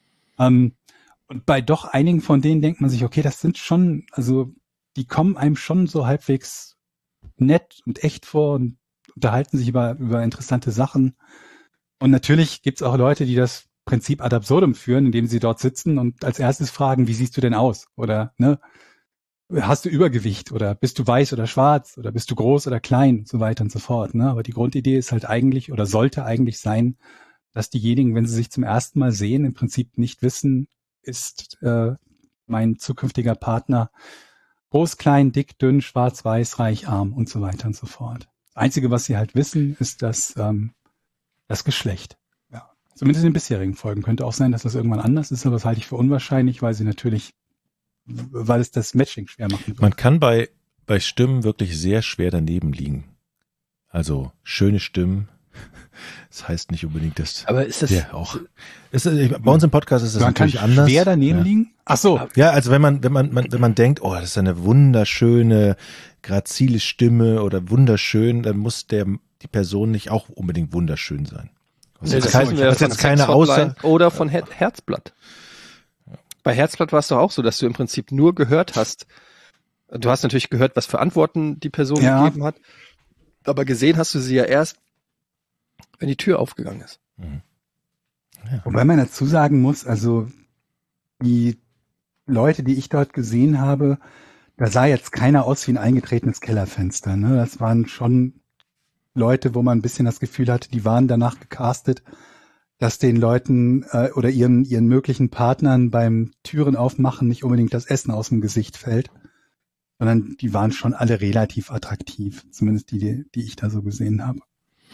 Ähm, und bei doch einigen von denen denkt man sich, okay, das sind schon, also die kommen einem schon so halbwegs nett und echt vor und unterhalten sich über, über interessante Sachen. Und natürlich gibt's auch Leute, die das Prinzip ad absurdum führen, indem sie dort sitzen und als erstes fragen, wie siehst du denn aus? Oder, ne, hast du Übergewicht? Oder bist du weiß oder schwarz? Oder bist du groß oder klein? Und so weiter und so fort, ne? Aber die Grundidee ist halt eigentlich oder sollte eigentlich sein, dass diejenigen, wenn sie sich zum ersten Mal sehen, im Prinzip nicht wissen, ist äh, mein zukünftiger Partner groß, klein, dick, dünn, schwarz, weiß, reich, arm und so weiter und so fort. Das Einzige, was sie halt wissen, ist das, ähm, das Geschlecht. Ja. Zumindest in den bisherigen Folgen. Könnte auch sein, dass das irgendwann anders ist, aber das halte ich für unwahrscheinlich, weil sie natürlich, weil es das Matching schwer machen wird. Man kann bei, bei Stimmen wirklich sehr schwer daneben liegen. Also schöne Stimmen. Das heißt nicht unbedingt, dass Aber ist das der auch. Ist, bei uns im Podcast ist das Man kann natürlich anders. schwer daneben ja. liegen? Ach so. Ja, also wenn man, wenn man, man, wenn man denkt, oh, das ist eine wunderschöne, grazile Stimme oder wunderschön, dann muss der, die Person nicht auch unbedingt wunderschön sein. Das Nee, ist das kein, wissen wir das ist von jetzt keine Sex Hotline Aussage. oder von Her- Herzblatt. Bei Herzblatt war es doch auch so, dass du im Prinzip nur gehört hast. Du hast natürlich gehört, was für Antworten die Person Ja. gegeben hat, aber gesehen hast du sie ja erst, wenn die Tür aufgegangen ist. Wobei man dazu sagen muss, also die Leute, die ich dort gesehen habe, da sah jetzt keiner aus wie ein eingetretenes Kellerfenster. Ne? Das waren schon Leute, wo man ein bisschen das Gefühl hatte, die waren danach gecastet, dass den Leuten äh, oder ihren ihren möglichen Partnern beim Türen aufmachen nicht unbedingt das Essen aus dem Gesicht fällt, sondern die waren schon alle relativ attraktiv, zumindest die, die, die ich da so gesehen habe.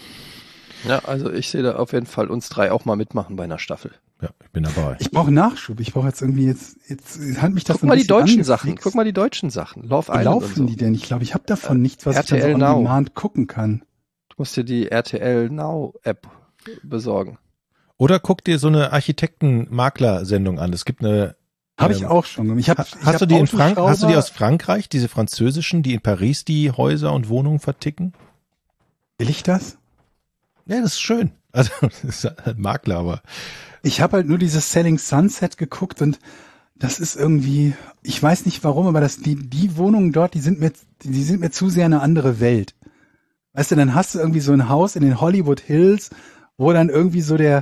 Ja, also ich sehe da auf jeden Fall uns drei auch mal mitmachen bei einer Staffel. Ja, ich bin dabei. Ich brauche Nachschub. Ich brauche jetzt irgendwie jetzt jetzt hat mich das Guck so ein mal die bisschen deutschen angefixt. Sachen. Guck mal die deutschen Sachen. Love Wie Island laufen und so. die denn? Ich glaube, ich habe davon nichts, was R T L ich dann so Now. on Demand gucken kann. Du musst dir die R T L Now App besorgen. Oder guck dir so eine Architekten-Makler-Sendung an. Es gibt eine. Habe ich ähm, auch schon. Ich hab, ha- ich hast hab du die in Frank Autoschrauber- Hast du die aus Frankreich, diese französischen, die in Paris die Häuser und Wohnungen verticken? Will ich das? Ja, das ist schön. Also das ist halt Makler, aber Ich habe halt nur dieses Selling Sunset geguckt und das ist irgendwie, ich weiß nicht warum, aber das, die, die Wohnungen dort, die sind mir, die sind mir zu sehr eine andere Welt. Weißt du, dann hast du irgendwie so ein Haus in den Hollywood Hills, wo dann irgendwie so der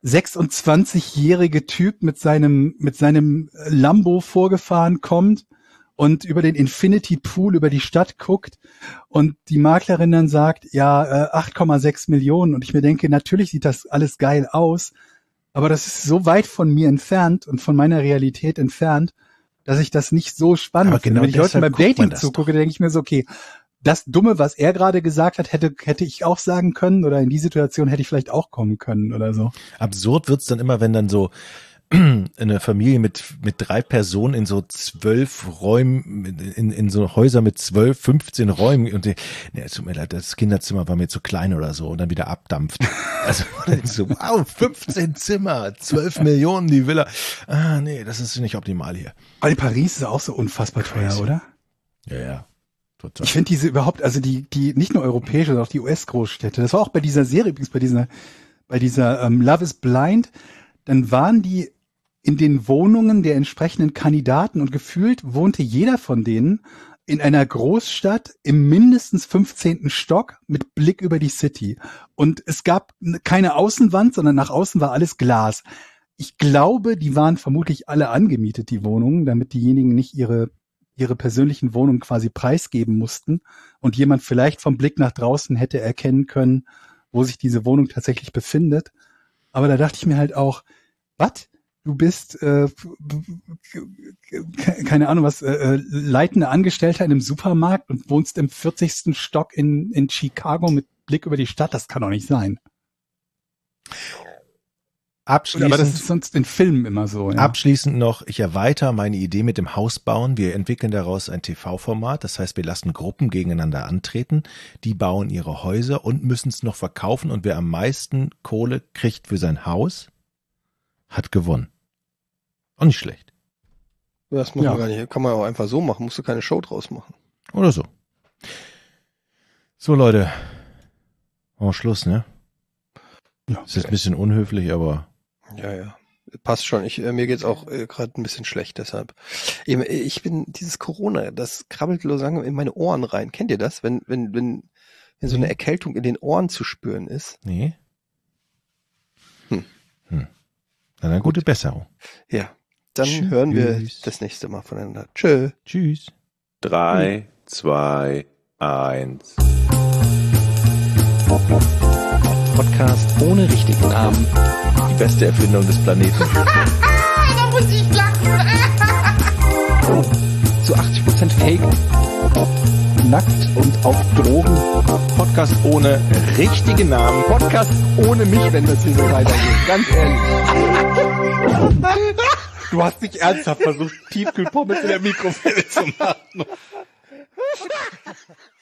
sechsundzwanzigjährige Typ mit seinem, mit seinem Lambo vorgefahren kommt und über den Infinity Pool über die Stadt guckt und die Maklerin dann sagt, ja, äh, acht Komma sechs Millionen und ich mir denke, natürlich sieht das alles geil aus, aber das ist so weit von mir entfernt und von meiner Realität entfernt, dass ich das nicht so spannend Aber finde. genau Wenn ich Leuten deshalb beim guckt man Dating das zugucke, denke ich mir so, okay, das Dumme, was er gerade gesagt hat, hätte hätte ich auch sagen können oder in die Situation hätte ich vielleicht auch kommen können oder so. absurd wird's dann immer, wenn dann so eine Familie mit mit drei Personen in so zwölf Räumen, in, in so Häuser mit zwölf, fünfzehn Räumen und die, nee, es tut mir leid, das Kinderzimmer war mir zu klein oder so und dann wieder abdampft. Also so, wow, fünfzehn Zimmer, zwölf Millionen die Villa. Ah, nee, das ist nicht optimal hier. Weil Paris ist auch so unfassbar teuer, Crazy. oder? Ja, ja. Total. Ich finde diese überhaupt, also die, die nicht nur europäische, sondern auch die U S-Großstädte. Das war auch bei dieser Serie, übrigens bei dieser, bei dieser ähm, Love is Blind, dann waren die in den Wohnungen der entsprechenden Kandidaten und gefühlt wohnte jeder von denen in einer Großstadt im mindestens fünfzehnten Stock mit Blick über die City. Und es gab keine Außenwand, sondern nach außen war alles Glas. Ich glaube, die waren vermutlich alle angemietet, die Wohnungen, damit diejenigen nicht ihre ihre persönlichen Wohnungen quasi preisgeben mussten und jemand vielleicht vom Blick nach draußen hätte erkennen können, wo sich diese Wohnung tatsächlich befindet. Aber da dachte ich mir halt auch, was? Du bist, äh, keine Ahnung was, äh, leitender Angestellter in einem Supermarkt und wohnst im vierzigsten Stock in, in Chicago mit Blick über die Stadt? Das kann doch nicht sein. Abschließend, aber das ist sonst in Filmen immer so. Ja. Abschließend noch, ich erweitere meine Idee mit dem Hausbauen. Wir entwickeln daraus ein T V-Format. Das heißt, wir lassen Gruppen gegeneinander antreten. Die bauen ihre Häuser und müssen es noch verkaufen. Und wer am meisten Kohle kriegt für sein Haus, hat gewonnen. Auch nicht schlecht. Das muss Ja. man gar nicht. Kann man auch einfach so machen. Musst du keine Show draus machen. Oder so. So, Leute. Oh, Schluss, ne? Ja. Das ist ein bisschen unhöflich, aber Ja, ja. Passt schon. Ich, äh, mir geht's auch äh, gerade ein bisschen schlecht, deshalb. Ich, ich bin, dieses Corona, das krabbelt so langsam in meine Ohren rein. Kennt ihr das? Wenn, wenn, wenn, wenn so eine Erkältung in den Ohren zu spüren ist? nee. Hm. Hm. Na dann gute Besserung. Ja. Dann Tschüss. hören wir das nächste Mal voneinander. Tschö. Tschüss. drei, zwei, eins. Podcast ohne richtigen Namen. Die beste Erfindung des Planeten. Da muss ich lachen. Zu achtzig Prozent Fake. Nackt und auf Drogen. Podcast ohne richtigen Namen. Podcast ohne mich, wenn das hier so weitergeht. Ganz ehrlich. Du hast nicht ernsthaft versucht, Tiefkühlpommes in der Mikrowelle zu machen.